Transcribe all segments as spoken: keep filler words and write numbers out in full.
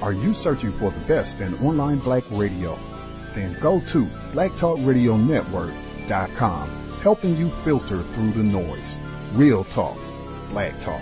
Are you searching for the best in online black radio? Then go to black talk radio network dot com, helping you filter through the noise. Real talk, black talk.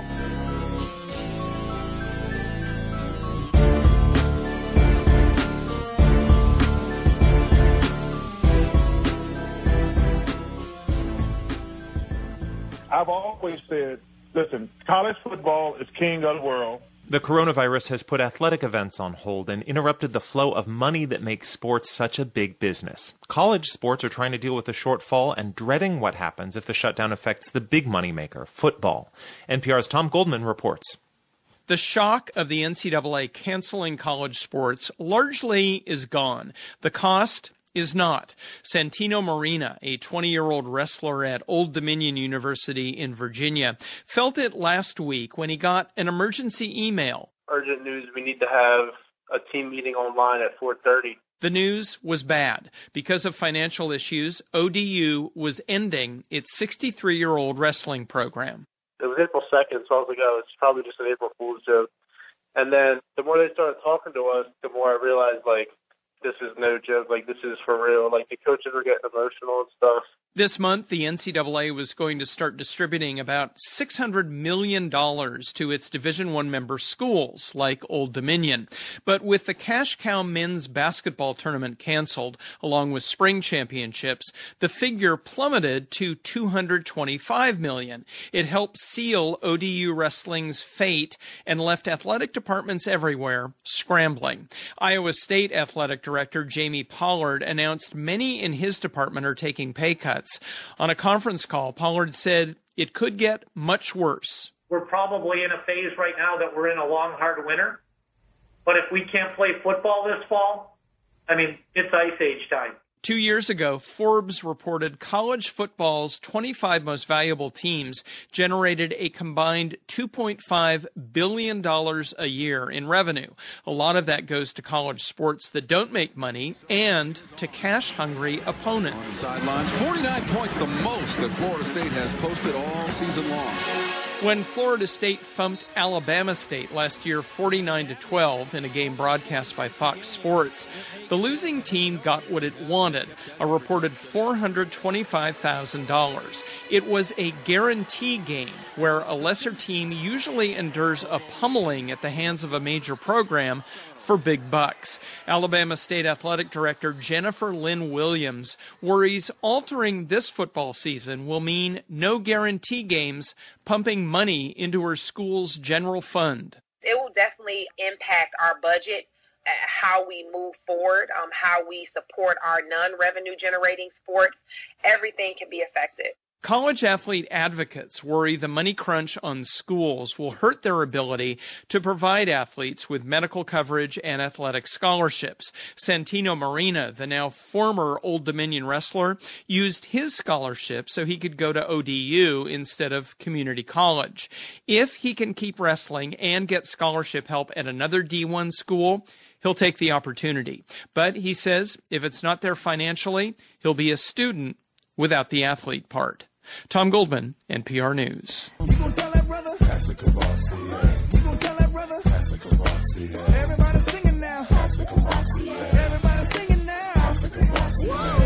I've always said, listen, college football is king of the world. The coronavirus has put athletic events on hold and interrupted the flow of money that makes sports such a big business. College sports are trying to deal with the shortfall and dreading what happens if the shutdown affects the big moneymaker, football. N P R's Tom Goldman reports. The shock of the N C double A canceling college sports largely is gone. The cost is not. Santino Marina, a twenty-year-old wrestler at Old Dominion University in Virginia, felt it last week when he got an emergency email. Urgent news, we need to have a team meeting online at four thirty. The news was bad. Because of financial issues, O D U was ending its sixty-three-year-old wrestling program. It was April second, so I was like, oh, it's probably just an April Fool's joke. And then the more they started talking to us, the more I realized, like, this is no joke, like this is for real. Like the coaches are getting emotional and stuff. This month, the N C double A was going to start distributing about six hundred million dollars to its Division I member schools, like Old Dominion. But with the cash cow men's basketball tournament canceled, along with spring championships, the figure plummeted to two hundred twenty-five million dollars. It helped seal O D U wrestling's fate and left athletic departments everywhere scrambling. Iowa State Athletic Director Jamie Pollard announced many in his department are taking pay cuts. On a conference call, Pollard said it could get much worse. We're probably in a phase right now that we're in a long, hard winter. But if we can't play football this fall, I mean, it's ice age time. Two years ago, Forbes reported college football's twenty-five most valuable teams generated a combined two point five billion dollars a year in revenue. A lot of that goes to college sports that don't make money and to cash-hungry opponents. On the sidelines, forty-nine points, the most that Florida State has posted all season long. When Florida State thumped Alabama State last year forty-nine to twelve in a game broadcast by Fox Sports, the losing team got what it wanted, a reported four hundred twenty-five thousand dollars. It was a guarantee game where a lesser team usually endures a pummeling at the hands of a major program for big bucks. Alabama State Athletic Director Jennifer Lynn Williams worries altering this football season will mean no guarantee games pumping money into her school's general fund. It will definitely impact our budget, uh, how we move forward, um, how we support our non-revenue generating sports. Everything can be affected. College athlete advocates worry the money crunch on schools will hurt their ability to provide athletes with medical coverage and athletic scholarships. Santino Marina, the now former Old Dominion wrestler, used his scholarship so he could go to O D U instead of community college. If he can keep wrestling and get scholarship help at another D one school, he'll take the opportunity. But he says if it's not there financially, he'll be a student without the athlete part. Tom Goldman, N P R News. You gonna tell that brother? Pass the Kavasi, yeah. You gonna tell that brother? Pass the Kavasi, yeah. Everybody singing now. Pass the Kavasi, yeah. Everybody singing now. Pass the Kavasi,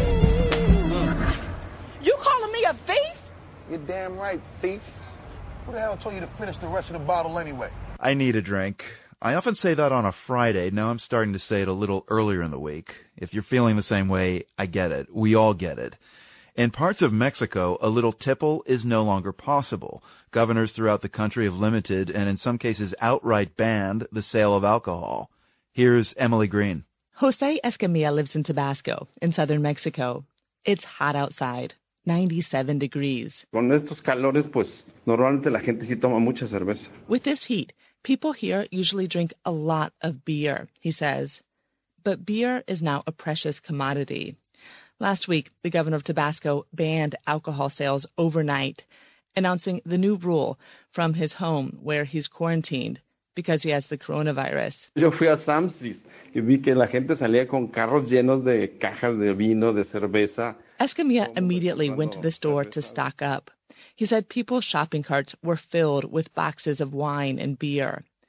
yeah. You calling me a thief? You're damn right, thief. Who the hell told you to finish the rest of the bottle anyway? I need a drink. I often say that on a Friday. Now I'm starting to say it a little earlier in the week. If you're feeling the same way, I get it. We all get it. In parts of Mexico, a little tipple is no longer possible. Governors throughout the country have limited and in some cases outright banned the sale of alcohol. Here's Emily Green. Jose Escamilla lives in Tabasco, in southern Mexico. It's hot outside, ninety-seven degrees. Con estos calores, pues, normalmente la gente sí toma mucha cerveza. With this heat, people here usually drink a lot of beer, he says. But beer is now a precious commodity. Last week, the governor of Tabasco banned alcohol sales overnight, announcing the new rule from his home where he's quarantined because he has the coronavirus. Yo fui a Sam's y vi que la gente salía con carros llenos de cajas de vino, de cerveza. Escamilla immediately went to the store to stock up. He said people's shopping carts were filled with boxes of wine and beer.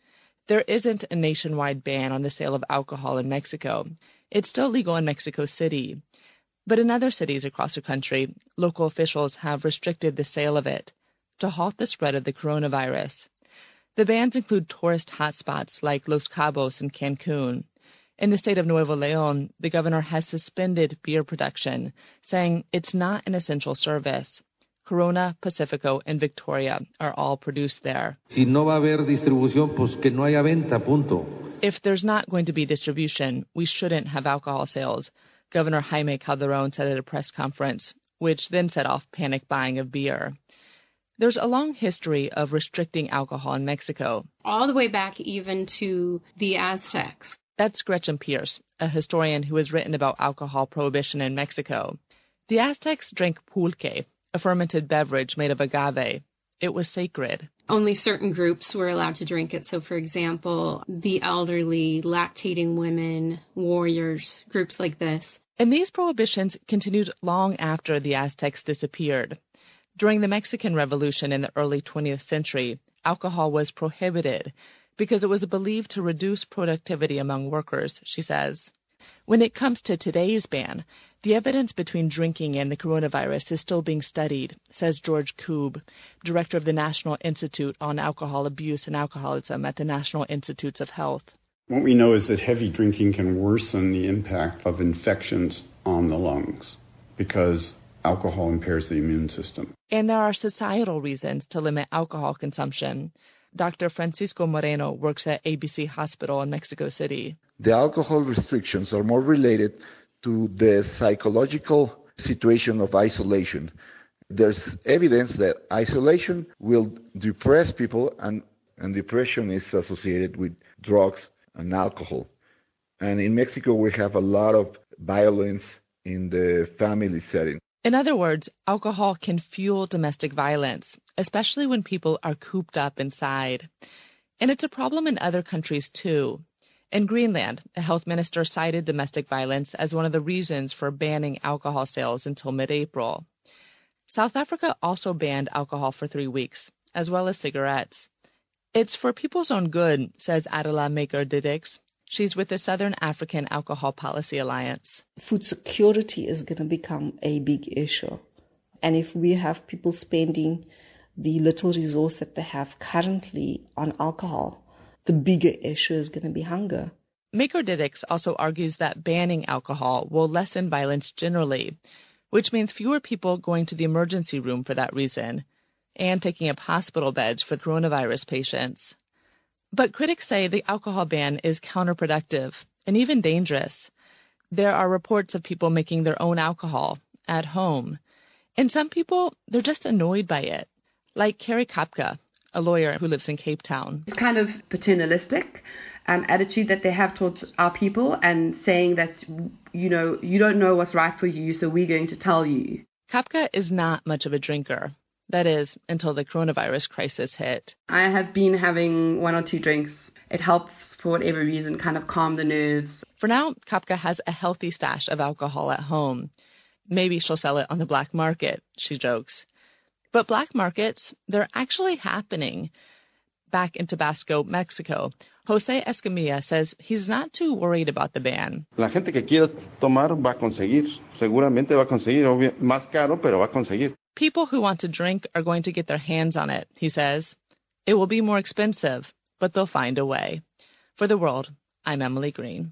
There isn't a nationwide ban on the sale of alcohol in Mexico. It's still legal in Mexico City. But in other cities across the country, local officials have restricted the sale of it to halt the spread of the coronavirus. The bans include tourist hotspots like Los Cabos and Cancun. In the state of Nuevo León, the governor has suspended beer production, saying it's not an essential service. Corona, Pacifico, and Victoria are all produced there. Si no va a haber distribución, pues que no haya venta, punto. If there's not going to be distribution, we shouldn't have alcohol sales, Governor Jaime Calderón said at a press conference, which then set off panic buying of beer. There's a long history of restricting alcohol in Mexico. All the way back even to the Aztecs. That's Gretchen Pierce, a historian who has written about alcohol prohibition in Mexico. The Aztecs drank pulque, a fermented beverage made of agave. It was sacred. Only certain groups were allowed to drink it. So, for example, the elderly, lactating women, warriors, groups like this. And these prohibitions continued long after the Aztecs disappeared. During the Mexican Revolution in the early twentieth century, alcohol was prohibited because it was believed to reduce productivity among workers, she says. When it comes to today's ban, the evidence between drinking and the coronavirus is still being studied, says George Koob, director of the National Institute on Alcohol Abuse and Alcoholism at the National Institutes of Health. What we know is that heavy drinking can worsen the impact of infections on the lungs because alcohol impairs the immune system. And there are societal reasons to limit alcohol consumption. Doctor Francisco Moreno works at A B C Hospital in Mexico City. The alcohol restrictions are more related to the psychological situation of isolation. There's evidence that isolation will depress people, and, and depression is associated with drugs and alcohol. And in Mexico, we have a lot of violence in the family setting. In other words, alcohol can fuel domestic violence, especially when people are cooped up inside. And it's a problem in other countries, too. In Greenland, a health minister cited domestic violence as one of the reasons for banning alcohol sales until mid-April. South Africa also banned alcohol for three weeks, as well as cigarettes. It's for people's own good, says Adela Maker-Didix. She's with the Southern African Alcohol Policy Alliance. Food security is going to become a big issue. And if we have people spending the little resource that they have currently on alcohol, the bigger issue is going to be hunger. Maker-Didix also argues that banning alcohol will lessen violence generally, which means fewer people going to the emergency room for that reason and taking up hospital beds for coronavirus patients. But critics say the alcohol ban is counterproductive and even dangerous. There are reports of people making their own alcohol at home. And some people, they're just annoyed by it, like Carrie Kapka, a lawyer who lives in Cape Town. It's kind of paternalistic um, attitude that they have towards our people and saying that, you know, you don't know what's right for you, so we're going to tell you. Kapka is not much of a drinker. That is, until the coronavirus crisis hit. I have been having one or two drinks. It helps, for whatever reason, kind of calm the nerves. For now, Kapka has a healthy stash of alcohol at home. Maybe she'll sell it on the black market, she jokes. But black markets, they're actually happening. Back in Tabasco, Mexico, Jose Escamilla says he's not too worried about the ban. La gente que quiera tomar va a conseguir. Seguramente va a conseguir. Obvio, más caro, pero va a conseguir. People who want to drink are going to get their hands on it, he says. It will be more expensive, but they'll find a way. For The World, I'm Emily Green.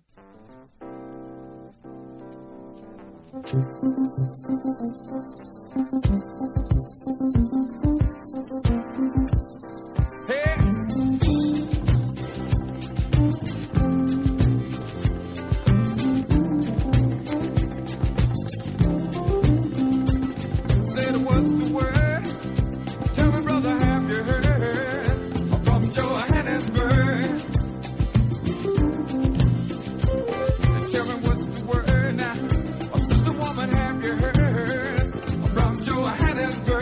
Johannesburg.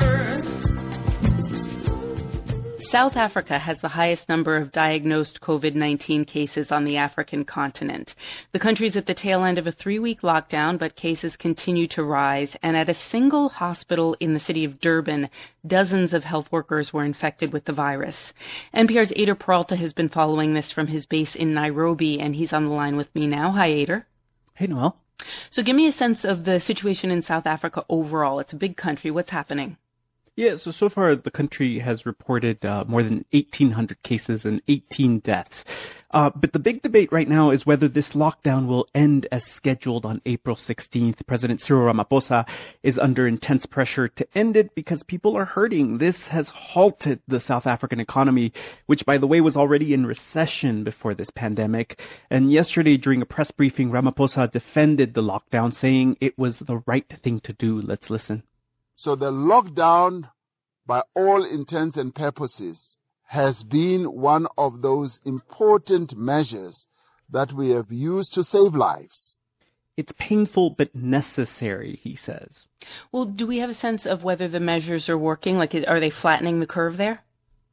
South Africa has the highest number of diagnosed COVID nineteen cases on the African continent. The country's at the tail end of a three-week lockdown, but cases continue to rise, and at a single hospital in the city of Durban, dozens of health workers were infected with the virus. N P R's Ader Peralta has been following this from his base in Nairobi, and he's on the line with me now. Hi, Ader. Hey, Noel. So give me a sense of the situation in South Africa overall. It's a big country. What's happening? Yeah, so so far the country has reported uh, more than eighteen hundred cases and eighteen deaths. Uh, but the big debate right now is whether this lockdown will end as scheduled on April sixteenth. President Cyril Ramaphosa is under intense pressure to end it because people are hurting. This has halted the South African economy, which, by the way, was already in recession before this pandemic. And yesterday, during a press briefing, Ramaphosa defended the lockdown, saying it was the right thing to do. Let's listen. So the lockdown, by all intents and purposes, has been one of those important measures that we have used to save lives. It's painful but necessary, he says. Well, do we have a sense of whether the measures are working? Like, are they flattening the curve there?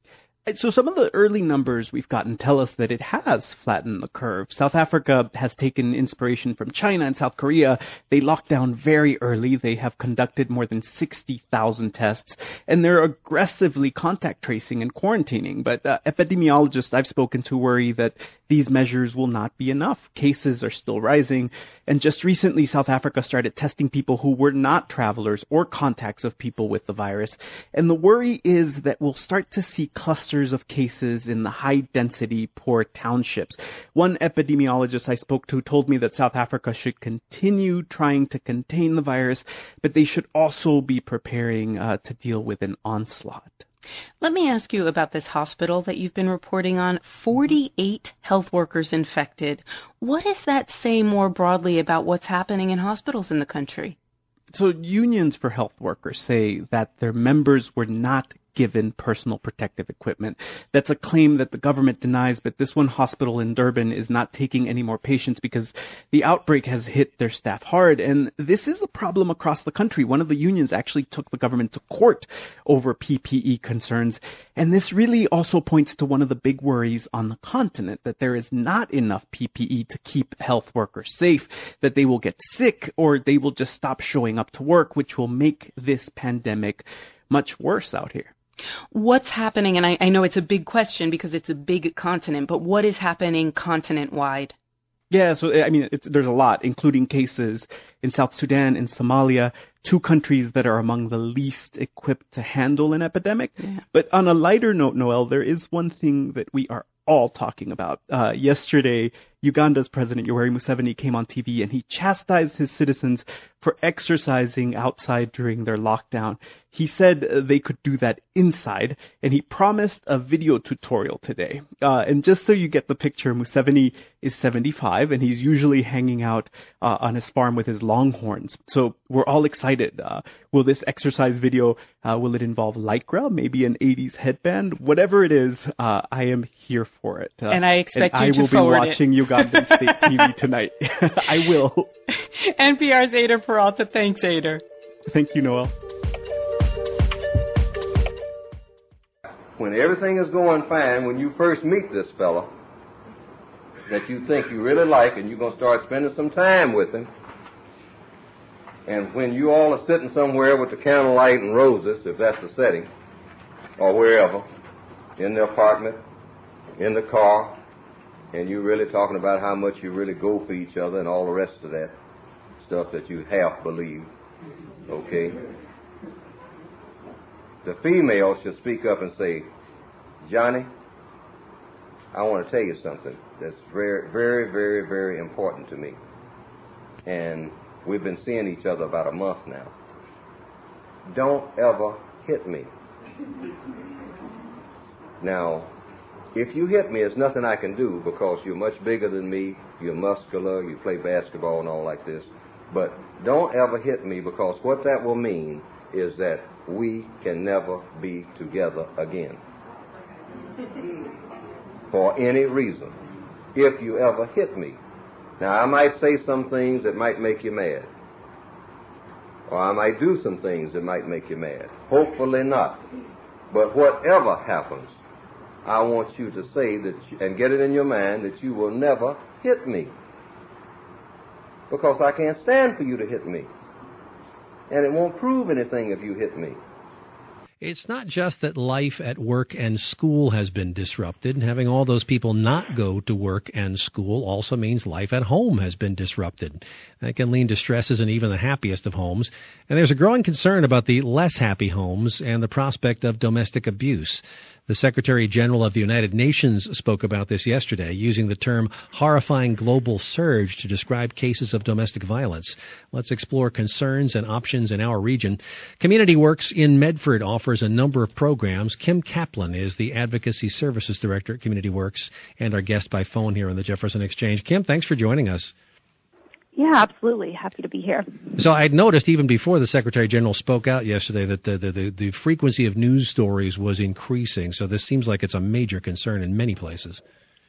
So some of the early numbers we've gotten tell us that it has flattened the curve. South Africa has taken inspiration from China and South Korea. They locked down very early. They have conducted more than sixty thousand tests, and they're aggressively contact tracing and quarantining. But uh, epidemiologists I've spoken to worry that these measures will not be enough. Cases are still rising. And just recently, South Africa started testing people who were not travelers or contacts of people with the virus. And the worry is that we'll start to see clusters of cases in the high-density, poor townships. One epidemiologist I spoke to told me that South Africa should continue trying to contain the virus, but they should also be preparing uh, to deal with an onslaught. Let me ask you about this hospital that you've been reporting on. forty-eight health workers infected. What does that say more broadly about what's happening in hospitals in the country? So unions for health workers say that their members were not given personal protective equipment. That's a claim that the government denies, but this one hospital in Durban is not taking any more patients because the outbreak has hit their staff hard. And this is a problem across the country. One of the unions actually took the government to court over P P E concerns. And this really also points to one of the big worries on the continent, that there is not enough P P E to keep health workers safe, that they will get sick or they will just stop showing up to work, which will make this pandemic much worse out here. What's happening, and I, I know it's a big question because it's a big continent, but what is happening continent-wide? Yeah, so, I mean, it's, there's a lot, including cases in South Sudan and Somalia, two countries that are among the least equipped to handle an epidemic. Yeah. But on a lighter note, Noel, there is one thing that we are all talking about. Uh, yesterday, Uganda's President Yoweri Museveni came on T V and he chastised his citizens for exercising outside during their lockdown. He said they could do that inside, and he promised a video tutorial today. Uh, and just so you get the picture, Museveni is seventy-five, and he's usually hanging out uh, on his farm with his longhorns. So we're all excited. Uh, will this exercise video, uh, will it involve Lycra, maybe an eighties headband? Whatever it is, uh, I am here for it. Uh, and I expect and you I to forward will be watching it. Ugandan State T V tonight. I will. N P R's Ader Peralta. Thanks, Ader. Thank you, Noel. When everything is going fine, when you first meet this fella that you think you really like and you're going to start spending some time with him, and when you all are sitting somewhere with the candlelight and roses, if that's the setting, or wherever, in the apartment, in the car, and you're really talking about how much you really go for each other and all the rest of that stuff that you half believe, okay? The female should speak up and say, Johnny, I want to tell you something that's very, very, very, very important to me. And we've been seeing each other about a month now. Don't ever hit me. Now, if you hit me, there's nothing I can do because you're much bigger than me, you're muscular, you play basketball and all like this. But don't ever hit me, because what that will mean is that we can never be together again. For any reason. If you ever hit me. Now, I might say some things that might make you mad. Or I might do some things that might make you mad. Hopefully not. But whatever happens, I want you to say that, you, and get it in your mind, that you will never hit me. Because I can't stand for you to hit me. And it won't prove anything if you hit me. It's not just that life at work and school has been disrupted. Having all those people not go to work and school also means life at home has been disrupted. That can lead to stresses in even the happiest of homes. And there's a growing concern about the less happy homes and the prospect of domestic abuse. The Secretary General of the United Nations spoke about this yesterday, using the term horrifying global surge to describe cases of domestic violence. Let's explore concerns and options in our region. Community Works in Medford offers a number of programs. Kim Kaplan is the Advocacy Services Director at Community Works and our guest by phone here on the Jefferson Exchange. Kim, thanks for joining us. Yeah, absolutely. Happy to be here. So I'd noticed even before the Secretary General spoke out yesterday that the, the, the, the frequency of news stories was increasing. So this seems like it's a major concern in many places.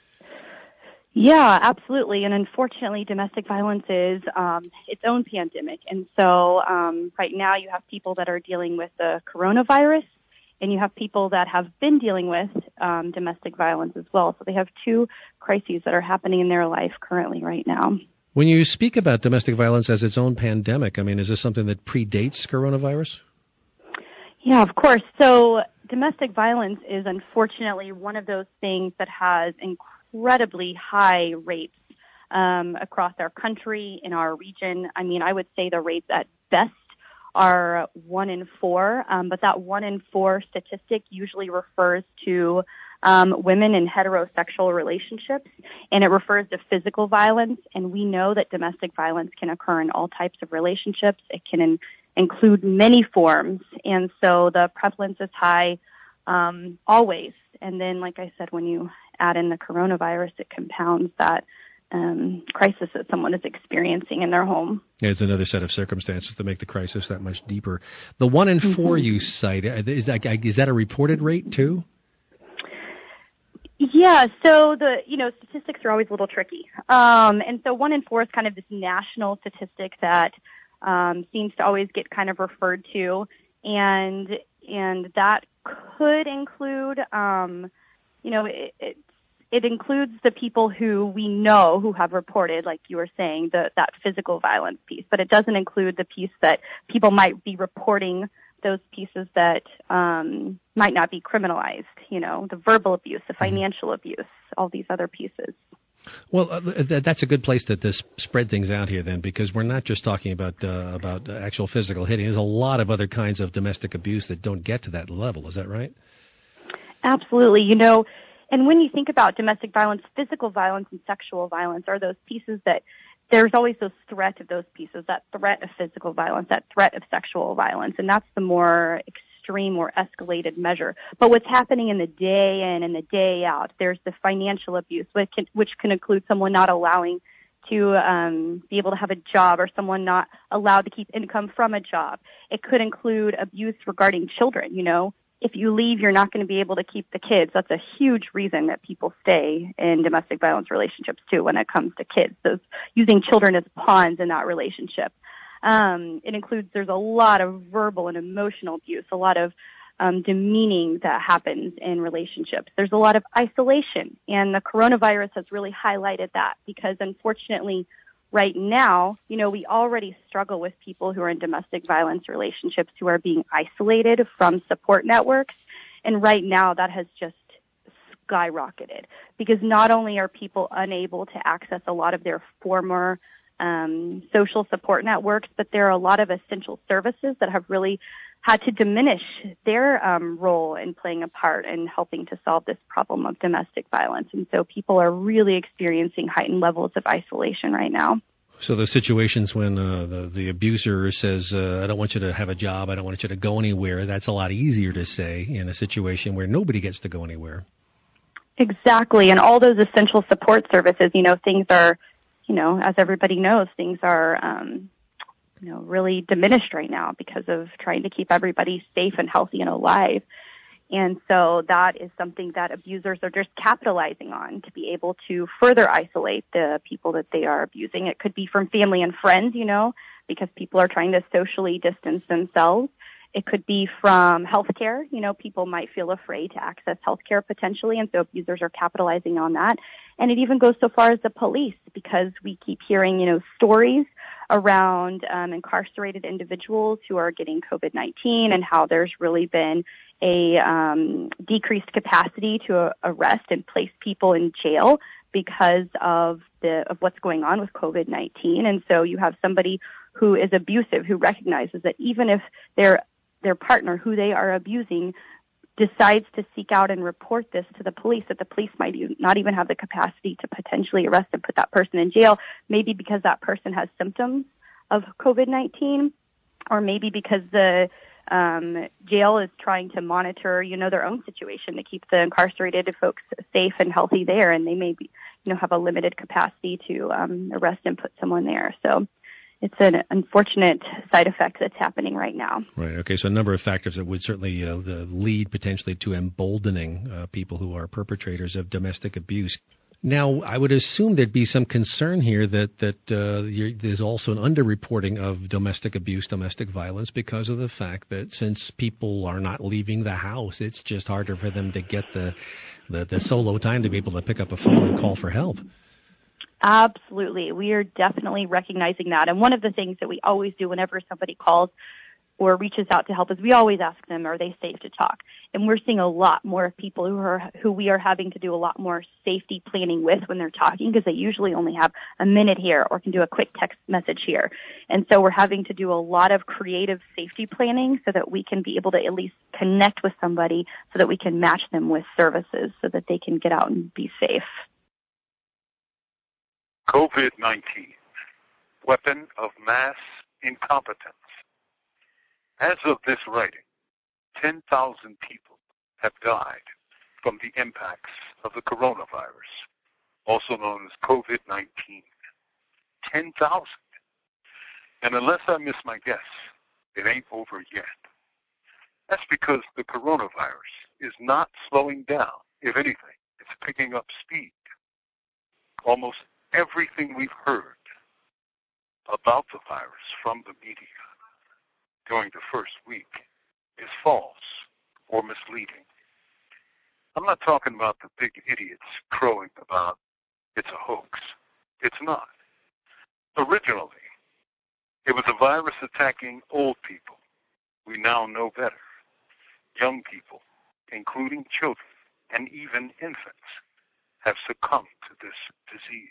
Yeah, absolutely. And unfortunately, domestic violence is um, its own pandemic. And so um, right now you have people that are dealing with the coronavirus, and you have people that have been dealing with um, domestic violence as well. So they have two crises that are happening in their life currently right now. When you speak about domestic violence as its own pandemic, I mean, is this something that predates coronavirus? Yeah, of course. So domestic violence is unfortunately one of those things that has incredibly high rates um, across our country, in our region. I mean, I would say the rates at best are one in four, um, but that one in four statistic usually refers to Um, women in heterosexual relationships, and it refers to physical violence. And we know that domestic violence can occur in all types of relationships. It can in, include many forms, and so the prevalence is high um, always. And then, like I said, when you add in the coronavirus, it compounds that um, crisis that someone is experiencing in their home. It's another set of circumstances that make the crisis that much deeper. The one in four mm-hmm. you cite, is that, is that a reported rate too? Yeah, so the, you know, statistics are always a little tricky. Um, and so one in four is kind of this national statistic that um, seems to always get kind of referred to. And and that could include, um, you know, it, it, it includes the people who we know who have reported, like you were saying, the, that physical violence piece. But it doesn't include the piece that people might be reporting, those pieces that um, might not be criminalized, you know, the verbal abuse, the financial abuse, all these other pieces. Well, uh, th- that's a good place to, to spread things out here then, because we're not just talking about uh, about actual physical hitting. There's a lot of other kinds of domestic abuse that don't get to that level. Is that right? Absolutely. You know, and when you think about domestic violence, physical violence and sexual violence are those pieces that there's always those threat of those pieces, that threat of physical violence, that threat of sexual violence, and that's the more extreme or escalated measure. But what's happening in the day in and the day out, there's the financial abuse, which can, which can include someone not allowing to um, be able to have a job, or someone not allowed to keep income from a job. It could include abuse regarding children, you know. If you leave, you're not going to be able to keep the kids. That's a huge reason that people stay in domestic violence relationships, too, when it comes to kids. Those using children as pawns in that relationship. Um, it includes, there's a lot of verbal and emotional abuse, a lot of um, demeaning that happens in relationships. There's a lot of isolation, and the coronavirus has really highlighted that, because unfortunately, right now, you know, we already struggle with people who are in domestic violence relationships who are being isolated from support networks. And right now that has just skyrocketed, because not only are people unable to access a lot of their former um, social support networks, but there are a lot of essential services that have really had to diminish their um, role in playing a part in helping to solve this problem of domestic violence. And so people are really experiencing heightened levels of isolation right now. So the situations when uh, the, the abuser says, uh, I don't want you to have a job, I don't want you to go anywhere, that's a lot easier to say in a situation where nobody gets to go anywhere. Exactly. And all those essential support services, you know, things are, you know, as everybody knows, things are, um, you know, really diminished right now because of trying to keep everybody safe and healthy and alive. And so that is something that abusers are just capitalizing on, to be able to further isolate the people that they are abusing. It could be from family and friends, you know, because people are trying to socially distance themselves. It could be from healthcare. You know, people might feel afraid to access healthcare potentially, and so abusers are capitalizing on that. And it even goes so far as the police, because we keep hearing, you know, stories around um, incarcerated individuals who are getting COVID nineteen and how there's really been a um, decreased capacity to uh, arrest and place people in jail because of the of what's going on with COVID nineteen. And so you have somebody who is abusive, who recognizes that even if their their partner, who they are abusing, decides to seek out and report this to the police, that the police might not even have the capacity to potentially arrest and put that person in jail, maybe because that person has symptoms of COVID nineteen, or maybe because the um, jail is trying to monitor, you know, their own situation to keep the incarcerated folks safe and healthy there, and they may be, you know, have a limited capacity to um, arrest and put someone there. So it's an unfortunate side effect that's happening right now. Right. Okay. So a number of factors that would certainly uh, the lead potentially to emboldening uh, people who are perpetrators of domestic abuse. Now, I would assume there'd be some concern here that that uh, there's also an underreporting of domestic abuse, domestic violence, because of the fact that since people are not leaving the house, it's just harder for them to get the the, the solo time to be able to pick up a phone and call for help. Absolutely. We are definitely recognizing that. And one of the things that we always do whenever somebody calls or reaches out to help is we always ask them, are they safe to talk? And we're seeing a lot more people who are who we are having to do a lot more safety planning with when they're talking, because they usually only have a minute here or can do a quick text message here. And so we're having to do a lot of creative safety planning so that we can be able to at least connect with somebody so that we can match them with services so that they can get out and be safe. COVID nineteen, weapon of mass incompetence. As of this writing, ten thousand people have died from the impacts of the coronavirus, also known as COVID nineteen. ten thousand. And unless I miss my guess, it ain't over yet. That's because the coronavirus is not slowing down. If anything, it's picking up speed. Almost everything we've heard about the virus from the media during the first week is false or misleading. I'm not talking about the big idiots crowing about it's a hoax. It's not. Originally, it was a virus attacking old people. We now know better. Young people, including children and even infants, have succumbed to this disease.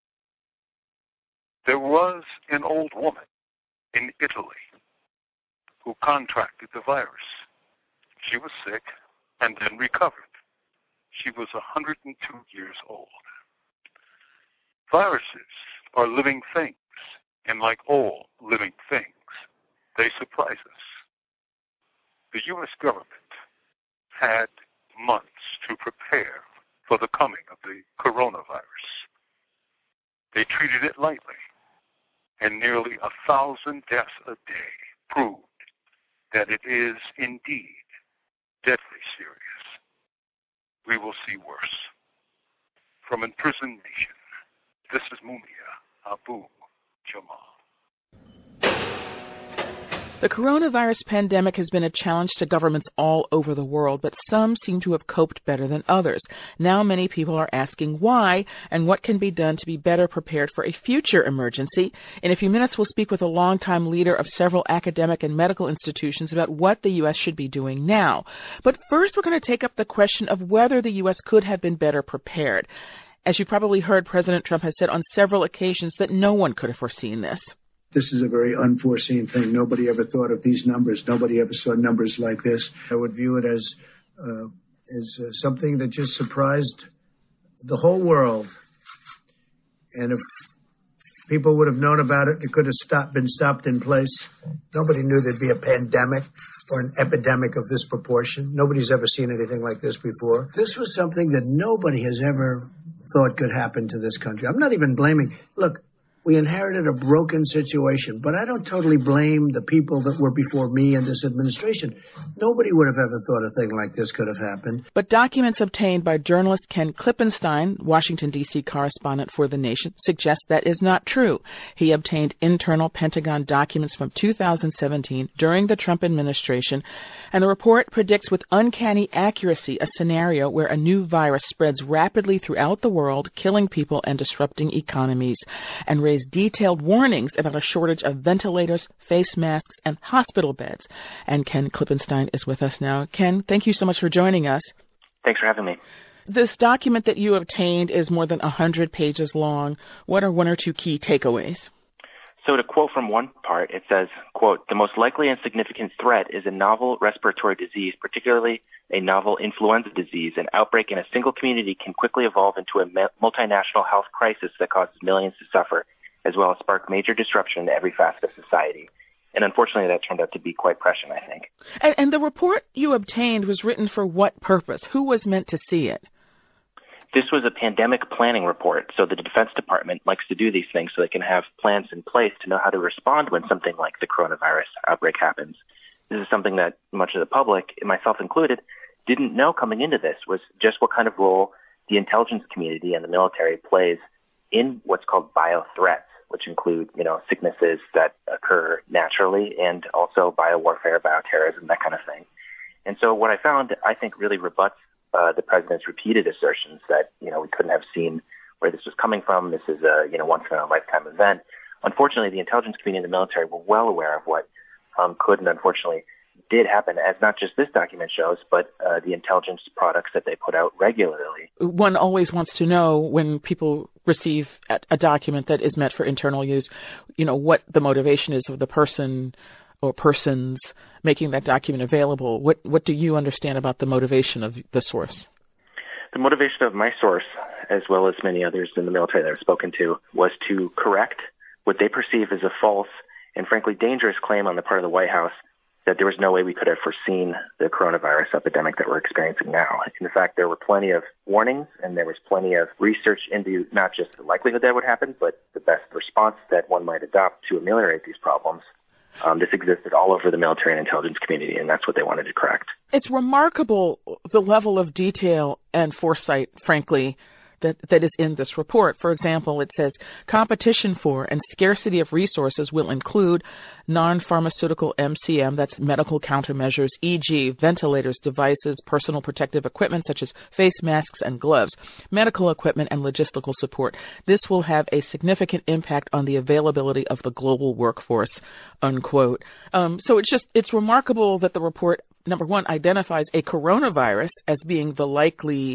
There was an old woman in Italy who contracted the virus. She was sick and then recovered. She was one hundred two years old. Viruses are living things, and like all living things, they surprise us. The U S government had months to prepare for the coming of the coronavirus. They treated it lightly, and nearly a thousand deaths a day proved that it is indeed deadly serious. We will see worse. From Imprisoned Nation, this is Mumia Abu Jamal. The coronavirus pandemic has been a challenge to governments all over the world, but some seem to have coped better than others. Now many people are asking why and what can be done to be better prepared for a future emergency. In a few minutes, we'll speak with a longtime leader of several academic and medical institutions about what the U S should be doing now. But first, we're going to take up the question of whether the U S could have been better prepared. As you probably heard, President Trump has said on several occasions that no one could have foreseen this. This is a very unforeseen thing. Nobody ever thought of these numbers. Nobody ever saw numbers like this. I would view it as uh, as uh, something that just surprised the whole world. And if people would have known about it, it could have stopped, been stopped in place. Nobody knew there'd be a pandemic or an epidemic of this proportion. Nobody's ever seen anything like this before. This was something that nobody has ever thought could happen to this country. I'm not even blaming. Look, We inherited a broken situation, but I don't totally blame the people that were before me and this administration. Nobody would have ever thought a thing like this could have happened. But documents obtained by journalist Ken Klippenstein, Washington, D C correspondent for The Nation, suggest that is not true. He obtained internal Pentagon documents from two thousand seventeen during the Trump administration, and the report predicts with uncanny accuracy a scenario where a new virus spreads rapidly throughout the world, killing people and disrupting economies, and raised detailed warnings about a shortage of ventilators, face masks, and hospital beds. And Ken Klippenstein is with us now. Ken, thank you so much for joining us. Thanks for having me. This document that you obtained is more than one hundred pages long. What are one or two key takeaways? So to quote from one part, it says, quote, "The most likely and significant threat is a novel respiratory disease, particularly a novel influenza disease. An outbreak in a single community can quickly evolve into a multinational health crisis that causes millions to suffer, as well as spark major disruption in every facet of society." And unfortunately, that turned out to be quite prescient, I think. And, and the report you obtained was written for what purpose? Who was meant to see it? This was a pandemic planning report, so the Defense Department likes to do these things so they can have plans in place to know how to respond when something like the coronavirus outbreak happens. This is something that much of the public, myself included, didn't know coming into this, was just what kind of role the intelligence community and the military plays in what's called biothreats, which include, you know, sicknesses that occur naturally and also biowarfare, bioterrorism, that kind of thing. And so what I found, I think, really rebuts Uh, the president's repeated assertions that, you know, we couldn't have seen where this was coming from. This is a, you know, once in a lifetime event. Unfortunately, the intelligence community and the military were well aware of what um, could and unfortunately did happen, as not just this document shows, but uh, the intelligence products that they put out regularly. One always wants to know when people receive a document that is meant for internal use, you know, what the motivation is of the person or persons making that document available. What what do you understand about the motivation of the source? The motivation of my source, as well as many others in the military that I've spoken to, was to correct what they perceive as a false and frankly dangerous claim on the part of the White House that there was no way we could have foreseen the coronavirus epidemic that we're experiencing now. In fact, there were plenty of warnings and there was plenty of research into not just the likelihood that would happen, but the best response that one might adopt to ameliorate these problems. Um, this existed all over the military and intelligence community, and that's what they wanted to correct. It's remarkable the level of detail and foresight, frankly, that, that is in this report. For example, it says competition for and scarcity of resources will include non-pharmaceutical M C M, that's medical countermeasures, for example ventilators, devices, personal protective equipment such as face masks and gloves, medical equipment and logistical support. This will have a significant impact on the availability of the global workforce, unquote. Um, so it's just, it's remarkable that the report, number one, identifies a coronavirus as being the likely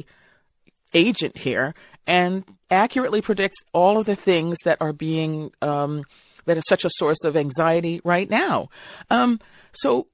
agent here and accurately predicts all of the things that are being um that is such a source of anxiety right now. Um so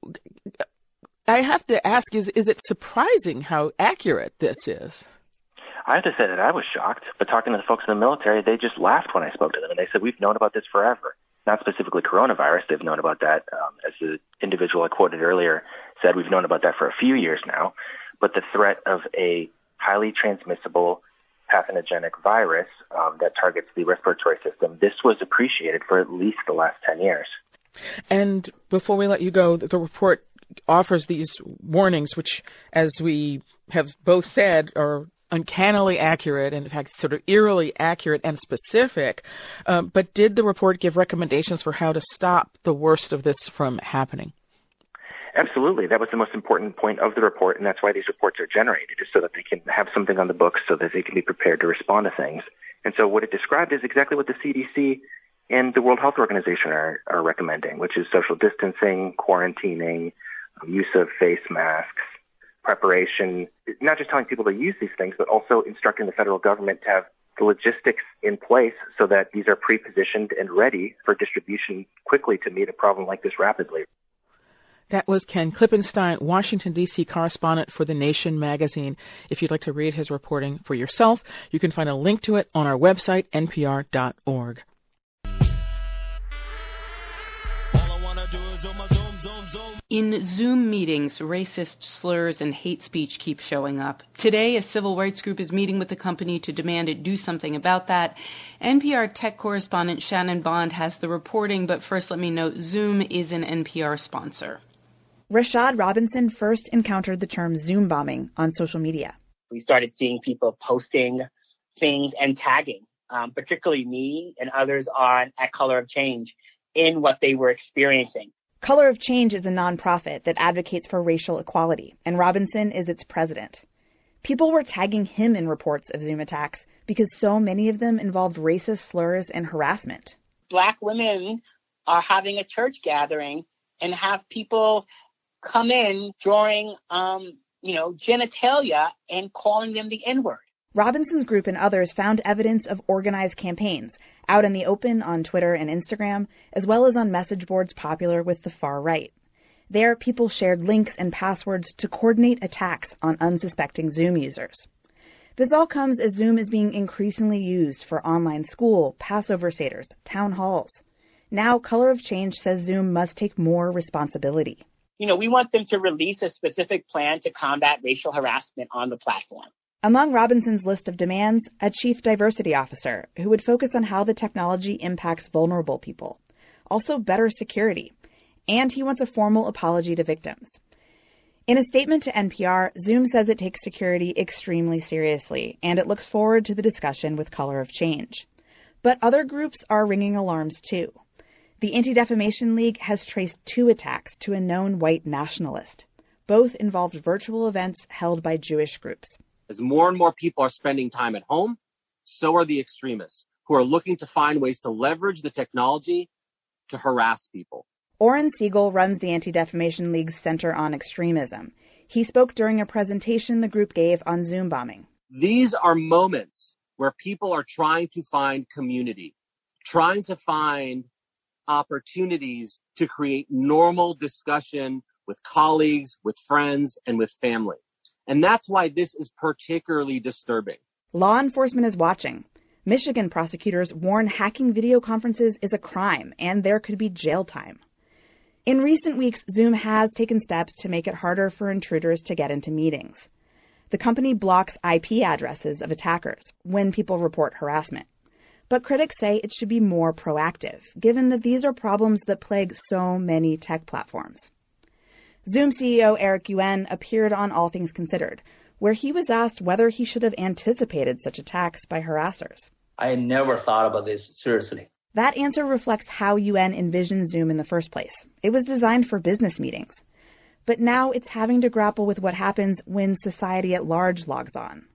I have to ask, is is it surprising how accurate this is? I have to say that I was shocked, but talking to the folks in the military, they just laughed when I spoke to them, and they said, we've known about this forever. Not specifically coronavirus, they've known about that, um, as the individual I quoted earlier said, we've known about that for a few years now, but the threat of a highly transmissible pathogenic virus um, that targets the respiratory system, this was appreciated for at least the last ten years. And before we let you go, the report offers these warnings, which, as we have both said, are uncannily accurate, and in fact sort of eerily accurate and specific. Um, but did the report give recommendations for how to stop the worst of this from happening? Absolutely. That was the most important point of the report, and that's why these reports are generated, is so that they can have something on the books so that they can be prepared to respond to things. And so what it described is exactly what the C D C and the World Health Organization are, are recommending, which is social distancing, quarantining, um, use of face masks, preparation, not just telling people to use these things, but also instructing the federal government to have the logistics in place so that these are pre-positioned and ready for distribution quickly to meet a problem like this rapidly. That was Ken Klippenstein, Washington, D C correspondent for The Nation magazine. If you'd like to read his reporting for yourself, you can find a link to it on our website, N P R dot org. In Zoom meetings, racist slurs and hate speech keep showing up. Today, a civil rights group is meeting with the company to demand it do something about that. N P R tech correspondent Shannon Bond has the reporting, but first let me note Zoom is an N P R sponsor. Rashad Robinson first encountered the term Zoom bombing on social media. We started seeing people posting things and tagging, um, particularly me and others on at Color of Change in what they were experiencing. Color of Change is a nonprofit that advocates for racial equality, and Robinson is its president. People were tagging him in reports of Zoom attacks because so many of them involved racist slurs and harassment. Black women are having a church gathering and have people come in drawing, um, you know, genitalia and calling them the N-word. Robinson's group and others found evidence of organized campaigns out in the open on Twitter and Instagram, as well as on message boards popular with the far right. There, people shared links and passwords to coordinate attacks on unsuspecting Zoom users. This all comes as Zoom is being increasingly used for online school, Passover seders, town halls. Now, Color of Change says Zoom must take more responsibility. You know, we want them to release a specific plan to combat racial harassment on the platform. Among Robinson's list of demands, a chief diversity officer who would focus on how the technology impacts vulnerable people. Also better security. And he wants a formal apology to victims. In a statement to N P R, Zoom says it takes security extremely seriously, and it looks forward to the discussion with Color of Change. But other groups are ringing alarms too. The Anti-Defamation League has traced two attacks to a known white nationalist. Both involved virtual events held by Jewish groups. As more and more people are spending time at home, so are the extremists who are looking to find ways to leverage the technology to harass people. Oren Siegel runs the Anti-Defamation League's Center on Extremism. He spoke during a presentation the group gave on Zoom bombing. These are moments where people are trying to find community, trying to find opportunities to create normal discussion with colleagues, with friends, and with family. And that's why this is particularly disturbing. Law enforcement is watching. Michigan prosecutors warn hacking video conferences is a crime, and there could be jail time. In recent weeks, Zoom has taken steps to make it harder for intruders to get into meetings. The company blocks I P addresses of attackers when people report harassment. But critics say it should be more proactive, given that these are problems that plague so many tech platforms. Zoom C E O Eric Yuan appeared on All Things Considered, where he was asked whether he should have anticipated such attacks by harassers. I never thought about this seriously. That answer reflects how Yuan envisioned Zoom in the first place. It was designed for business meetings. But now it's having to grapple with what happens when society at large logs on.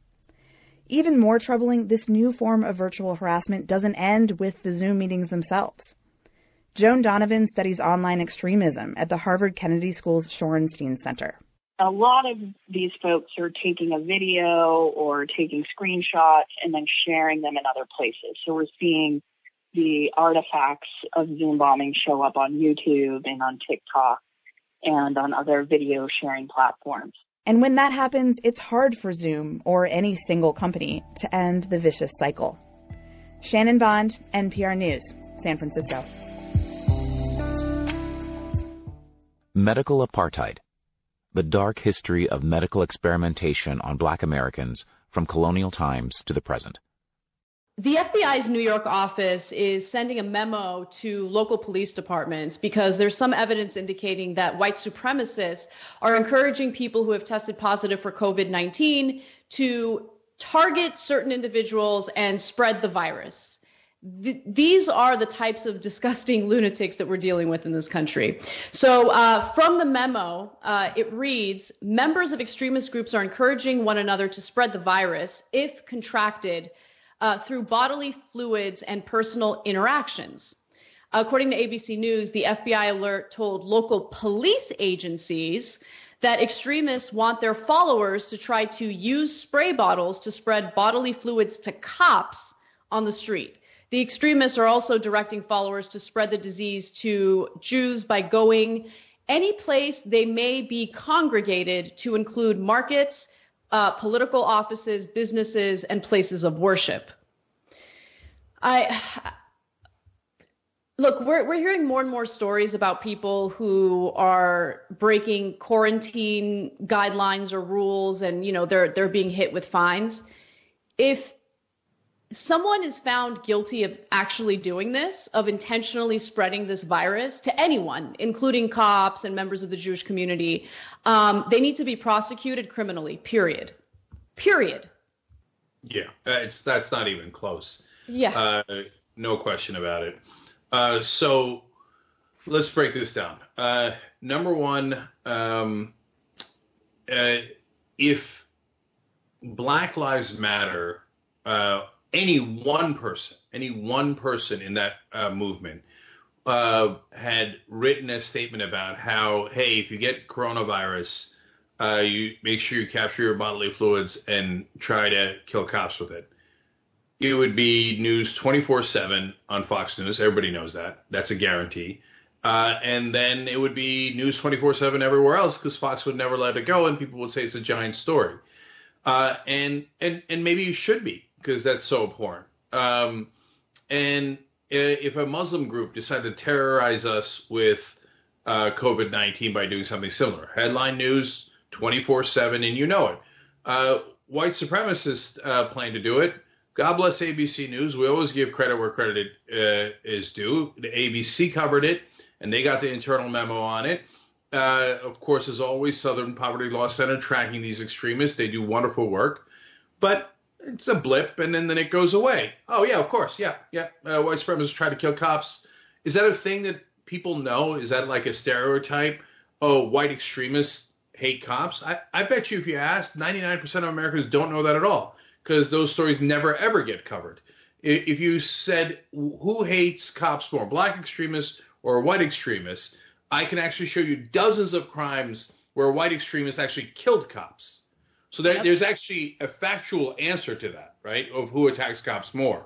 Even more troubling, this new form of virtual harassment doesn't end with the Zoom meetings themselves. Joan Donovan studies online extremism at the Harvard Kennedy School's Shorenstein Center. A lot of these folks are taking a video or taking screenshots and then sharing them in other places. So we're seeing the artifacts of Zoom bombing show up on YouTube and on TikTok and on other video sharing platforms. And when that happens, it's hard for Zoom or any single company to end the vicious cycle. Shannon Bond, N P R News, San Francisco. Medical Apartheid. The Dark History of Medical Experimentation on Black Americans from Colonial Times to the Present. The F B I's New York office is sending a memo to local police departments because there's some evidence indicating that white supremacists are encouraging people who have tested positive for COVID nineteen to target certain individuals and spread the virus. Th- these are the types of disgusting lunatics that we're dealing with in this country. So uh, from the memo, uh, it reads, members of extremist groups are encouraging one another to spread the virus if contracted uh, through bodily fluids and personal interactions. According to A B C News, the F B I alert told local police agencies that extremists want their followers to try to use spray bottles to spread bodily fluids to cops on the street. The extremists are also directing followers to spread the disease to Jews by going any place they may be congregated, to include markets, uh, political offices, businesses, and places of worship. I, Look, we're we're hearing more and more stories about people who are breaking quarantine guidelines or rules, and you know they're they're being hit with fines. If someone is found guilty of actually doing this, of intentionally spreading this virus to anyone, including cops and members of the Jewish community, um, they need to be prosecuted criminally. Period. Period. Yeah, it's that's not even close. Yeah. Uh, no question about it. Uh, so let's break this down. Uh, number one, um, uh, if Black Lives Matter, uh, any one person, any one person in that uh, movement uh, had written a statement about how, hey, if you get coronavirus, uh, you make sure you capture your bodily fluids and try to kill cops with it. It would be news twenty-four seven on Fox News. Everybody knows that. That's a guarantee. Uh, and then it would be news twenty-four seven everywhere else because Fox would never let it go and people would say it's a giant story. Uh, and, and, and maybe it should be because that's so important. Um, and if a Muslim group decided to terrorize us with uh, COVID nineteen by doing something similar, headline news twenty-four seven, and you know it. Uh, white supremacists uh, plan to do it. God bless A B C News. We always give credit where credit uh, is due. The A B C covered it, and they got the internal memo on it. Uh, of course, as always, Southern Poverty Law Center tracking these extremists. They do wonderful work. But it's a blip, and then, then it goes away. Oh, yeah, of course. Yeah, yeah. Uh, white supremacists try to kill cops. Is that a thing that people know? Is that like a stereotype? Oh, white extremists hate cops? I, I bet you if you asked, ninety-nine percent of Americans don't know that at all. Because those stories never, ever get covered. If you said, who hates cops more, black extremists or white extremists, I can actually show you dozens of crimes where white extremists actually killed cops. So there, yep. there's actually a factual answer to that, right, of who attacks cops more.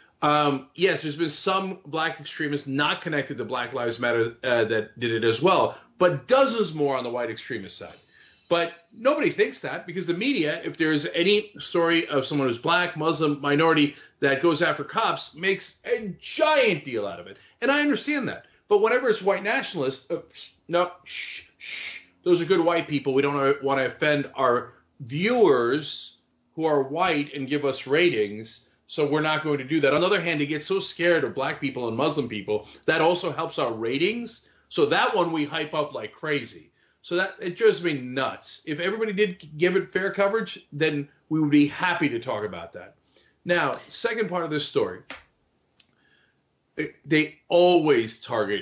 Um, yes, there's been some black extremists not connected to Black Lives Matter uh, that did it as well, but dozens more on the white extremist side. But nobody thinks that because the media, if there's any story of someone who's black, Muslim, minority that goes after cops, makes a giant deal out of it. And I understand that. But whenever it's white nationalists, uh, no, shh, shh, those are good white people. We don't want to offend our viewers who are white and give us ratings, so we're not going to do that. On the other hand, they get so scared of black people and Muslim people, that also helps our ratings. So that one we hype up like crazy. So that it drives me nuts. If everybody did give it fair coverage, then we would be happy to talk about that. Now, second part of this story, they always target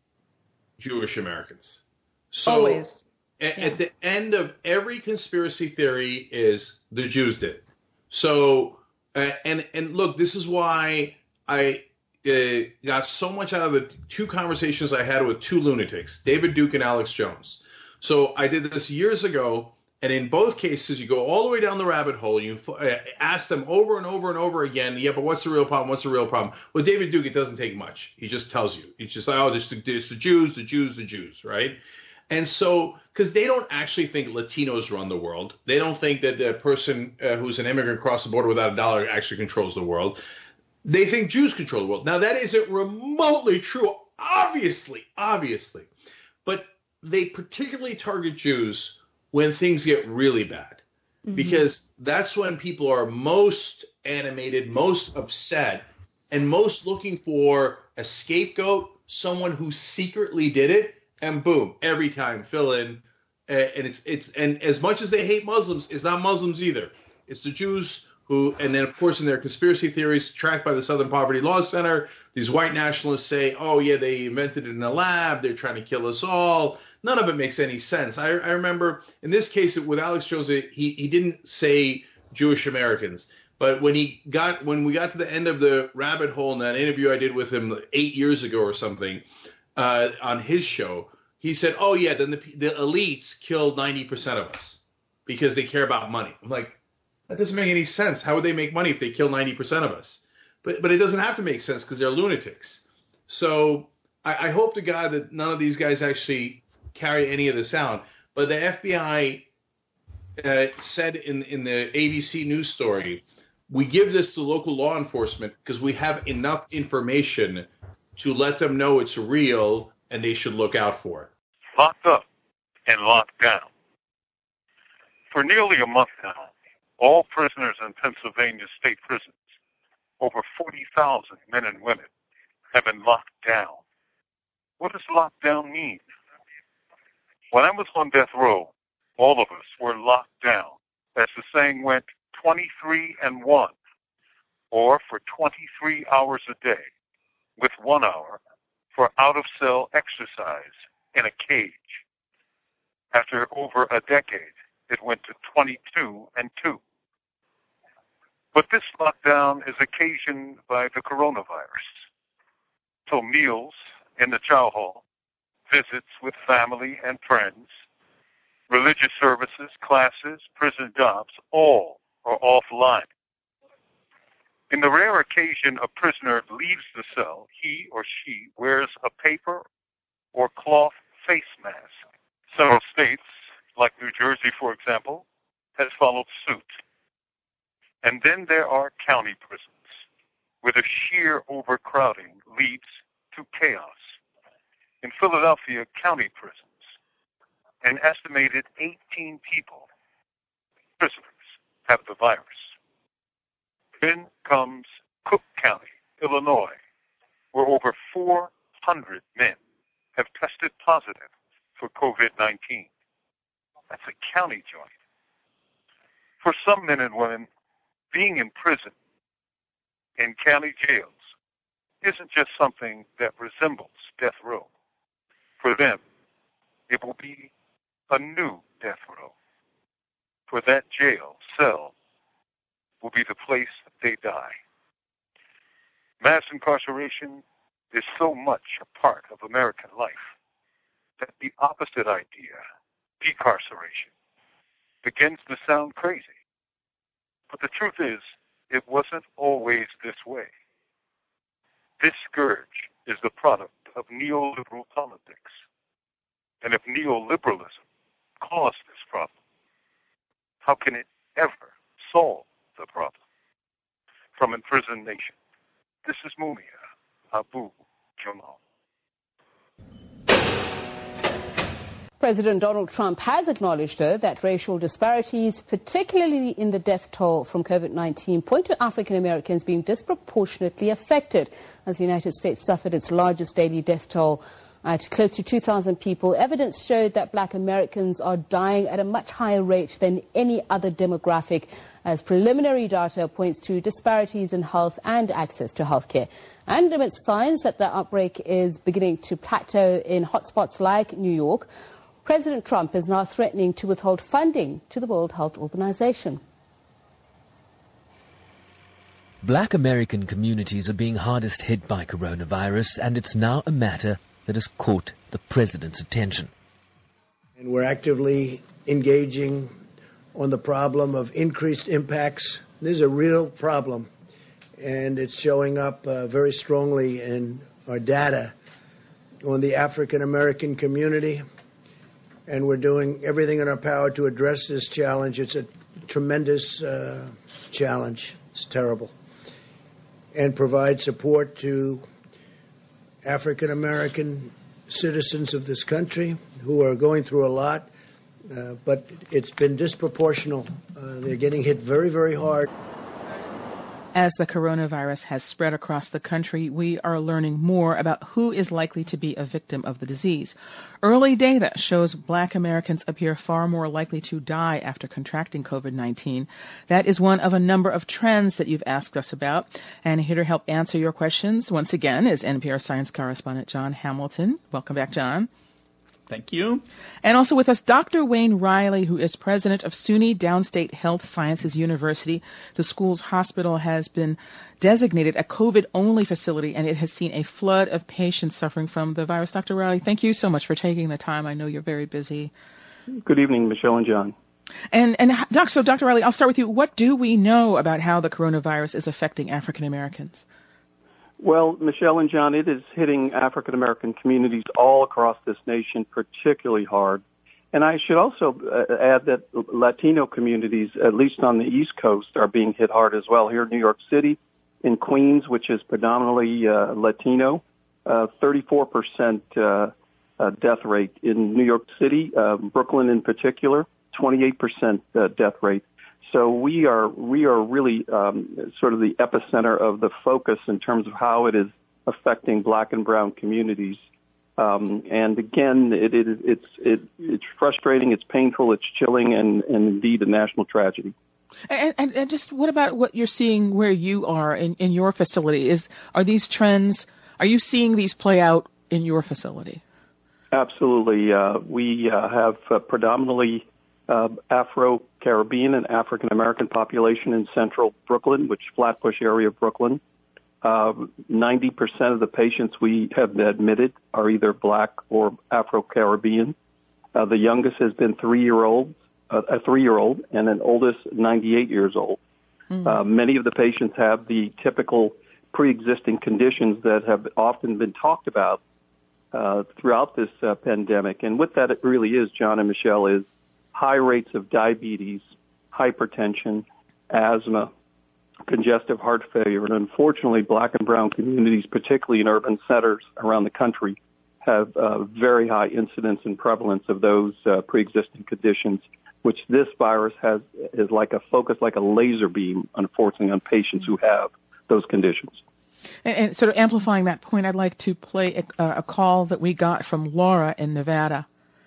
Jewish Americans. So always. At, yeah. at the end of every conspiracy theory is the Jews did it. So, uh, and and look, this is why I uh, got so much out of the two conversations I had with two lunatics, David Duke and Alex Jones. So I did this years ago, and in both cases, you go all the way down the rabbit hole. You uh, ask them over and over and over again, yeah, but what's the real problem? What's the real problem? With David Duke, it doesn't take much. He just tells you. He's just like, oh, it's the, it's the Jews, the Jews, the Jews, right? And so, because they don't actually think Latinos run the world. They don't think that the person uh, who's an immigrant across the border without a dollar actually controls the world. They think Jews control the world. Now, that isn't remotely true, obviously, obviously. But they particularly target Jews when things get really bad, mm-hmm. because that's when people are most animated, most upset, and most looking for a scapegoat, someone who secretly did it, and boom, every time fill in. Uh, and it's it's and as much as they hate Muslims, it's not Muslims either. It's the Jews who, and then of course in their conspiracy theories tracked by the Southern Poverty Law Center, these white nationalists say, oh yeah, they invented it in a lab, they're trying to kill us all. None of it makes any sense. I, I remember in this case with Alex Jones, he he didn't say Jewish Americans, but when he got when we got to the end of the rabbit hole in that interview I did with him eight years ago or something uh, on his show, he said, oh yeah, then the the elites killed ninety percent of us because they care about money. I'm like, that doesn't make any sense. How would they make money if they kill ninety percent of us? But but it doesn't have to make sense because they're lunatics. So I, I hope to God that none of these guys actually carry any of this out. But the F B I uh, said in, in the A B C News story, we give this to local law enforcement because we have enough information to let them know it's real and they should look out for it. Locked up and locked down. For nearly a month now, all prisoners in Pennsylvania state prisons, over forty thousand men and women, have been locked down. What does lockdown mean? When I was on death row, all of us were locked down. As the saying went, twenty-three and one, or for twenty-three hours a day, with one hour for out-of-cell exercise in a cage. After over a decade, it went to twenty-two and two. But this lockdown is occasioned by the coronavirus. So meals in the chow hall, visits with family and friends, religious services, classes, prison jobs, all are offline. In the rare occasion a prisoner leaves the cell, he or she wears a paper or cloth face mask. Several states, like New Jersey, for example, has followed suit. And then there are county prisons, where the sheer overcrowding leads to chaos. In Philadelphia county prisons, an estimated eighteen people, prisoners, have the virus. Then comes Cook County, Illinois, where over four hundred men have tested positive for covid nineteen. That's a county joint. For some men and women, being in prison in county jails isn't just something that resembles death row. For them, it will be a new death row. For that jail cell will be the place that they die. Mass incarceration is so much a part of American life that the opposite idea, decarceration, begins to sound crazy. But the truth is, it wasn't always this way. This scourge is the product of neoliberal politics. And if neoliberalism caused this problem, how can it ever solve the problem? From Imprisoned Nation, this is Mumia Abu Jamal. President Donald Trump has acknowledged, though, that racial disparities, particularly in the death toll from covid nineteen, point to African Americans being disproportionately affected. As the United States suffered its largest daily death toll at close to two thousand people, evidence showed that black Americans are dying at a much higher rate than any other demographic, as preliminary data points to disparities in health and access to health care. And amidst signs that the outbreak is beginning to plateau in hotspots like New York, President Trump is now threatening to withhold funding to the World Health Organization. Black American communities are being hardest hit by coronavirus, and it's now a matter that has caught the president's attention. And we're actively engaging on the problem of increased impacts. This is a real problem, and it's showing up uh, very strongly in our data on the African American community. And we're doing everything in our power to address this challenge. It's a tremendous uh, challenge. It's terrible. And provide support to African American citizens of this country who are going through a lot. Uh, but it's been disproportional. Uh, they're getting hit very, very hard. As the coronavirus has spread across the country, we are learning more about who is likely to be a victim of the disease. Early data shows black Americans appear far more likely to die after contracting covid nineteen. That is one of a number of trends that you've asked us about. And here to help answer your questions, once again, is N P R science correspondent John Hamilton. Welcome back, John. Thank you. And also with us, Doctor Wayne Riley, who is president of SUNY Downstate Health Sciences University. The school's hospital has been designated a COVID-only facility, and it has seen a flood of patients suffering from the virus. Doctor Riley, thank you so much for taking the time. I know you're very busy. Good evening, Michelle and John. And, and doc, so Doctor Riley, I'll start with you. What do we know about how the coronavirus is affecting African Americans? Well, Michelle and John, it is hitting African American communities all across this nation particularly hard. And I should also uh, add that Latino communities, at least on the East Coast, are being hit hard as well. Here in New York City, in Queens, which is predominantly uh, Latino, uh, thirty-four percent uh, uh, death rate. In New York City, uh, Brooklyn in particular, twenty-eight percent uh, death rate. So we are we are really um, sort of the epicenter of the focus in terms of how it is affecting Black and brown communities. Um, and again, it, it, it's it, it's frustrating, it's painful, it's chilling, and, and indeed a national tragedy. And, and, and just what about what you're seeing where you are in, in your facility? Is are these trends? Are you seeing these play out in your facility? Absolutely. Uh, we uh, have uh, predominantly uh, Afro-Caribbean and African-American population in central Brooklyn, which Flatbush area of Brooklyn. Uh, ninety percent of the patients we have admitted are either Black or Afro-Caribbean. Uh, the youngest has been three-year-olds, uh, a three-year-old, and an oldest ninety-eight years old. Mm-hmm. Uh, many of the patients have the typical pre-existing conditions that have often been talked about uh, throughout this uh, pandemic. And what that it really is, John and Michelle, is high rates of diabetes, hypertension, asthma, congestive heart failure, and unfortunately, Black and brown communities, particularly in urban centers around the country, have uh, very high incidence and prevalence of those uh, pre-existing conditions, which this virus has is like a focus, like a laser beam, unfortunately, on patients who have those conditions. And, and sort of amplifying that point, I'd like to play a, a call that we got from Laura in Nevada.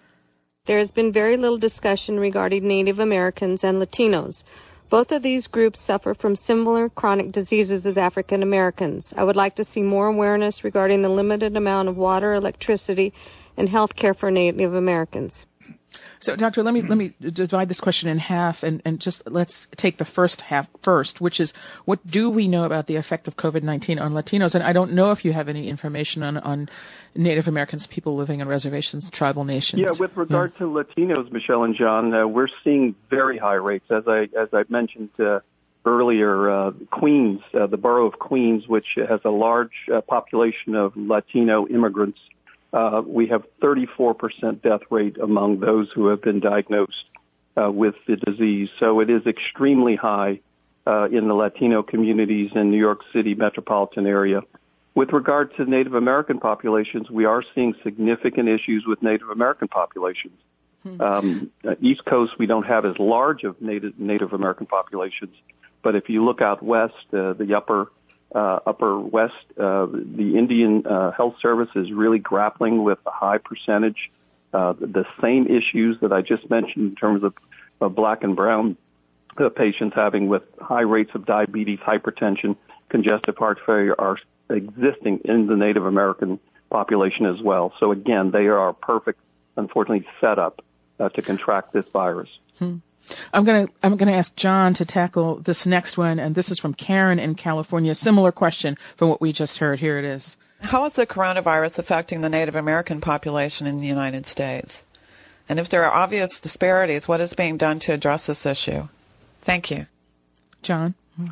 There has been very little discussion regarding Native Americans and Latinos. Both of these groups suffer from similar chronic diseases as African Americans. I would like to see more awareness regarding the limited amount of water, electricity, and health care for Native Americans. So, Doctor, let me let me divide this question in half, and, and just let's take the first half first, which is what do we know about the effect of COVID nineteen on Latinos? And I don't know if you have any information on, on Native Americans, people living in reservations, tribal nations. Yeah, with regard yeah. to Latinos, Michelle and John, uh, we're seeing very high rates. As I as I mentioned uh, earlier, uh, Queens, uh, the borough of Queens, which has a large uh, population of Latino immigrants, Uh, we have thirty-four percent death rate among those who have been diagnosed uh, with the disease. So it is extremely high uh, in the Latino communities in New York City metropolitan area. With regard to Native American populations, we are seeing significant issues with Native American populations. Hmm. Um, uh, East Coast, we don't have as large of Native, Native American populations, but if you look out west, uh, the upper Uh, upper West, uh, the Indian uh, Health Service is really grappling with a high percentage, uh, the same issues that I just mentioned in terms of, of Black and brown uh, patients having with high rates of diabetes, hypertension, congestive heart failure are existing in the Native American population as well. So again, they are perfect, unfortunately, setup uh, to contract this virus. Hmm. I'm going to I'm going to ask John to tackle this next one, and this is from Karen in California. Similar question from what we just heard. Here it is. How is the coronavirus affecting the Native American population in the United States? And if there are obvious disparities, what is being done to address this issue? Thank you. John?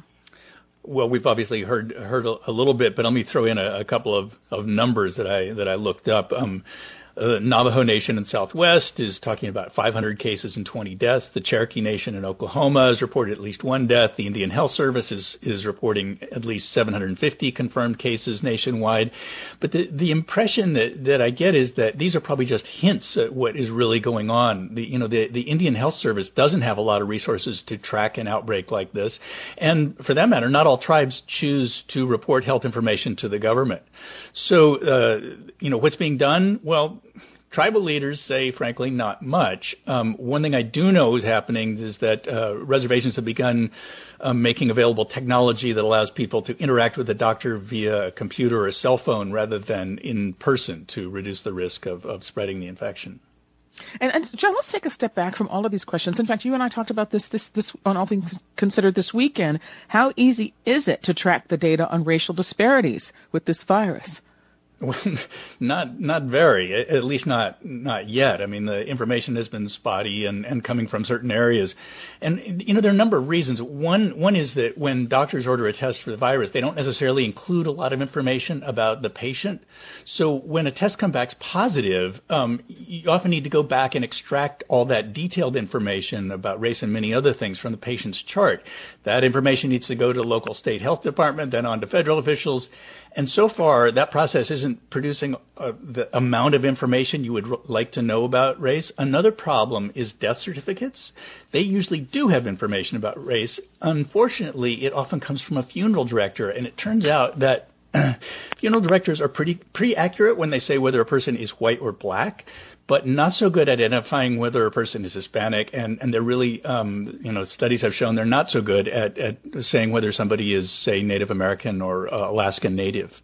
Well, we've obviously heard heard a little bit, but let me throw in a, a couple of, of numbers that I that I looked up. Um, Uh, Navajo Nation in Southwest is talking about five hundred cases and twenty deaths. The Cherokee Nation in Oklahoma has reported at least one death. The Indian Health Service is, is reporting at least seven hundred fifty confirmed cases nationwide. But the, the impression that, that I get is that these are probably just hints at what is really going on. The, you know, the, the Indian Health Service doesn't have a lot of resources to track an outbreak like this. And for that matter, not all tribes choose to report health information to the government. So, uh, you know, what's being done? Well, tribal leaders say, frankly, not much. Um, one thing I do know is happening is that uh, reservations have begun um, making available technology that allows people to interact with the doctor via a computer or a cell phone rather than in person to reduce the risk of, of spreading the infection. And, and John, let's take a step back from all of these questions. In fact, you and I talked about this, this, this on All Things Considered this weekend. How easy is it to track the data on racial disparities with this virus? not not very, at least not not yet. I mean, the information has been spotty and, and coming from certain areas. And, you know, there are a number of reasons. One one is that when doctors order a test for the virus, they don't necessarily include a lot of information about the patient. So when a test comes back positive, um, you often need to go back and extract all that detailed information about race and many other things from the patient's chart. That information needs to go to the local state health department, then on to federal officials. And so far, that process isn't producing uh, the amount of information you would r- like to know about race. Another problem is death certificates. They usually do have information about race. Unfortunately, it often comes from a funeral director, and it turns out that funeral directors are pretty pretty accurate when they say whether a person is white or black, but not so good at identifying whether a person is Hispanic. And, and they're really, um, you know, studies have shown they're not so good at, at saying whether somebody is, say, Native American or uh, Alaskan Native.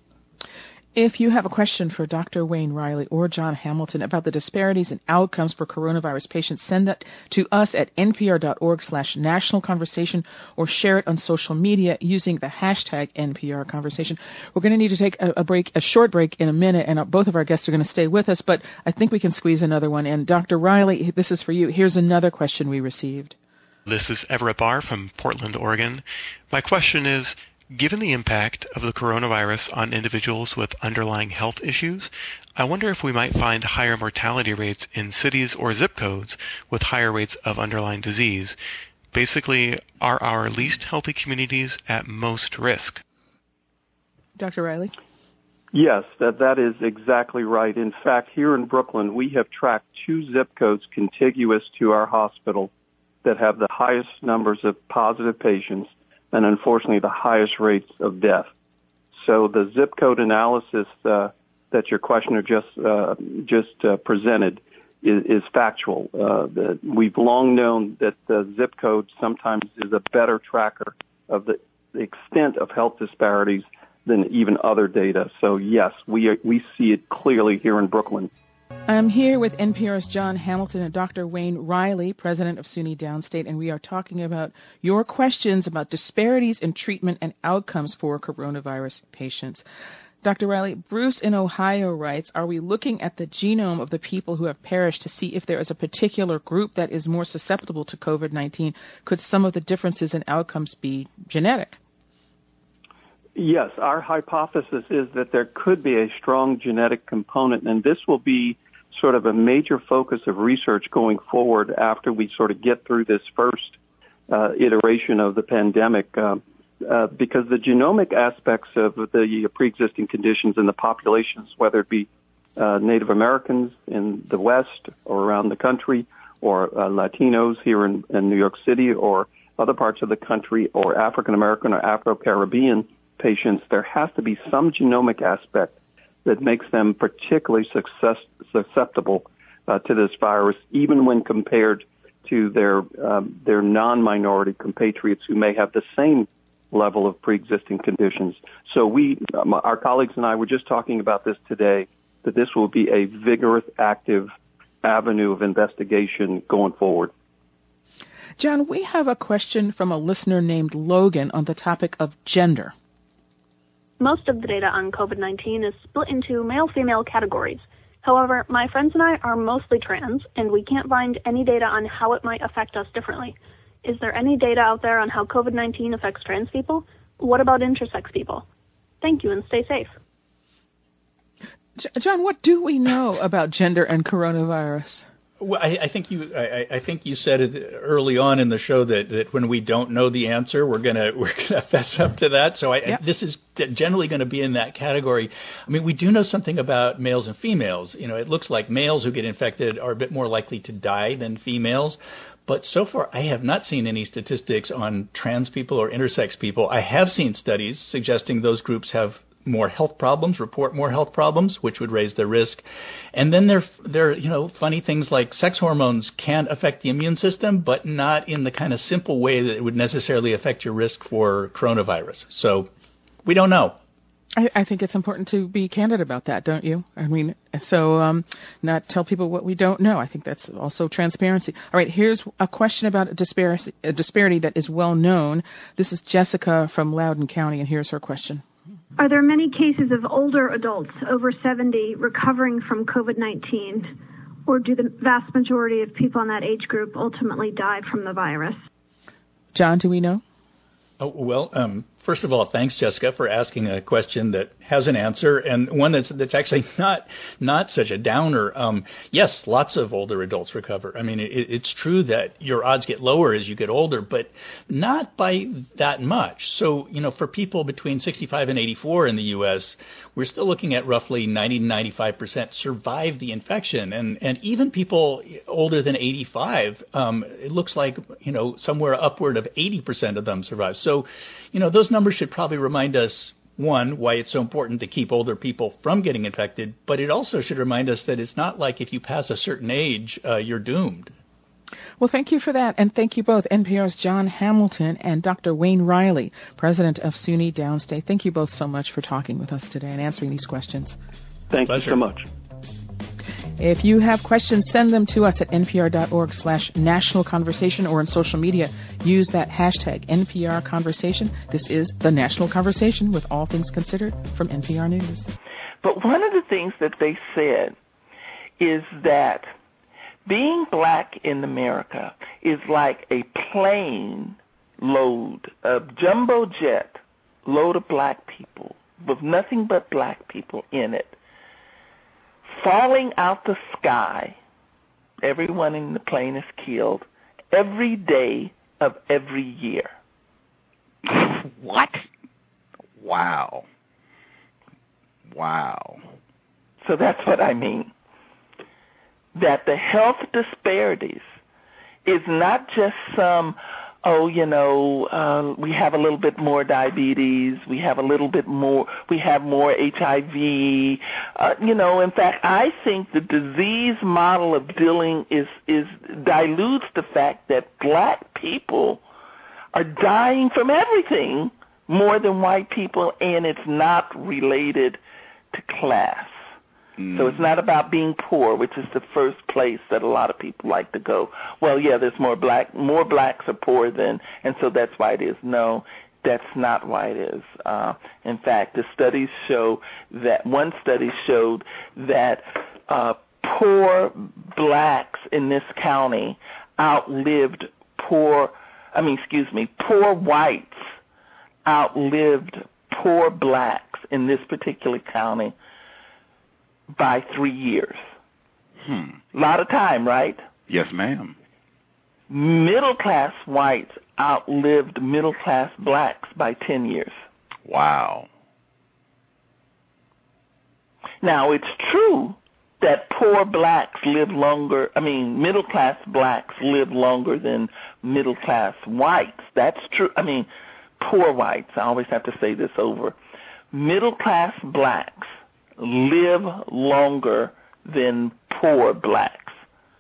If you have a question for Doctor Wayne Riley or John Hamilton about the disparities and outcomes for coronavirus patients, send that to us at npr.org slash national conversation or share it on social media using the hashtag N P R conversation. We're going to need to take a, a break, a short break in a minute, and both of our guests are going to stay with us, but I think we can squeeze another one in. Doctor Riley, this is for you. Here's another question we received. This is Everett Barr from Portland, Oregon. My question is, given the impact of the coronavirus on individuals with underlying health issues, I wonder if we might find higher mortality rates in cities or zip codes with higher rates of underlying disease. Basically, are our least healthy communities at most risk? Doctor Riley? Yes, that, that is exactly right. In fact, here in Brooklyn, we have tracked two zip codes contiguous to our hospital that have the highest numbers of positive patients and unfortunately the highest rates of death. So the zip code analysis uh, that your questioner just uh, just uh, presented is, is factual. Uh, the, we've long known that the zip code sometimes is a better tracker of the, the extent of health disparities than even other data. So yes, we are, we see it clearly here in Brooklyn. I'm here with N P R's John Hamilton and Doctor Wayne Riley, president of SUNY Downstate, and we are talking about your questions about disparities in treatment and outcomes for coronavirus patients. Doctor Riley, Bruce in Ohio writes, are we looking at the genome of the people who have perished to see if there is a particular group that is more susceptible to COVID nineteen? Could some of the differences in outcomes be genetic? Yes, our hypothesis is that there could be a strong genetic component, and this will be sort of a major focus of research going forward after we sort of get through this first uh, iteration of the pandemic, uh, uh, because the genomic aspects of the pre-existing conditions in the populations, whether it be uh, Native Americans in the West or around the country, or uh, Latinos here in, in New York City or other parts of the country, or African American or Afro-Caribbean patients, there has to be some genomic aspect that makes them particularly success, susceptible uh, to this virus, even when compared to their um, their non-minority compatriots who may have the same level of pre-existing conditions. So we, um, our colleagues and I were just talking about this today, that this will be a vigorous, active avenue of investigation going forward. John, we have a question from a listener named Logan on the topic of gender. Most of the data on COVID nineteen is split into male-female categories. However, my friends and I are mostly trans, and we can't find any data on how it might affect us differently. Is there any data out there on how COVID nineteen affects trans people? What about intersex people? Thank you, and stay safe. John, what do we know about gender and coronavirus? Well, I, I think you, I, I think you said it early on in the show that, that when we don't know the answer, we're gonna we're gonna fess up to that. So I, yep. This is generally going to be in that category. I mean, we do know something about males and females. You know, it looks like males who get infected are a bit more likely to die than females. But so far, I have not seen any statistics on trans people or intersex people. I have seen studies suggesting those groups have more health problems, report more health problems, which would raise their risk. And then there, there, you know, funny things like sex hormones can affect the immune system, but not in the kind of simple way that it would necessarily affect your risk for coronavirus. So we don't know. I, I think it's important to be candid about that, don't you? I mean, so um, not tell people what we don't know. I think that's also transparency. All right, here's a question about a disparity, a disparity that is well known. This is Jessica from Loudoun County, and here's her question. Are there many cases of older adults over seventy recovering from COVID nineteen, or do the vast majority of people in that age group ultimately die from the virus? John, do we know? Oh, well, um, first of all, thanks, Jessica, for asking a question that has an answer, and one that's that's actually not not such a downer. Um, yes, lots of older adults recover. I mean, it, it's true that your odds get lower as you get older, but not by that much. So, you know, for people between sixty-five and eighty-four in the U S, we're still looking at roughly ninety to ninety-five percent survive the infection, and and even people older than eighty-five, um, it looks like, you know, somewhere upward of eighty percent of them survive. So, you know, those numbers should probably remind us, one, why it's so important to keep older people from getting infected, but it also should remind us that it's not like if you pass a certain age, uh, you're doomed. Well, thank you for that, and thank you both, N P R's John Hamilton and Doctor Wayne Riley, president of SUNY Downstate. Thank you both so much for talking with us today and answering these questions. Thank Pleasure. you so much. If you have questions, send them to us at npr.org slash national conversation or on social media. Use that hashtag N P R conversation. This is The National Conversation with All Things Considered from N P R News. But one of the things that they said is that being black in America is like a plane load, a jumbo jet load of black people with nothing but black people in it, falling out the sky. Everyone in the plane is killed every day of every year. What? Wow. Wow. So that's what I mean. That the health disparities is not just some, oh, you know, uh, we have a little bit more diabetes, we have a little bit more, we have more H I V. Uh, you know, in fact, I think the disease model of dealing is, is dilutes the fact that black people are dying from everything more than white people, and it's not related to class. So it's not about being poor, which is the first place that a lot of people like to go. Well, yeah, there's more black, more blacks are poor than, and so that's why it is. No, that's not why it is. Uh, in fact, the studies show that one study showed that uh, poor blacks in this county outlived poor, I mean, excuse me, poor whites outlived poor blacks in this particular county by three years. Hmm. A lot of time, right? Yes, ma'am. Middle-class whites outlived middle-class blacks by ten years. Wow. Now, it's true that poor blacks live longer, I mean, middle-class blacks live longer than middle-class whites. That's true. I mean, poor whites, I always have to say this over. Middle-class blacks live longer than poor blacks.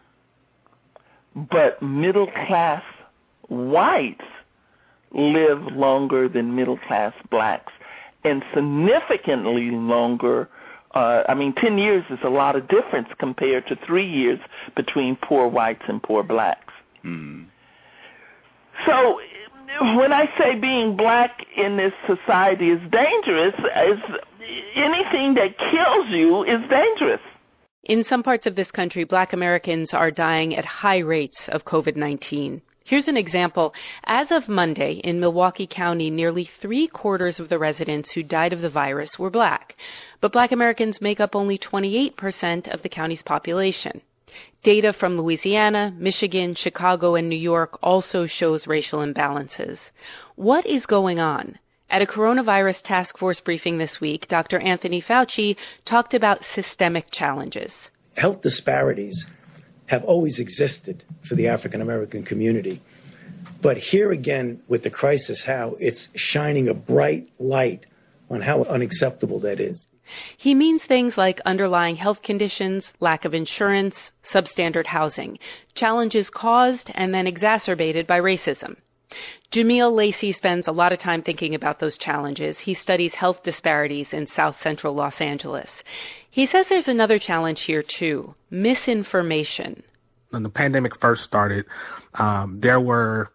But middle-class whites live longer than middle-class blacks, and significantly longer. Uh, I mean, ten years is a lot of difference compared to three years between poor whites and poor blacks. Hmm. So when I say being black in this society is dangerous, is anything that kills you is dangerous. In some parts of this country, black Americans are dying at high rates of COVID nineteen. Here's an example. As of Monday, in Milwaukee County, nearly three quarters of the residents who died of the virus were black. But black Americans make up only twenty-eight percent of the county's population. Data from Louisiana, Michigan, Chicago, and New York also shows racial imbalances. What is going on? At a coronavirus task force briefing this week, Doctor Anthony Fauci talked about systemic challenges. Health disparities have always existed for the African American community. But here again, with the crisis, how it's shining a bright light on how unacceptable that is. He means things like underlying health conditions, lack of insurance, substandard housing, challenges caused and then exacerbated by racism. Jamil Lacey spends a lot of time thinking about those challenges. He studies health disparities in South Central Los Angeles. He says there's another challenge here, too, misinformation. When the pandemic first started, um, there were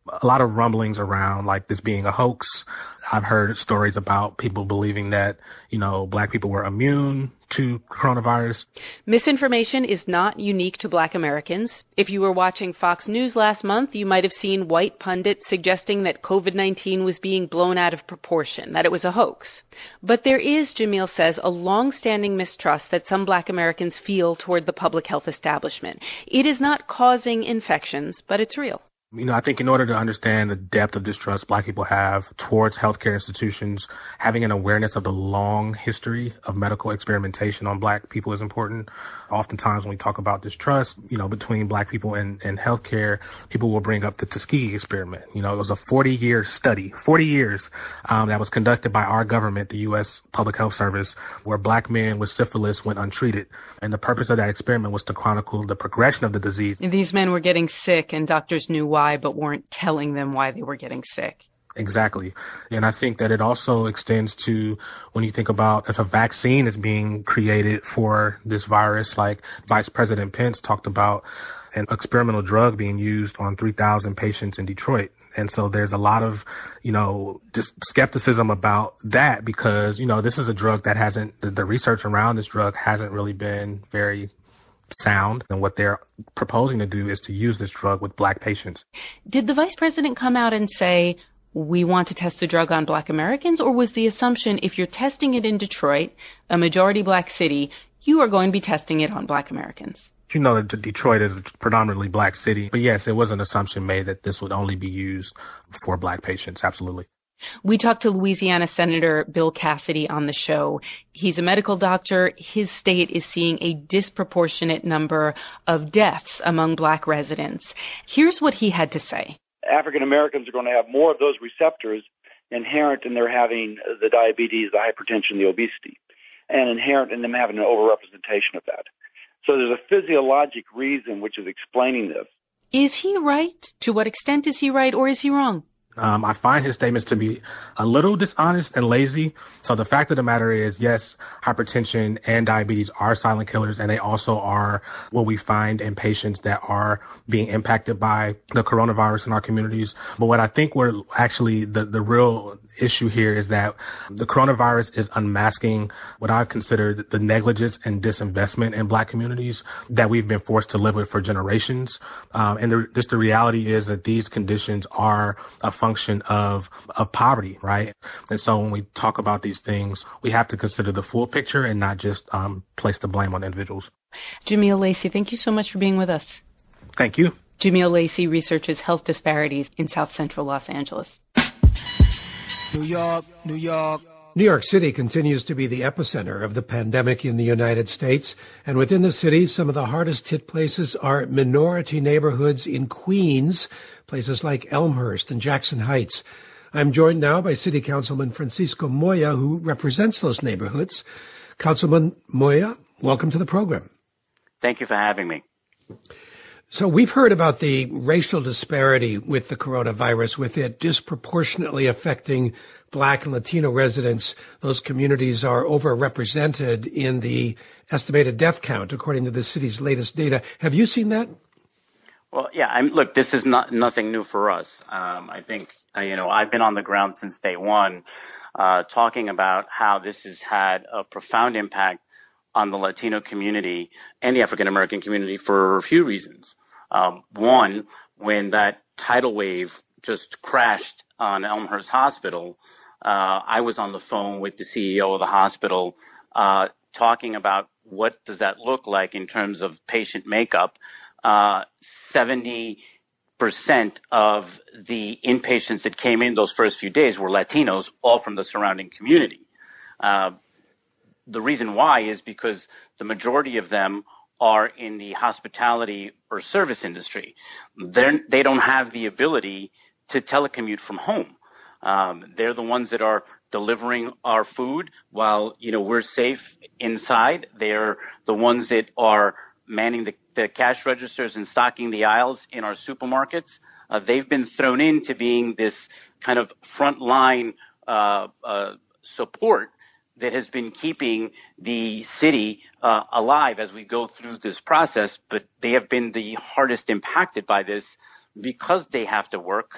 a lot of rumblings around like this being a hoax. I've heard stories about people believing that, you know, black people were immune to coronavirus. Misinformation is not unique to black Americans. If you were watching Fox News last month, you might have seen white pundits suggesting that COVID nineteen was being blown out of proportion, that it was a hoax. But there is, Jamil says, a long-standing mistrust that some black Americans feel toward the public health establishment. It is not causing infections, but it's real. You know, I think in order to understand the depth of distrust black people have towards healthcare institutions, having an awareness of the long history of medical experimentation on black people is important. Oftentimes when we talk about distrust, you know, between black people and, and healthcare, people will bring up the Tuskegee experiment. You know, it was a forty-year study, forty years, um, that was conducted by our government, the U S Public Health Service, where black men with syphilis went untreated. And the purpose of that experiment was to chronicle the progression of the disease. These men were getting sick and doctors knew why, but weren't telling them why they were getting sick. Exactly. And I think that it also extends to when you think about if a vaccine is being created for this virus, like Vice President Pence talked about an experimental drug being used on three thousand patients in Detroit. And so there's a lot of, you know, just skepticism about that because, you know, this is a drug that hasn't, the, the research around this drug hasn't really been very sound. And what they're proposing to do is to use this drug with black patients. Did the vice president come out and say, we want to test the drug on black Americans? Or was the assumption if you're testing it in Detroit, a majority black city, you are going to be testing it on black Americans? You know that Detroit is a predominantly black city. But yes, it was an assumption made that this would only be used for black patients. Absolutely. We talked to Louisiana Senator Bill Cassidy on the show. He's a medical doctor. His state is seeing a disproportionate number of deaths among black residents. Here's what he had to say. African Americans are going to have more of those receptors inherent in their having the diabetes, the hypertension, the obesity, and inherent in them having an overrepresentation of that. So there's a physiologic reason which is explaining this. Is he right? To what extent is he right, or is he wrong? Um, I find his statements to be a little dishonest and lazy. So the fact of the matter is, yes, hypertension and diabetes are silent killers, and they also are what we find in patients that are being impacted by the coronavirus in our communities. But what I think we're actually the, the real issue here is that the coronavirus is unmasking what I consider the negligence and disinvestment in black communities that we've been forced to live with for generations. Um, and the, just the reality is that these conditions are a function of, of poverty, right? And so when we talk about these things, we have to consider the full picture and not just um, place the blame on individuals. Jamil Lacey, thank you so much for being with us. Thank you. Jamil Lacey researches health disparities in South Central Los Angeles. New York, New York. New York City continues to be the epicenter of the pandemic in the United States. And within the city, some of the hardest hit places are minority neighborhoods in Queens, places like Elmhurst and Jackson Heights. I'm joined now by City Councilman Francisco Moya, who represents those neighborhoods. Councilman Moya, welcome to the program. Thank you for having me. So we've heard about the racial disparity with the coronavirus, with it disproportionately affecting Black and Latino residents. Those communities are overrepresented in the estimated death count, according to the city's latest data. Have you seen that? Well, yeah, I'm, look, this is not nothing new for us. Um, I think, uh, you know, I've been on the ground since day one, uh, talking about how this has had a profound impact on the Latino community and the African American community for a few reasons. Um, one, when that tidal wave just crashed on Elmhurst Hospital, uh, I was on the phone with the C E O of the hospital, uh, talking about what does that look like in terms of patient makeup. Uh, seventy percent of the inpatients that came in those first few days were Latinos, all from the surrounding community. Uh, the reason why is because the majority of them are in the hospitality or service industry. They're, they don't have the ability to telecommute from home. Um, they're the ones that are delivering our food while, you know, we're safe inside. They're the ones that are manning the, the cash registers and stocking the aisles in our supermarkets. Uh, they've been thrown into being this kind of frontline uh, uh, support that has been keeping the city uh, alive as we go through this process, but they have been the hardest impacted by this because they have to work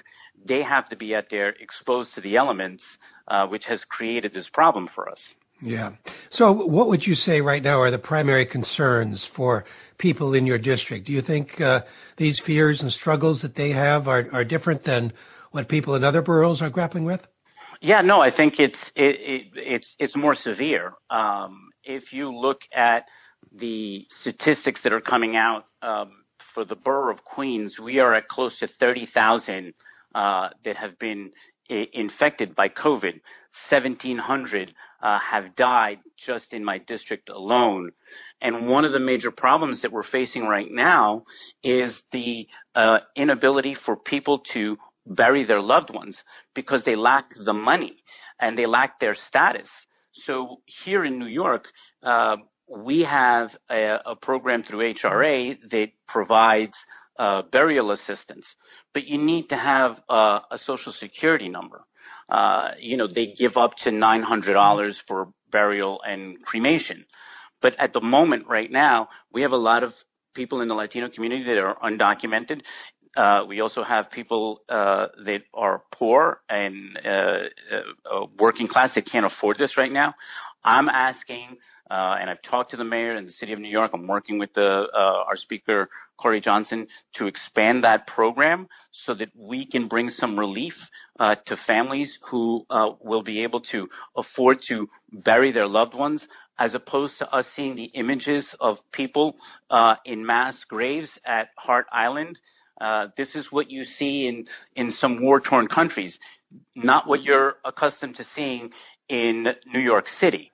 they have to be out there exposed to the elements, uh, which has created this problem for us. Yeah. So what would you say right now are the primary concerns for people in your district? Do you think uh, these fears and struggles that they have are, are different than what people in other boroughs are grappling with? Yeah, no, I think it's it, it, it's it's more severe. Um, if you look at the statistics that are coming out um, for the borough of Queens, we are at close to thirty thousand uh, that have been I- infected by COVID. seventeen hundred uh, have died just in my district alone. And one of the major problems that we're facing right now is the uh, inability for people to bury their loved ones because they lack the money and they lack their status. So here in New York, uh, we have a, a program through H R A that provides uh, burial assistance, but you need to have uh, a social security number. Uh, you know, they give up to nine hundred dollars for burial and cremation. But at the moment right now, we have a lot of people in the Latino community that are undocumented. Uh, we also have people uh, that are poor and uh, uh, working class that can't afford this right now. I'm asking, uh, and I've talked to the mayor in the city of New York. I'm working with the uh, our speaker, Corey Johnson, to expand that program so that we can bring some relief uh, to families who uh, will be able to afford to bury their loved ones, as opposed to us seeing the images of people uh, in mass graves at Hart Island. Uh, this is what you see in, in some war-torn countries, not what you're accustomed to seeing in New York City.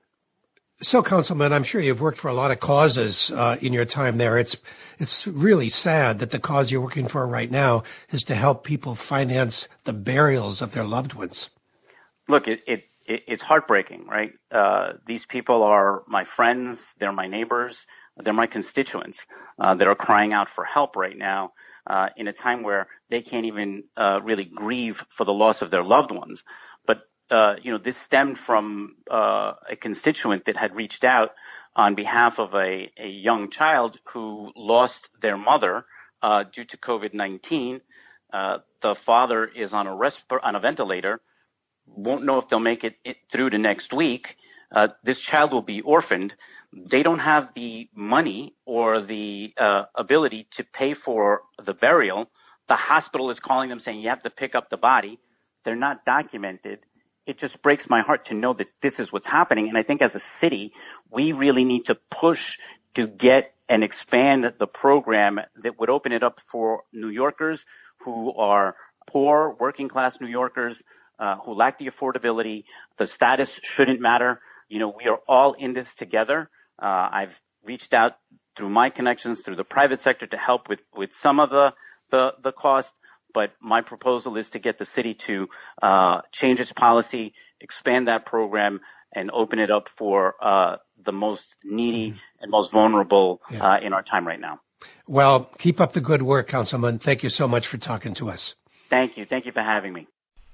So, Councilman, I'm sure you've worked for a lot of causes uh, in your time there. It's it's really sad that the cause you're working for right now is to help people finance the burials of their loved ones. Look, it, it, it it's heartbreaking, right? Uh, these people are my friends, they're my neighbors, they're my constituents uh, that are crying out for help right now. Uh, in a time where they can't even uh, really grieve for the loss of their loved ones. But, uh, you know, this stemmed from uh, a constituent that had reached out on behalf of a, a young child who lost their mother uh, due to COVID nineteen. Uh, the father is on a resp- on a ventilator, won't know if they'll make it, it through to next week. Uh, this child will be orphaned. They don't have the money or the uh, ability to pay for the burial. The hospital is calling them saying you have to pick up the body. They're not documented. It just breaks my heart to know that this is what's happening. And I think as a city, we really need to push to get and expand the program that would open it up for New Yorkers who are poor, working class New Yorkers uh, who lack the affordability. The status shouldn't matter. You know, we are all in this together. Uh, I've reached out through my connections, through the private sector to help with, with some of the, the, the cost. But my proposal is to get the city to uh, change its policy, expand that program, and open it up for uh, the most needy and most vulnerable yeah. uh, in our time right now. Well, keep up the good work, Councilman. Thank you so much for talking to us. Thank you. Thank you for having me.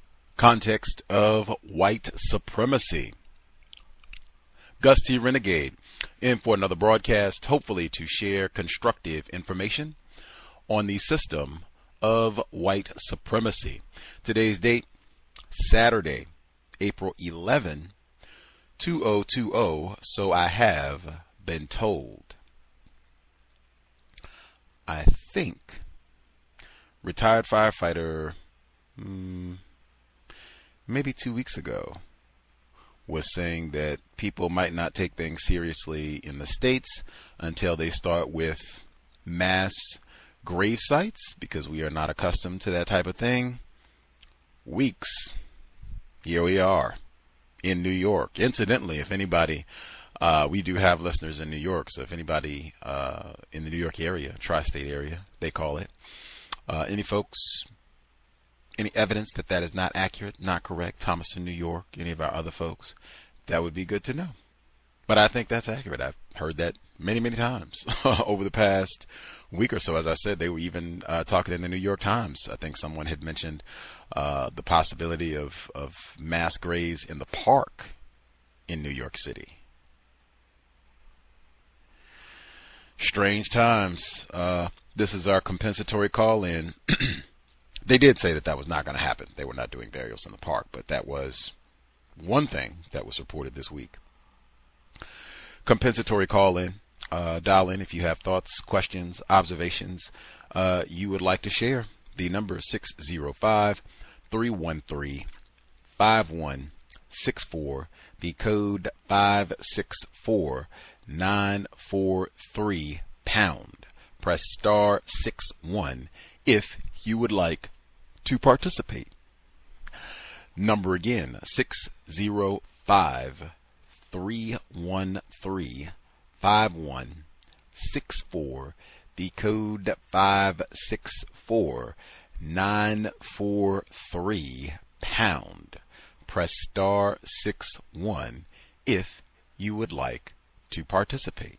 Context of white supremacy. Gus T. Renegade in for another broadcast, hopefully to share constructive information on the system of white supremacy. Today's date, Saturday, April eleventh, two thousand twenty, so I have been told. I think retired firefighter, hmm, maybe two weeks ago, was saying that people might not take things seriously in the States until they start with mass grave sites, because we are not accustomed to that type of thing. Weeks. Here we are in New York. Incidentally, if anybody, uh, we do have listeners in New York, so if anybody uh, in the New York area, tri-state area, they call it, uh, any folks, any evidence that that is not accurate, not correct, Thomaston, New York, any of our other folks, that would be good to know. But I think that's accurate. I've heard that many, many times over the past week or so. As I said, they were even uh, talking in the New York Times. I think someone had mentioned uh, the possibility of, of mass graves in the park in New York City. Strange times. Uh, this is our compensatory call-in. They did say that that was not going to happen. They were not doing burials in the park, but that was one thing that was reported this week. Compensatory call-in. Uh, dial in if you have thoughts, questions, observations uh, you would like to share. The number is six zero five, three one three, five one six four. The code five six four nine four three pound. Press star six one if you would like to participate. Number again, six zero five, three one three, five one six four. The code five six four nine four three pound. Press star six one if you would like to participate.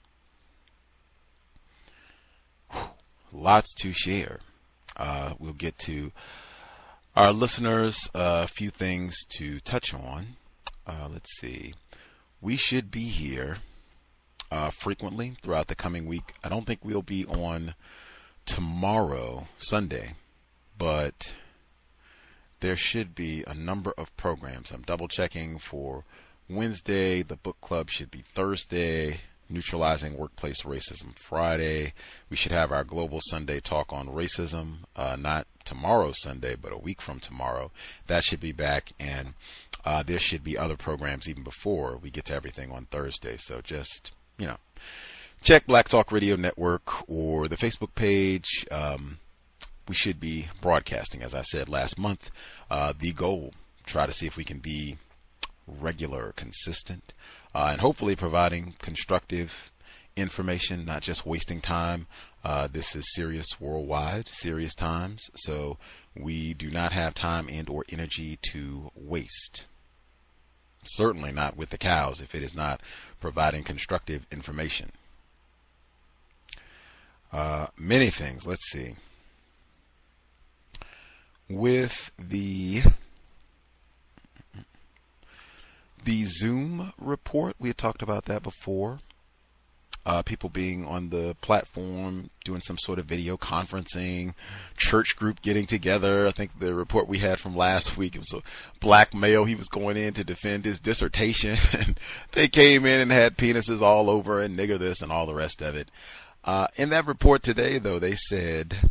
Whew, lots to share. Uh, we'll get to our listeners, a uh, few things to touch on. Uh, let's see. We should be here uh, frequently throughout the coming week. I don't think we'll be on tomorrow, Sunday, but there should be a number of programs. I'm double checking for Wednesday. The book club should be Thursday. Neutralizing Workplace Racism Friday. We should have our Global Sunday talk on racism, uh, not tomorrow Sunday, but a week from tomorrow. That should be back, and uh, there should be other programs even before we get to everything on Thursday. So just, you know, check Black Talk Radio Network or the Facebook page. Um, we should be broadcasting, as I said last month. Uh, the goal, try to see if we can be regular, consistent, uh, and hopefully providing constructive information, not just wasting time. Uh, this is serious worldwide, serious times, so we do not have time and or energy to waste. Certainly not with the cows if it is not providing constructive information. Uh, many things, let's see. With the The Zoom report, we had talked about that before. Uh, people being on the platform, doing some sort of video conferencing, church group getting together. I think the report we had from last week, it was a black male. He was going in to defend his dissertation, and they came in and had penises all over and nigger this and all the rest of it. Uh, in that report today, though, they said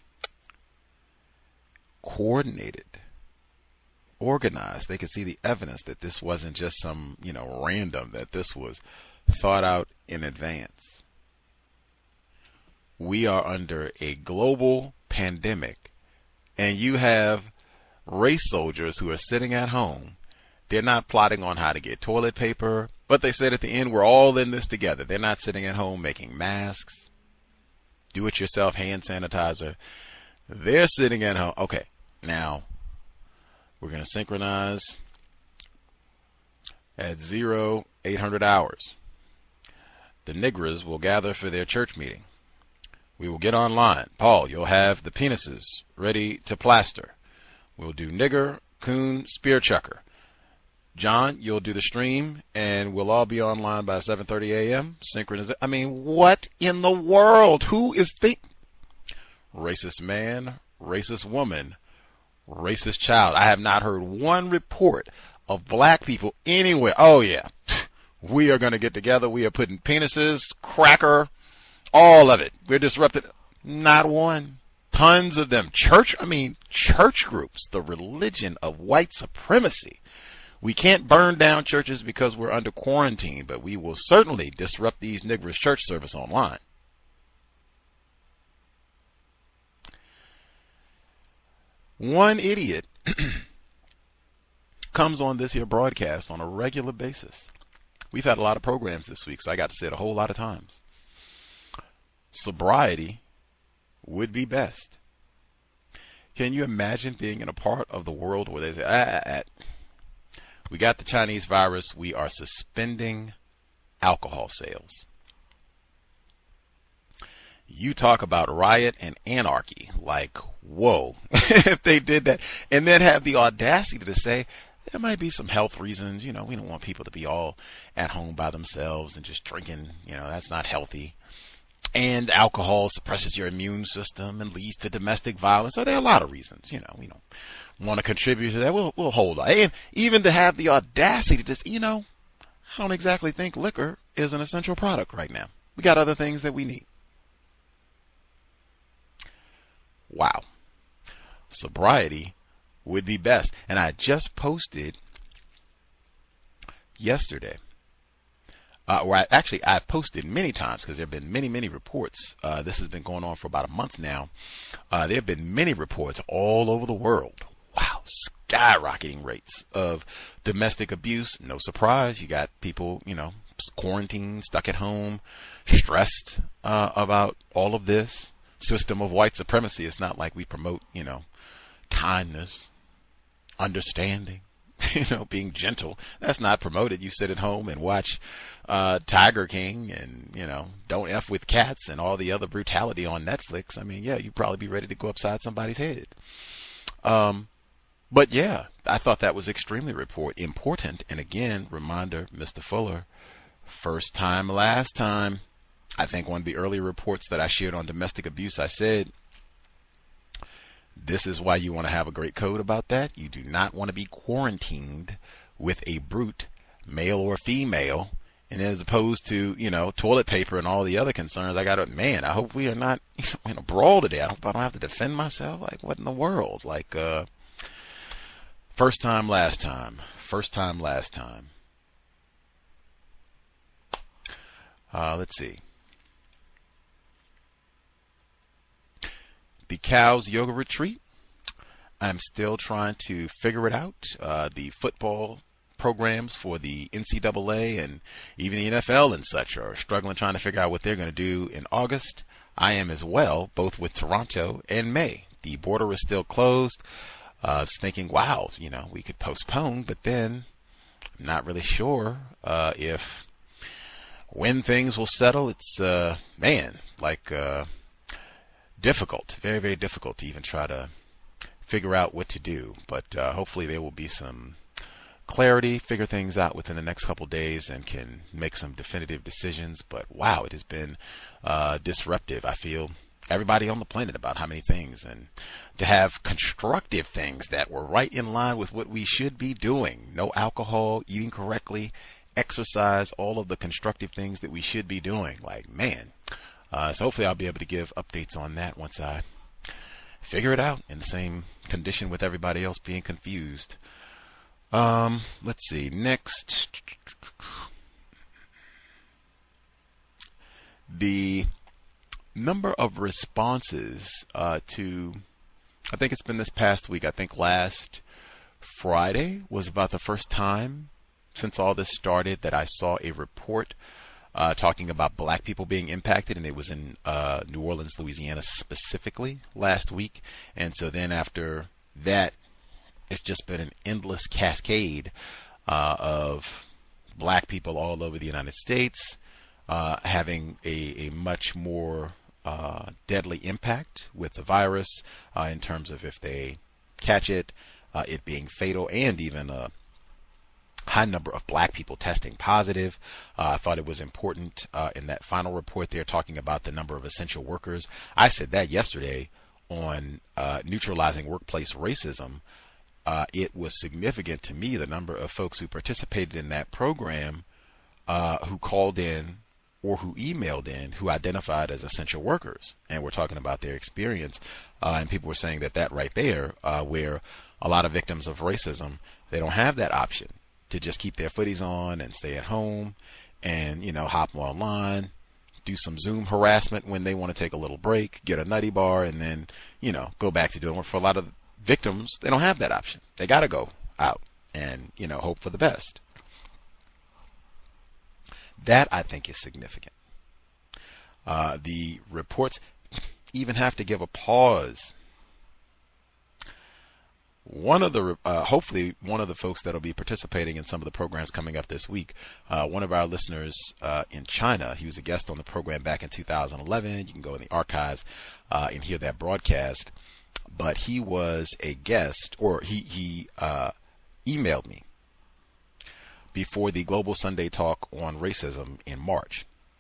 coordinated. Organized. They could see the evidence that this wasn't just some, you know, random, that this was thought out in advance. We are under a global pandemic, and you have race soldiers who are sitting at home. They're not plotting on how to get toilet paper, but they said at the end, we're all in this together. They're not sitting at home making masks, do-it-yourself hand sanitizer. They're sitting at home. Okay, now we're going to synchronize at zero, eight hundred hours. The niggers will gather for their church meeting. We will get online. Paul, you'll have the penises ready to plaster. We'll do nigger, coon, spear chucker. John, you'll do the stream, and we'll all be online by seven thirty a.m. Synchronization. I mean, what in the world? Who is think? Racist man, racist woman, racist child. I have not heard one report of black people anywhere. Oh, yeah. We are going to get together. We are putting penises, cracker, all of it. We're disrupted. Not one. Tons of them. Church, I mean, church groups, the religion of white supremacy. We can't burn down churches because we're under quarantine, but we will certainly disrupt these niggers' church service online. One idiot comes on this here broadcast on a regular basis. We've had a lot of programs this week, so I got to say it a whole lot of times. Sobriety would be best. Can you imagine being in a part of the world where they say, ah, ah, ah, we got the Chinese virus, we are suspending alcohol sales. You talk about riot and anarchy, like, whoa, if they did that, and then have the audacity to say, there might be some health reasons, you know, we don't want people to be all at home by themselves and just drinking, you know, that's not healthy. and alcohol suppresses your immune system and leads to domestic violence. So there are a lot of reasons, you know, we don't want to contribute to that. We'll, we'll hold on. And even to have the audacity to just, you know, I don't exactly think liquor is an essential product right now. We got other things that we need. Wow. Sobriety would be best. And I just posted yesterday, uh, or I, actually I posted many times because there have been many, many reports. Uh, this has been going on for about a month now. Uh, there have been many reports all over the world. Wow, skyrocketing rates of domestic abuse. No surprise. You got people, you know, quarantined, stuck at home, stressed uh, about all of this system of white supremacy. It's not like we promote, you know, kindness, understanding, you know, being gentle. That's not promoted. You sit at home and watch uh, Tiger King and, you know, Don't F with Cats and all the other brutality on Netflix. I mean, yeah, you'd probably be ready to go upside somebody's head. Um, but yeah, I thought that was extremely report important. And again, reminder, Mister Fuller, first time, last time. I think one of the earlier reports that I shared on domestic abuse, I said, this is why you want to have a great code about that. You do not want to be quarantined with a brute, male or female, and as opposed to, you know, toilet paper and all the other concerns. I got to, man, I hope we are not in a brawl today. I hope I don't have to defend myself. Like, what in the world? Like, uh, first time, last time. First time, last time. Uh, let's see. The Cows Yoga Retreat. I'm still trying to figure it out. Uh, the football programs for the N C double A and even the N F L and such are struggling trying to figure out what they're going to do in August. I am as well, both with Toronto and May. The border is still closed. Uh, I was thinking, wow, you know, we could postpone, but then I'm not really sure uh, if when things will settle. It's, uh, man, like... Uh, difficult, very, very difficult to even try to figure out what to do. But uh, hopefully there will be some clarity, figure things out within the next couple of days and can make some definitive decisions. But wow, it has been uh, disruptive. I feel everybody on the planet about how many things, and to have constructive things that were right in line with what we should be doing. No alcohol, eating correctly, exercise, all of the constructive things that we should be doing. Like, man. Uh, so hopefully I'll be able to give updates on that once I figure it out in the same condition with everybody else being confused. Um, let's see. Next. The number of responses uh, to, I think it's been this past week, I think last Friday was about the first time since all this started that I saw a report Uh, talking about black people being impacted, and it was in uh, New Orleans, Louisiana specifically last week. And so then after that, it's just been an endless cascade uh, of black people all over the United States uh, having a, a much more uh, deadly impact with the virus uh, in terms of if they catch it, uh, it being fatal, and even a high number of black people testing positive. Uh, I thought it was important uh, in that final report there talking about the number of essential workers. I said that yesterday on uh, neutralizing workplace racism. Uh, it was significant to me the number of folks who participated in that program uh, who called in or who emailed in who identified as essential workers. And we're talking about their experience. Uh, and people were saying that that right there, uh, where a lot of victims of racism, they don't have that option to just keep their footies on and stay at home and, you know, hop online, do some Zoom harassment when they want to take a little break, get a nutty bar, and then, you know, go back to doing it. For a lot of victims, they don't have that option. They got to go out and, you know, hope for the best. That, I think, is significant. Uh, the reports even have to give a pause. One of the, uh, hopefully, one of the folks that will be participating in some of the programs coming up this week, uh, one of our listeners uh, in China, he was a guest on the program back in two thousand eleven. You can go in the archives uh, and hear that broadcast. But he was a guest, or he, he uh, emailed me before the Global Sunday Talk on Racism in March.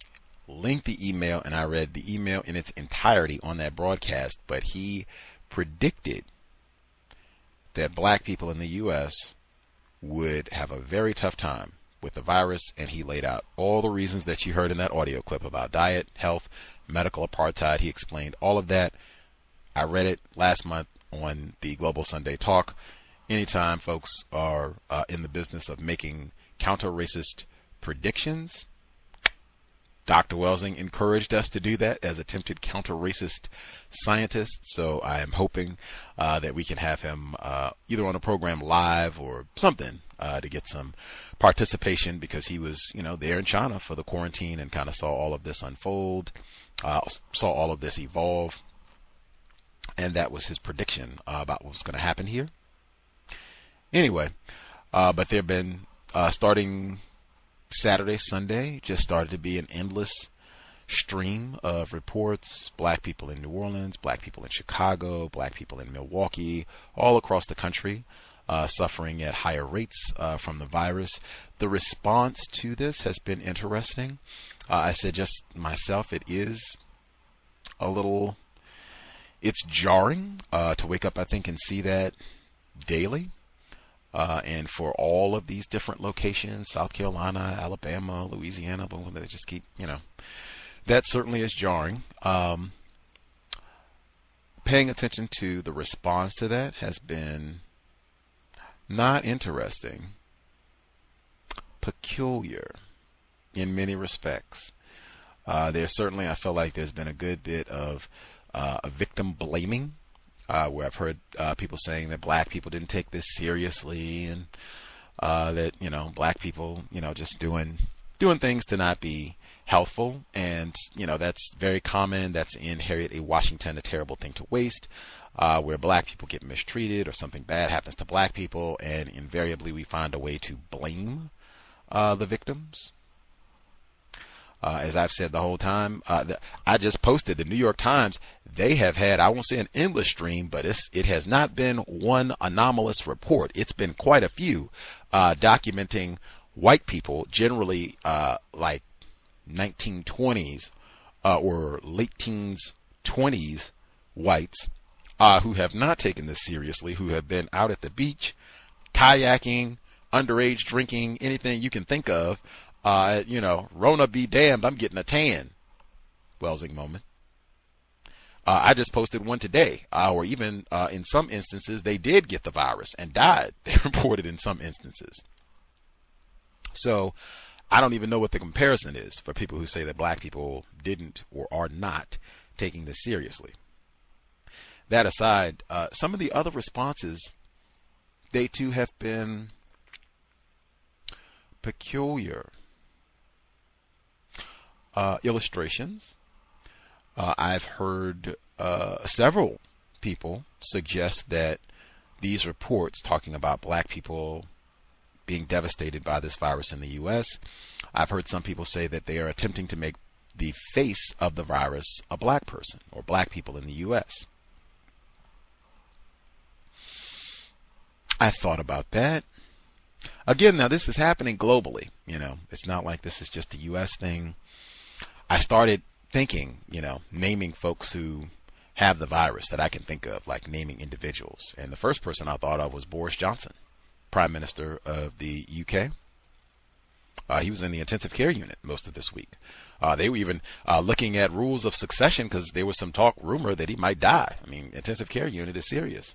lengthy email, and I read the email in its entirety on that broadcast, but he predicted that black people in the U S would have a very tough time with the virus, and he laid out all the reasons that you heard in that audio clip about diet, health, medical apartheid. He explained all of that. I read it last month on the Global Sunday Talk. Anytime folks are uh, in the business of making counter-racist predictions, Doctor Welsing encouraged us to do that as attempted counter-racist scientists. So I am hoping uh, that we can have him uh, either on a program live or something uh, to get some participation, because he was, you know, there in China for the quarantine and kind of saw all of this unfold, uh, saw all of this evolve, and that was his prediction uh, about what was going to happen here. Anyway, uh, but there have been uh, starting Saturday, Sunday, just started to be an endless stream of reports. Black people in New Orleans, black people in Chicago, black people in Milwaukee, all across the country, uh, suffering at higher rates uh, from the virus. The response to this has been interesting. Uh, I said just myself, it is a little, it's jarring uh, to wake up, I think, and see that daily. Uh, and for all of these different locations, South Carolina, Alabama, Louisiana, but they just keep, you know, that certainly is jarring. Um, paying attention to the response to that has been not interesting, peculiar in many respects. Uh, there's certainly, I feel like there's been a good bit of uh, a victim blaming. Uh, where I've heard uh, people saying that black people didn't take this seriously, and uh, that, you know, black people, you know, just doing doing things to not be healthful. And, you know, that's very common. That's in Harriet A. Washington, A Terrible Thing to Waste, uh, where black people get mistreated or something bad happens to black people, and invariably we find a way to blame uh, the victims. Uh, as I've said the whole time, uh, the, I just posted the New York Times. They have had, I won't say an endless stream, but it's, it has not been one anomalous report. It's been quite a few uh, documenting white people, generally uh, like nineteen twenties uh, or late teens, twenties whites, uh, who have not taken this seriously, who have been out at the beach, kayaking, underage drinking, anything you can think of. Uh, you know, Rona be damned, I'm getting a tan. Welsing moment. Uh, I just posted one today, uh, or even uh, in some instances, they did get the virus and died. They reported in some instances. So I don't even know what the comparison is for people who say that black people didn't or are not taking this seriously. That aside, uh, some of the other responses, they too have been peculiar. Uh, illustrations. Uh, I've heard uh, several people suggest that these reports talking about black people being devastated by this virus in the U S, I've heard some people say that they are attempting to make the face of the virus a black person or black people in the U S. I thought about that. Again, now this is happening globally. You know, it's not like this is just a U S thing. I started thinking, you know, naming folks who have the virus that I can think of, like naming individuals. And the first person I thought of was Boris Johnson, Prime Minister of the U K. Uh, he was in the intensive care unit most of this week. Uh, they were even uh, looking at rules of succession because there was some talk, rumor that he might die. I mean, intensive care unit is serious.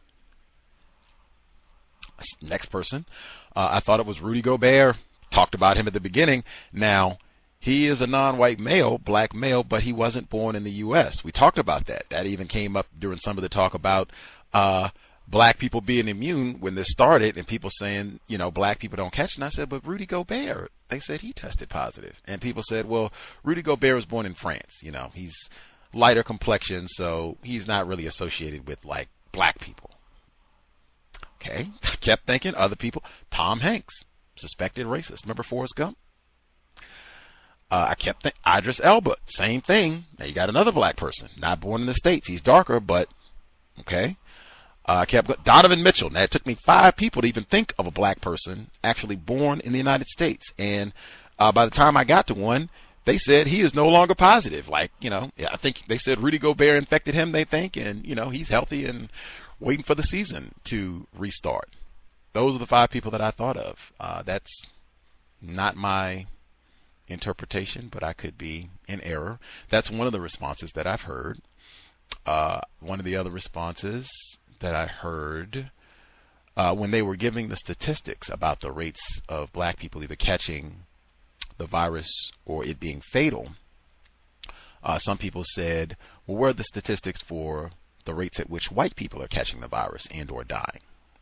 Next person, uh, I thought it was Rudy Gobert. Talked about him at the beginning. Now, he is a non-white male, black male, but he wasn't born in the U S. We talked about that. That even came up during some of the talk about uh, black people being immune when this started, and people saying, you know, black people don't catch it. And I said, but Rudy Gobert, they said he tested positive. And people said, well, Rudy Gobert was born in France. You know, he's lighter complexion, so he's not really associated with, like, black people. Okay, I kept thinking other people. Tom Hanks, suspected racist. Remember Forrest Gump? Uh, I kept thinking Idris Elba, same thing. Now you got another black person, not born in the States. He's darker, but okay. Uh, I kept Donovan Mitchell. Now it took me five people to even think of a black person actually born in the United States. And uh, by the time I got to one, they said he is no longer positive. Like, you know, yeah, I think they said Rudy Gobert infected him, they think, and, you know, he's healthy and waiting for the season to restart. Those are the five people that I thought of. Uh, that's not my interpretation, but I could be in error. That's one of the responses that I've heard. Uh, one of the other responses that I heard uh, when they were giving the statistics about the rates of black people either catching the virus or it being fatal, uh, some people said, well, where are the statistics for the rates at which white people are catching the virus and or dying?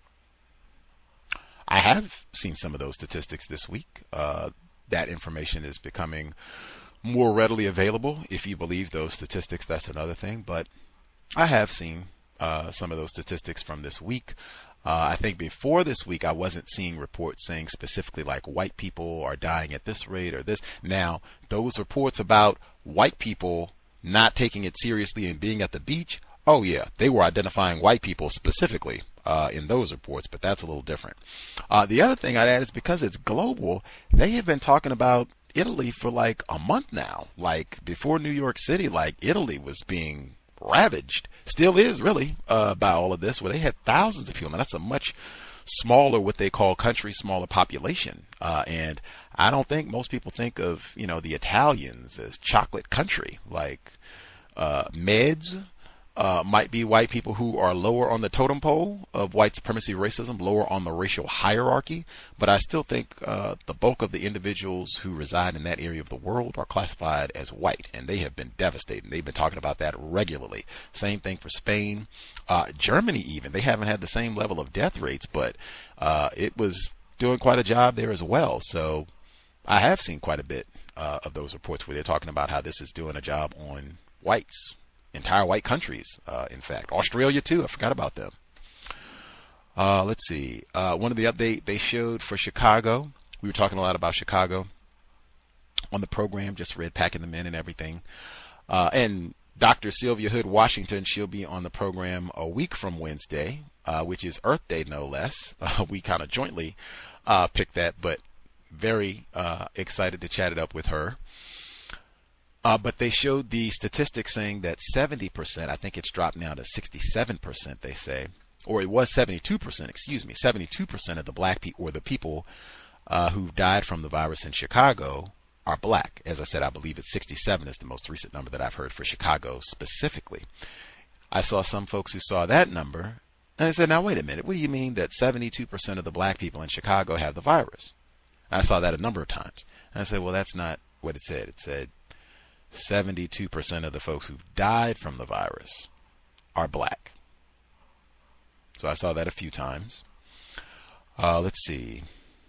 I have seen some of those statistics this week. Uh, that information is becoming more readily available. If you believe those statistics, that's another thing. But I have seen uh, some of those statistics from this week. Uh, I think before this week, I wasn't seeing reports saying specifically like white people are dying at this rate or this. Now, those reports about white people not taking it seriously and being at the beach, oh yeah, they were identifying white people specifically uh, in those reports, but that's a little different. Uh, the other thing I'd add is because it's global, they have been talking about Italy for like a month now. Like before New York City, like Italy was being ravaged, still is really, uh, by all of this, where they had thousands of people. And that's a much smaller, what they call country, smaller population. Uh, and I don't think most people think of, you know, the Italians as chocolate country. Like uh, Meds uh, might be white people who are lower on the totem pole of white supremacy racism, lower on the racial hierarchy. But I still think uh, the bulk of the individuals who reside in that area of the world are classified as white, and they have been devastated. They've been talking about that regularly. Same thing for Spain. Uh, Germany even, they haven't had the same level of death rates, but uh, it was doing quite a job there as well. So I have seen quite a bit uh, of those reports where they're talking about how this is doing a job on whites. Entire white countries, uh, in fact. Australia, too. I forgot about them. Uh, let's see. Uh, one of the update they showed for Chicago, we were talking a lot about Chicago on the program, just read Packing Them In and everything. Uh, and Doctor Sylvia Hood Washington, she'll be on the program a week from Wednesday, uh, which is Earth Day, no less. Uh, we kind of jointly uh, picked that, but very uh, excited to chat it up with her. Uh, but they showed the statistics saying that seventy percent, I think it's dropped now to sixty-seven percent, they say, or it was seventy-two percent, excuse me, seventy-two percent of the black people, or the people uh, who died from the virus in Chicago are black. As I said, I believe it's sixty-seven is the most recent number that I've heard for Chicago specifically. I saw some folks who saw that number, and I said, now wait a minute, what do you mean that seventy-two percent of the black people in Chicago have the virus? And I saw that a number of times. And I said, well, that's not what it said. It said seventy-two percent of the folks who died from the virus are black. So I saw that a few times. Uh, let's see.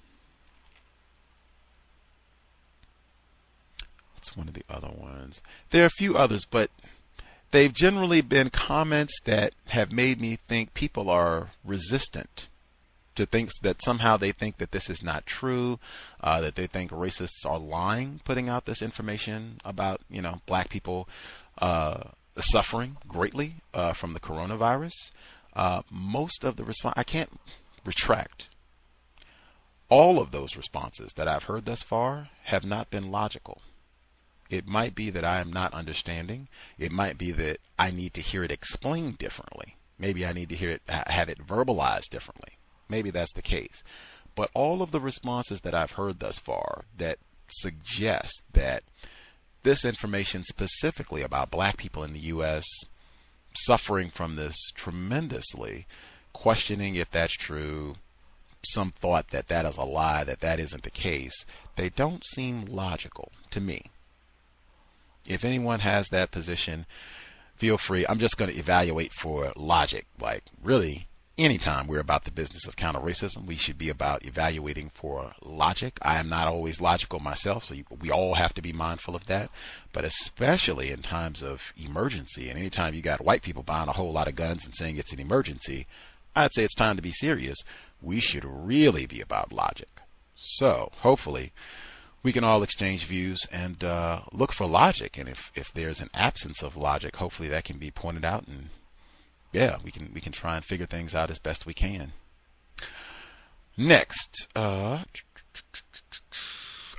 What's one of the other ones? There are a few others, but they've generally been comments that have made me think people are resistant to think that somehow they think that this is not true, uh, that they think racists are lying, putting out this information about, you know, black people uh, suffering greatly uh, from the coronavirus. Uh, most of the response, I can't retract. All of those responses that I've heard thus far have not been logical. It might be that I am not understanding. It might be that I need to hear it explained differently. Maybe I need to hear it, have it verbalized differently. Maybe that's the case. But all of the responses that I've heard thus far that suggest that this information specifically about black people in the U S suffering from this tremendously, questioning if that's true, some thought that that is a lie, that that isn't the case, they don't seem logical to me. If anyone has that position, feel free. I'm just going to evaluate for logic. Like, really, anytime we're about the business of counter-racism, we should be about evaluating for logic. I am not always logical myself, so we all have to be mindful of that. But especially in times of emergency, and anytime you got white people buying a whole lot of guns and saying it's an emergency, I'd say it's time to be serious. We should really be about logic. So, hopefully, we can all exchange views and uh, look for logic. And if, if there's an absence of logic, hopefully that can be pointed out, and yeah, we can we can try and figure things out as best we can. Next, uh,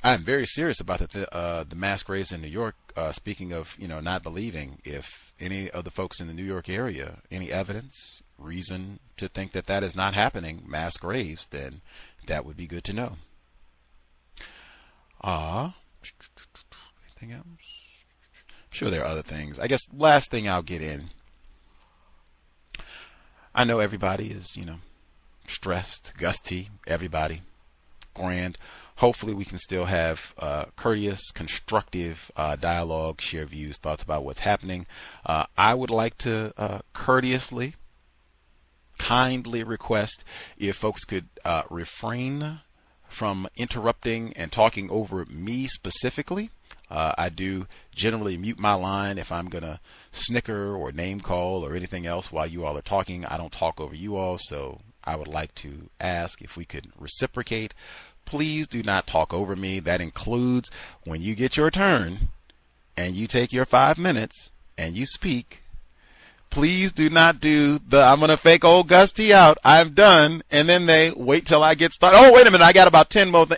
I'm very serious about the uh, the mass graves in New York. Uh, speaking of, you know, not believing, if any of the folks in the New York area, any evidence, reason to think that that is not happening, mass graves, then that would be good to know. Ah, uh, anything else? I'm sure there are other things. I guess last thing I'll get in. I know everybody is, you know, stressed, gusty, everybody, grand. Hopefully we can still have uh, courteous, constructive uh, dialogue, share views, thoughts about what's happening. Uh, I would like to uh, courteously, kindly request if folks could uh, refrain from interrupting and talking over me specifically. Uh, I do generally mute my line if I'm going to snicker or name call or anything else while you all are talking. I don't talk over you all, so I would like to ask if we could reciprocate. Please do not talk over me. That includes when you get your turn and you take your five minutes and you speak. Please do not do the I'm going to fake old Gusty out. I'm done. And then they wait till I get started. Oh, wait a minute. I got about ten more things.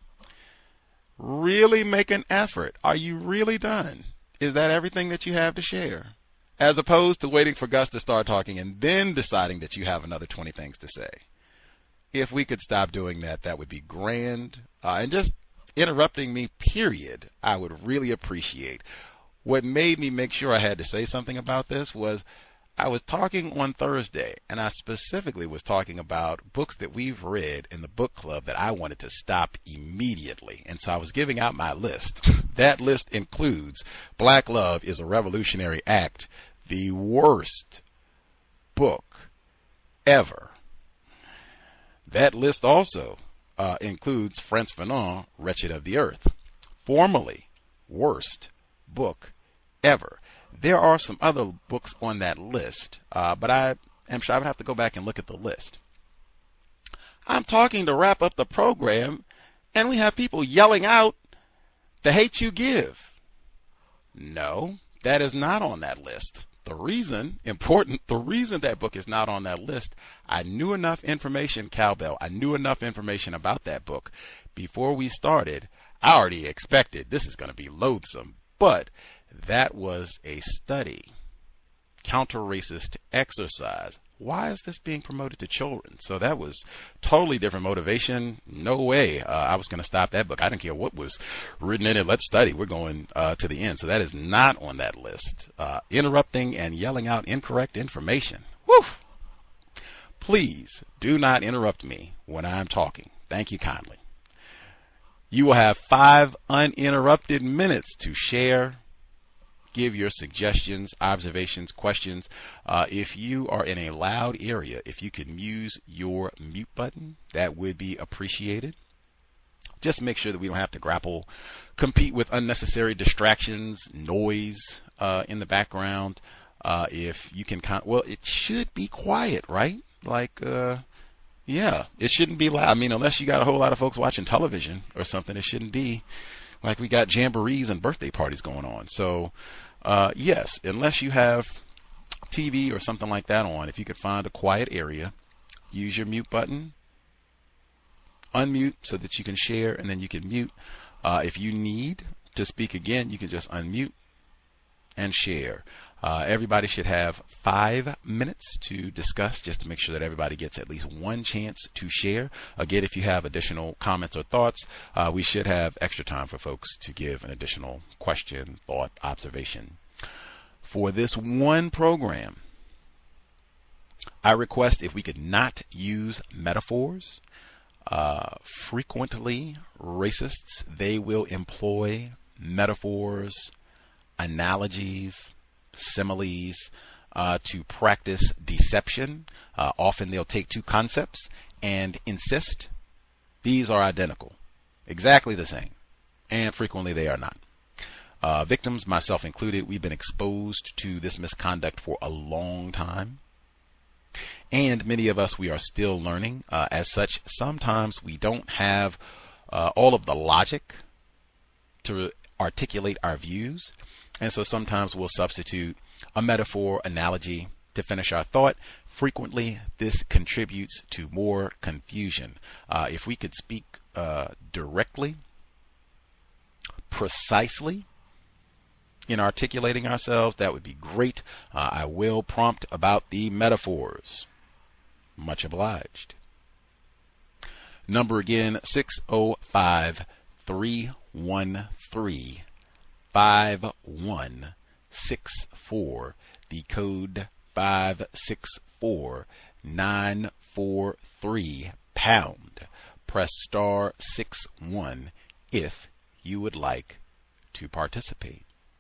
Really make an effort. Are you really done? Is that everything that you have to share? As opposed to waiting for Gus to start talking and then deciding that you have another twenty things to say. If we could stop doing that, that would be grand. Uh, and just interrupting me, period, I would really appreciate. What made me make sure I had to say something about this was I was talking on Thursday, and I specifically was talking about books that we've read in the book club that I wanted to stop immediately. And so I was giving out my list. That list includes Black Love is a Revolutionary Act, the worst book ever. That list also uh, includes Frantz Fanon, Wretched of the Earth, formerly worst book ever. There are some other books on that list, uh, but I am sure I would have to go back and look at the list. I'm talking to wrap up the program, and we have people yelling out, "The hate you give." No, that is not on that list. The reason, important, the reason that book is not on that list, I knew enough information, Cowbell, I knew enough information about that book. Before we started, I already expected this is going to be loathsome, but that was a study, counter-racist exercise. Why is this being promoted to children? So that was totally different motivation. No way uh, I was going to stop that book. I didn't care what was written in it. Let's study. We're going uh, to the end. So that is not on that list. Uh, interrupting and yelling out incorrect information. Woo! Please do not interrupt me when I'm talking. Thank you kindly. You will have five uninterrupted minutes to share, give your suggestions, observations, questions. Uh, if you are in a loud area, if you could use your mute button, that would be appreciated. Just make sure that we don't have to grapple, compete with unnecessary distractions, noise uh, in the background. Uh, if you can, con- well, it should be quiet, right? Like, uh, yeah, it shouldn't be loud. I mean, unless you got a whole lot of folks watching television or something, it shouldn't be like we got jamborees and birthday parties going on. So, uh, yes, unless you have T V or something like that on, if you could find a quiet area, use your mute button, unmute so that you can share, and then you can mute. Uh, if you need to speak again, you can just unmute and share. Uh, everybody should have five minutes to discuss, just to make sure that everybody gets at least one chance to share. Again, if you have additional comments or thoughts, uh, we should have extra time for folks to give an additional question, thought, observation. For this one program, I request if we could not use metaphors. Uh, frequently, racists, they will employ metaphors, analogies, similes uh, to practice deception. Uh, often they'll take two concepts and insist these are identical, exactly the same, and frequently they are not. Uh, victims, myself included, we've been exposed to this misconduct for a long time, and many of us, we are still learning. Uh, as such, sometimes we don't have uh, all of the logic to articulate our views. And so sometimes we'll substitute a metaphor, analogy to finish our thought. Frequently, this contributes to more confusion. Uh, if we could speak uh, directly precisely in articulating ourselves, that would be great. Uh, I will prompt about the metaphors. Much obliged. Number again, six oh five, three one three, five one six four. The code five six four nine four three pound. Press star six one if you would like to participate.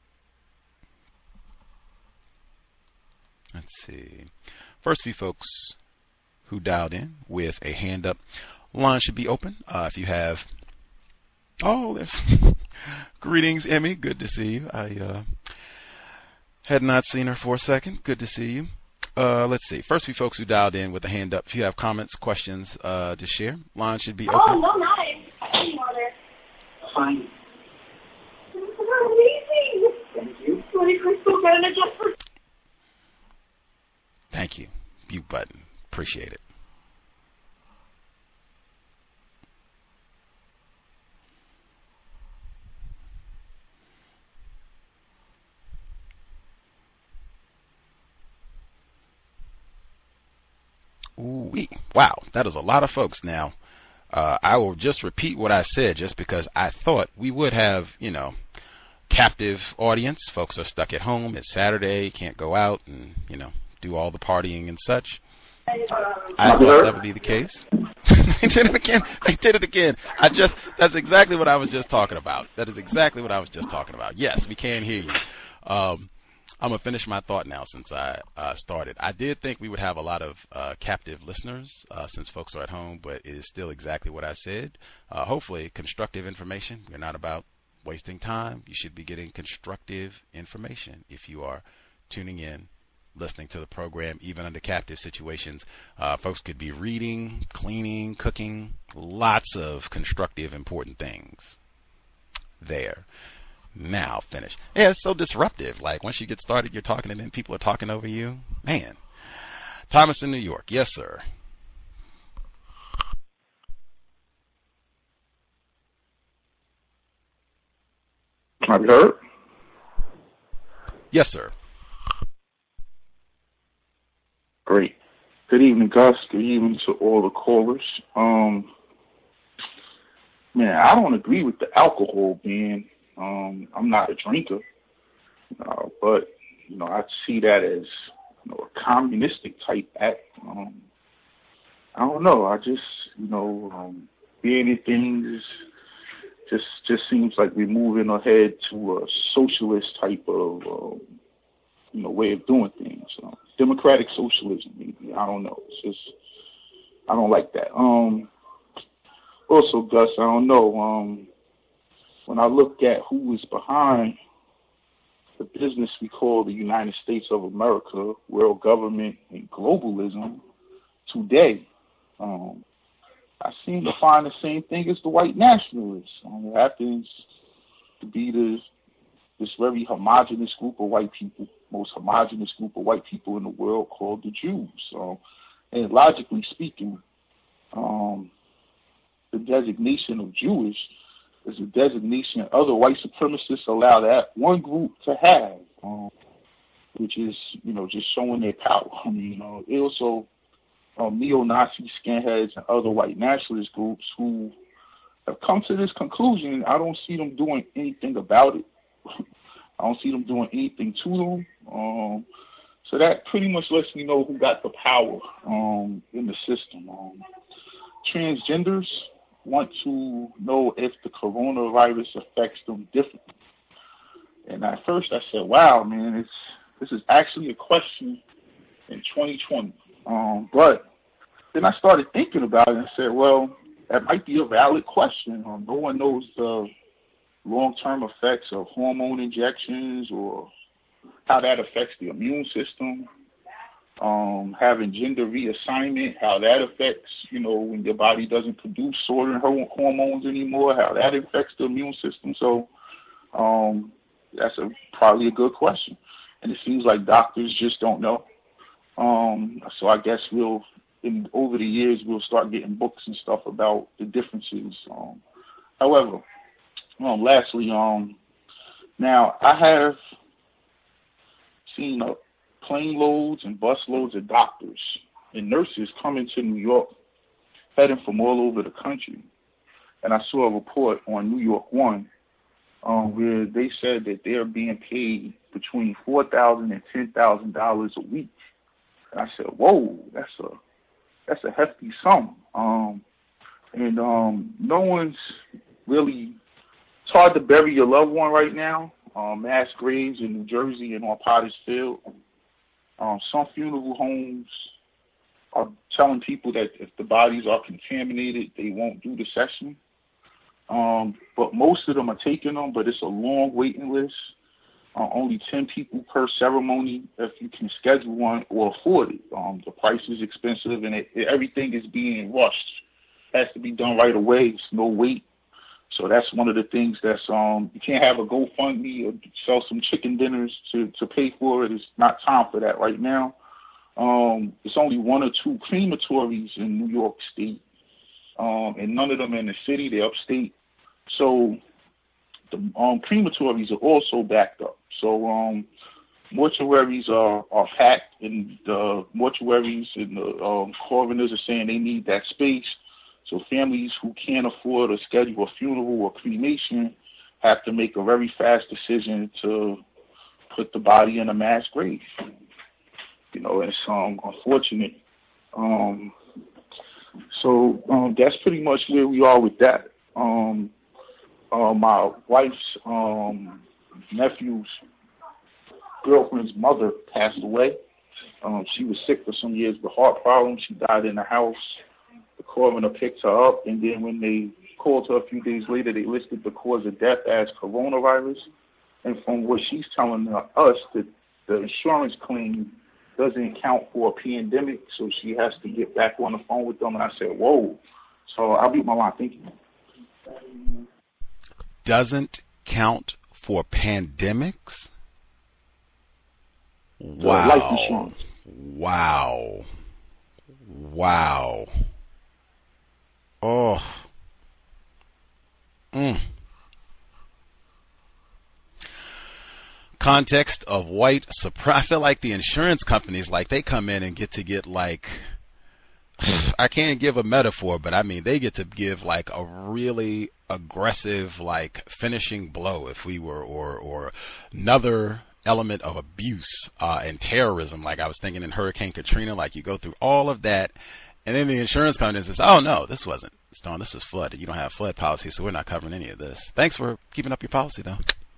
Let's see. First few folks who dialed in with a hand up, line should be open. Uh, if you have, oh, there's greetings, Emmy. Good to see you. I uh, had not seen her for a second. Good to see you. Uh, let's see. First few folks who dialed in with a hand up. If you have comments, questions uh, to share, line should be open. Oh, no, not any water. Fine. Amazing. Thank you. Really crystal good and just for. Thank you. Mute button. Appreciate it. Ooh, wow, that is a lot of folks now. Uh, I will just repeat what I said just because I thought we would have, you know, captive audience. Folks are stuck at home. It's Saturday, can't go out and, you know, do all the partying and such. I thought that would be the case. They did it again. They did it again. I just, that's exactly what I was just talking about. That is exactly what I was just talking about. Yes, we can hear you. Um, I'm going to finish my thought now since I uh, started. I did think we would have a lot of uh, captive listeners uh, since folks are at home, but it is still exactly what I said. Uh, hopefully, constructive information. We're not about wasting time. You should be getting constructive information if you are tuning in, listening to the program, even under captive situations. Uh, folks could be reading, cleaning, cooking, lots of constructive, important things there. Now finish. Yeah, it's so disruptive. Like once you get started, you're talking and then people are talking over you. Man. Thomas in New York. Yes, sir. Have you heard? Yes, sir. Great. Good evening, Gus. Good evening to all the callers. Um, man, I don't agree with the alcohol ban. Um, I'm not a drinker, uh, but you know I see that as you know a communistic type act. Um, I don't know. I just you know um, banning things just just seems like we're moving ahead to a socialist type of um, you know way of doing things. Uh, democratic socialism, maybe. I don't know. It's just I don't like that. Um, also, Gus, I don't know. Um, When I look at who is behind the business we call the United States of America, world government, and globalism today, um, I seem to find the same thing as the white nationalists. Um, it happens to be the, this very homogenous group of white people, most homogenous group of white people in the world called the Jews. So, and logically speaking, um, the designation of Jewish is a designation other white supremacists allow that one group to have, um, which is, you know, just showing their power. I mean, you know, it also um, neo-Nazi skinheads and other white nationalist groups who have come to this conclusion. I don't see them doing anything about it. I don't see them doing anything to them. Um, so that pretty much lets me know who got the power um, in the system. Um, transgenders want to know if the coronavirus affects them differently. And at first I said, wow, man, it's this is actually a question in twenty twenty. Um, but then I started thinking about it and said, well, that might be a valid question. Um, no one knows the long-term effects of hormone injections or how that affects the immune system. Um, having gender reassignment, how that affects, you know, when your body doesn't produce certain hormones anymore, how that affects the immune system. So um, that's a, probably a good question. And it seems like doctors just don't know. Um, so I guess we'll, in, over the years, we'll start getting books and stuff about the differences. Um, however, um, lastly, um, now I have seen uh, plane loads and bus loads of doctors and nurses coming to New York, heading from all over the country. And I saw a report on New York One um, where they said that they're being paid between four thousand dollars and ten thousand dollars a week. And I said, whoa, that's a that's a hefty sum. Um, and um, no one's really, it's hard to bury your loved one right now. Um, mass graves in New Jersey and on Potter's Field. Um, some funeral homes are telling people that if the bodies are contaminated, they won't do the session. Um, but most of them are taking them, but it's a long waiting list. Uh, only ten people per ceremony if you can schedule one or afford it. Um, the price is expensive, and it, it, everything is being rushed. It has to be done right away. It's no wait. So that's one of the things that's, um, you can't have a GoFundMe or sell some chicken dinners to, to pay for it. It's not time for that right now. Um, it's only one or two crematories in New York State, um, and none of them in the city. They're upstate. So the um, crematories are also backed up. So um, mortuaries are, are packed, and the mortuaries and the um, coroners are saying they need that space. So families who can't afford to schedule a funeral or cremation have to make a very fast decision to put the body in a mass grave. You know, it's um, unfortunate. Um, so um, that's pretty much where we are with that. Um, uh, my wife's um, nephew's girlfriend's mother passed away. Um, she was sick for some years with heart problems. She died in the house. The coroner picked her up, and then when they called her a few days later, they listed the cause of death as coronavirus. And from what she's telling us, that the insurance claim doesn't count for a pandemic, so she has to get back on the phone with them. And I said, whoa. So I'll beat my line. Thank you. Doesn't count for pandemics? Wow. Life insurance. Wow. Wow. Oh. Mm. Context of white surprise. I feel like the insurance companies, like, they come in and get to get like, I can't give a metaphor, but I mean, they get to give like a really aggressive, like, finishing blow if we were, or, or another element of abuse uh, and terrorism. Like I was thinking in Hurricane Katrina, like you go through all of that, and then the insurance company says, oh no, this wasn't storm, this is flood. You don't have flood policy, so we're not covering any of this. Thanks for keeping up your policy though.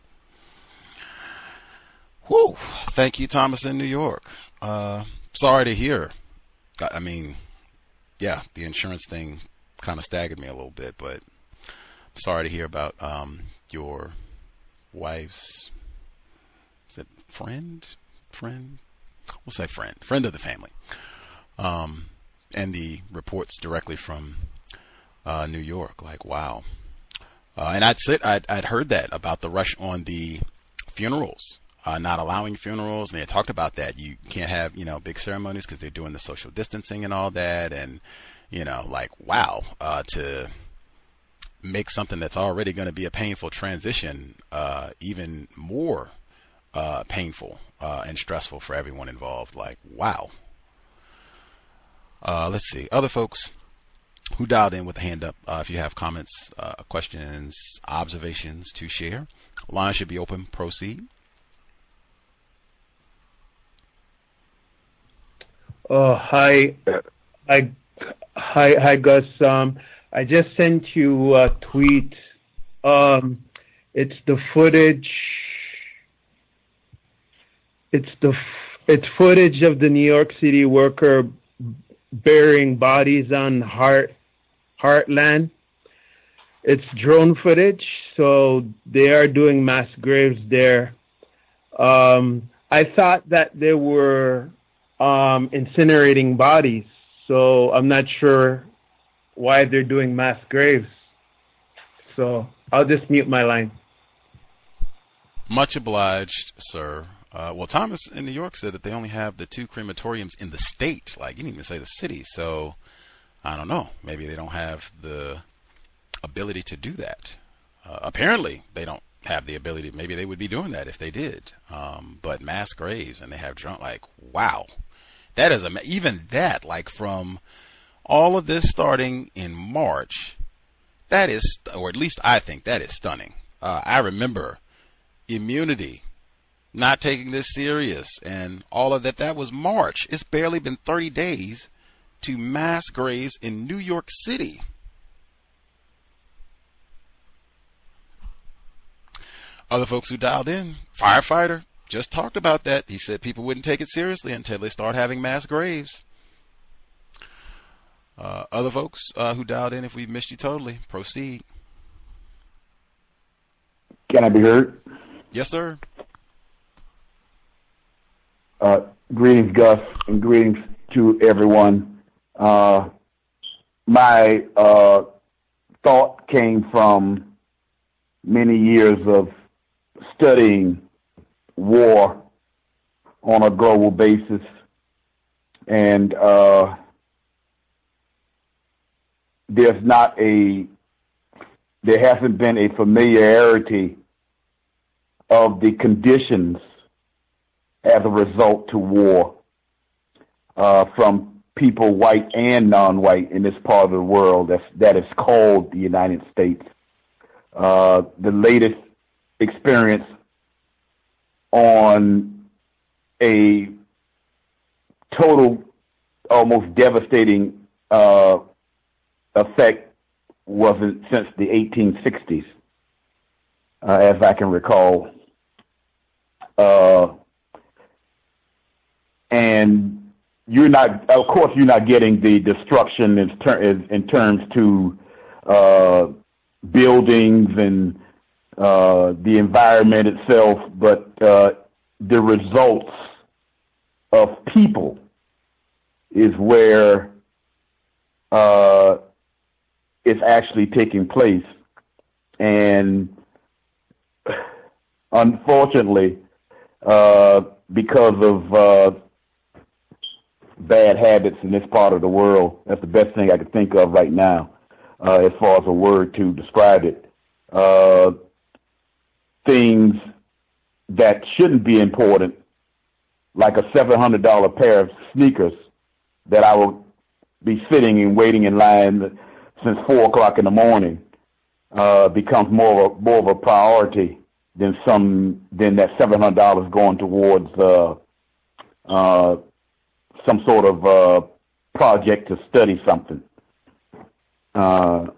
Whew. Thank you, Thomas in New York. Uh, sorry to hear. I mean, yeah, the insurance thing kind of staggered me a little bit, but sorry to hear about um, your wife's, is it friend? Friend? We'll say friend. Friend of the family. Um, and the reports directly from uh, New York. Like, wow. Uh, and I'd, sit, I'd, I'd heard that about the rush on the funerals. Uh, not allowing funerals, and they had talked about that. You can't have, you know, big ceremonies because they're doing the social distancing and all that, and, you know, like, wow, uh, to make something that's already going to be a painful transition uh, even more uh, painful uh, and stressful for everyone involved. Like, wow. Uh, let's see. Other folks who dialed in with a hand up, uh, if you have comments, uh, questions, observations to share, line should be open. Proceed. Oh, hi, hi, hi, hi, Gus. Um, I just sent you a tweet. Um, it's the footage. It's the it's footage of the New York City worker burying bodies on Heart Heartland. It's drone footage, so they are doing mass graves there. Um, I thought that there were Um, incinerating bodies, so I'm not sure why they're doing mass graves. So I'll just mute my line. Much obliged, sir. Uh, well, Thomas in New York said that they only have the two crematoriums in the state. Like, you didn't even say the city, so I don't know. Maybe they don't have the ability to do that. Uh, apparently, they don't have the ability. Maybe they would be doing that if they did. Um, but mass graves, and they have drunk. Like, wow, that is a, even that. Like from all of this starting in March, that is, or at least I think that is stunning. Uh, I remember immunity, not taking this serious, and all of that. That was March. It's barely been thirty days to mass graves in New York City. Other folks who dialed in, firefighter, just talked about that. He said people wouldn't take it seriously until they start having mass graves. Uh, other folks uh, who dialed in, if we missed you totally, proceed. Can I be heard? Yes, sir. Uh, greetings, Gus, and greetings to everyone. Uh, my uh, thought came from many years of studying war on a global basis, and uh, there's not a, there hasn't been a familiarity of the conditions as a result to war uh, from people, white and non-white, in this part of the world that's, that is called the United States. Uh, the latest experience on a total, almost devastating uh, effect wasn't since the eighteen sixties, uh, as I can recall. Uh, and you're not, of course, you're not getting the destruction in, ter- in terms to uh, buildings and uh, the environment itself, but uh, the results of people is where uh, it's actually taking place. And unfortunately, uh, because of uh, bad habits in this part of the world, that's the best thing I could think of right now, uh, as far as a word to describe it. Uh, things that shouldn't be important, like a seven hundred dollars pair of sneakers that I will be sitting and waiting in line since four o'clock in the morning, uh, becomes more of a, more of a priority than some than that seven hundred dollars going towards uh, uh, some sort of uh, project to study something. Uh,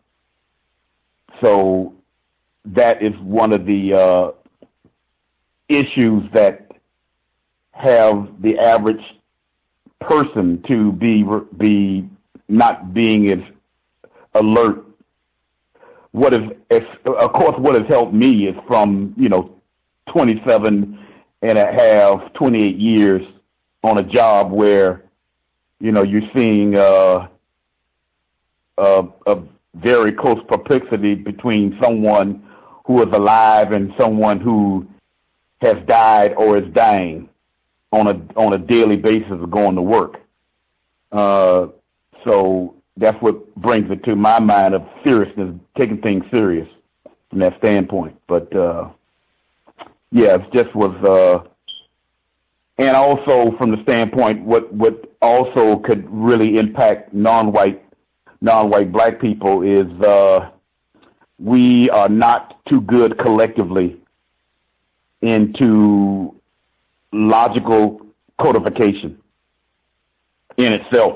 so that is one of the uh, issues that have the average person to be be not being as alert. What is, of course, what has helped me is from, you know, twenty-seven and a half, twenty-eight years on a job where, you know, you're seeing uh, a, a very close propensity between someone who is alive and someone who has died or is dying on a on a daily basis of going to work. Uh, so that's what brings it to my mind of seriousness, taking things serious from that standpoint. But uh, yeah, it just was, uh, and also from the standpoint, what what also could really impact non-white non-white black people is uh, we are not too good collectively into logical codification in itself.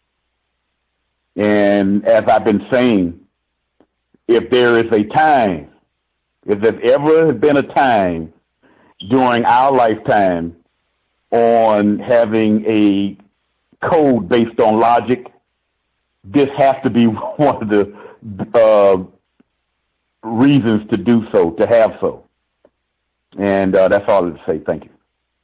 And as I've been saying, if there is a time, if there's ever been a time during our lifetime on having a code based on logic, this has to be one of the uh, reasons to do so, to have so. And uh, that's all I have to say. Thank you.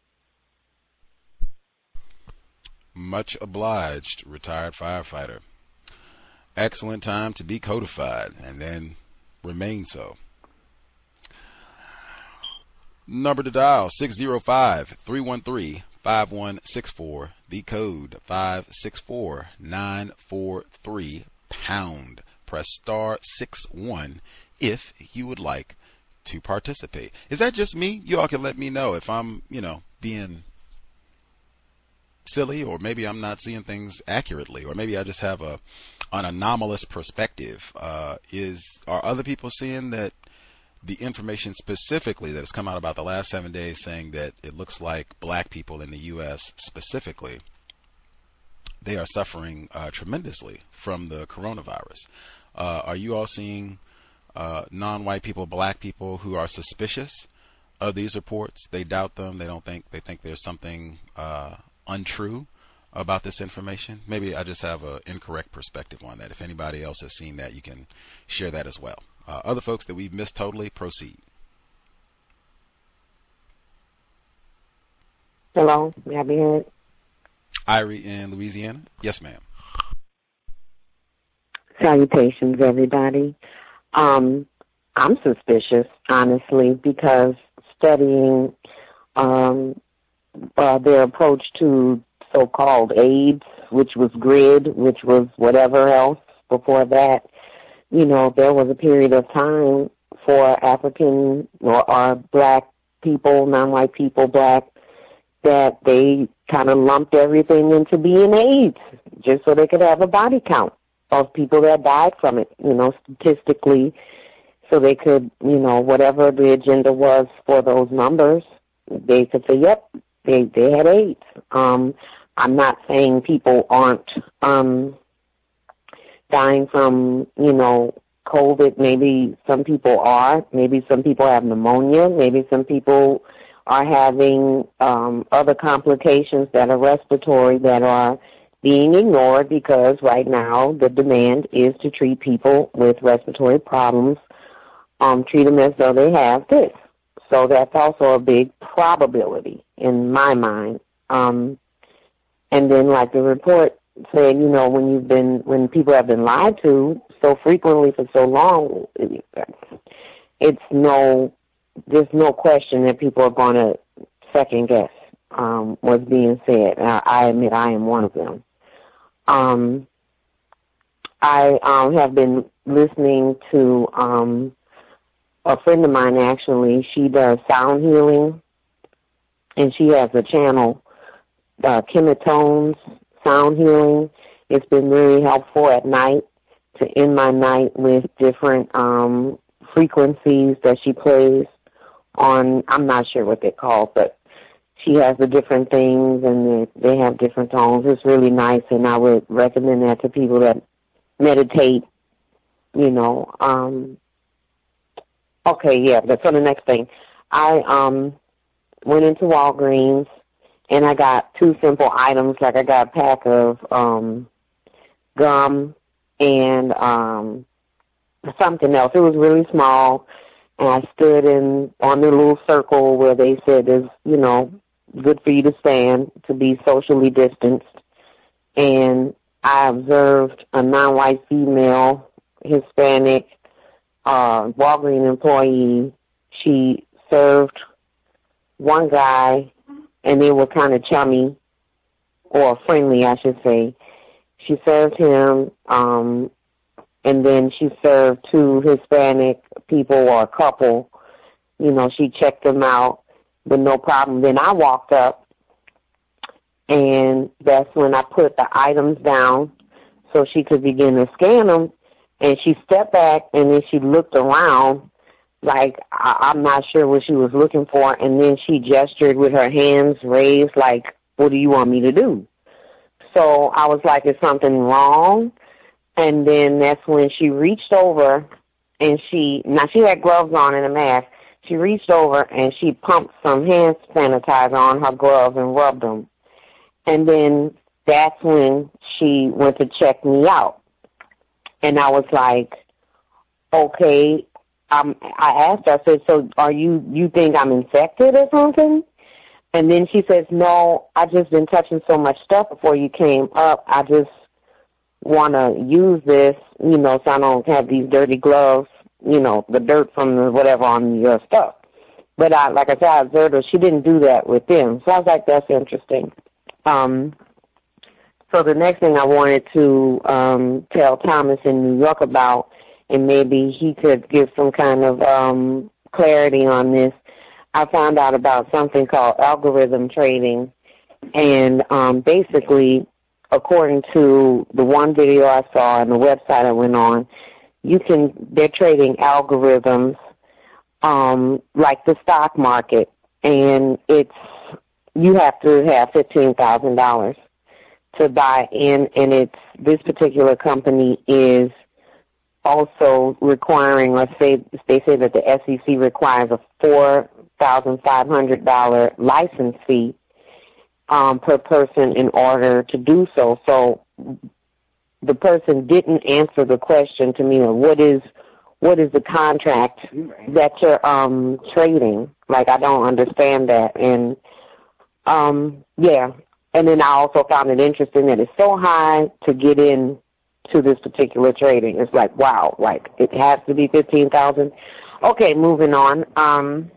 Much obliged, retired firefighter. Excellent time to be codified and then remain so. Number to dial, six zero five, three one three, five one six four. The code, five six four nine four three, pound. Press star six one if you would like to participate. Is that just me? You all can let me know if I'm, you know, being silly, or maybe I'm not seeing things accurately, or maybe I just have a an anomalous perspective. Uh, is are other people seeing that the information specifically that has come out about the last seven days saying that it looks like black people in the U S specifically, they are suffering uh, tremendously from the coronavirus? Uh, are you all seeing uh, non-white people, black people who are suspicious of these reports? They doubt them. They don't think, they think there's something uh, untrue about this information. Maybe I just have an incorrect perspective on that. If anybody else has seen that, you can share that as well. Uh, other folks that we've missed totally, proceed. Hello, may I be heard? Irie in Louisiana. Yes, ma'am. Salutations, everybody. Um, I'm suspicious, honestly, because studying um, uh, their approach to so-called AIDS, which was GRID, which was whatever else before that, you know, there was a period of time for African or, or black people, non-white people, black, that they kind of lumped everything into being AIDS just so they could have a body count of people that died from it, you know, statistically, so they could, you know, whatever the agenda was for those numbers, they could say, yep, they, they had AIDS. Um, I'm not saying people aren't um, dying from, you know, COVID. Maybe some people are. Maybe some people have pneumonia. Maybe some people are having um, other complications that are respiratory that are being ignored because right now the demand is to treat people with respiratory problems, um, treat them as though they have this. So that's also a big probability in my mind. Um, and then like the report said, you know, when you've been, when people have been lied to so frequently for so long, it's no, there's no question that people are going to second guess um, what's being said. Uh, I admit I am one of them. Um, I um, have been listening to um, a friend of mine, actually. She does sound healing, and she has a channel, uh, Chemitones Sound Healing. It's been really helpful at night to end my night with different um, frequencies that she plays on, I'm not sure what they're called, but she has the different things and they, they have different tones. It's really nice, and I would recommend that to people that meditate, you know. Um, okay, yeah, that's on the next thing. I um, went into Walgreens and I got two simple items, like I got a pack of um, gum and um, something else. It was really small. And I stood in on the little circle where they said it's, you know, good for you to stand, to be socially distanced. And I observed a non-white female, Hispanic, uh, Walgreens employee. She served one guy, and they were kind of chummy, or friendly, I should say. She served him, um, and then she served two Hispanic people or a couple. You know, she checked them out with no problem. Then I walked up, and that's when I put the items down so she could begin to scan them. And she stepped back, and then she looked around like I- I'm not sure what she was looking for. And then she gestured with her hands raised like, what do you want me to do? So I was like, is something wrong? And then that's when she reached over and she, now she had gloves on and a mask. She reached over and she pumped some hand sanitizer on her gloves and rubbed them. And then that's when she went to check me out. And I was like, okay. Um, I asked her, I said, so are you, you think I'm infected or something? And then she says, no, I just been touching so much stuff before you came up. I just want to use this, you know, so I don't have these dirty gloves, you know, the dirt from the whatever on your stuff. But I, like I said, I observed her. She didn't do that with them. So I was like, that's interesting. Um, so the next thing I wanted to um, tell Thomas in New York about and maybe he could give some kind of um, clarity on this. I found out about something called algorithm trading, and um, basically, according to the one video I saw and the website I went on, you can, they're trading algorithms um, like the stock market, and it's, you have to have fifteen thousand dollars to buy in, and it's, this particular company is also requiring, or say, they say that the S E C requires a four thousand five hundred dollars license fee um, per person in order to do so. So the person didn't answer the question to me, or what is what is the contract that you're um, trading? Like, I don't understand that. And um, yeah, and then I also found it interesting that it's so high to get in to this particular trading. It's like, wow, like it has to be fifteen thousand. Okay, moving on. Um,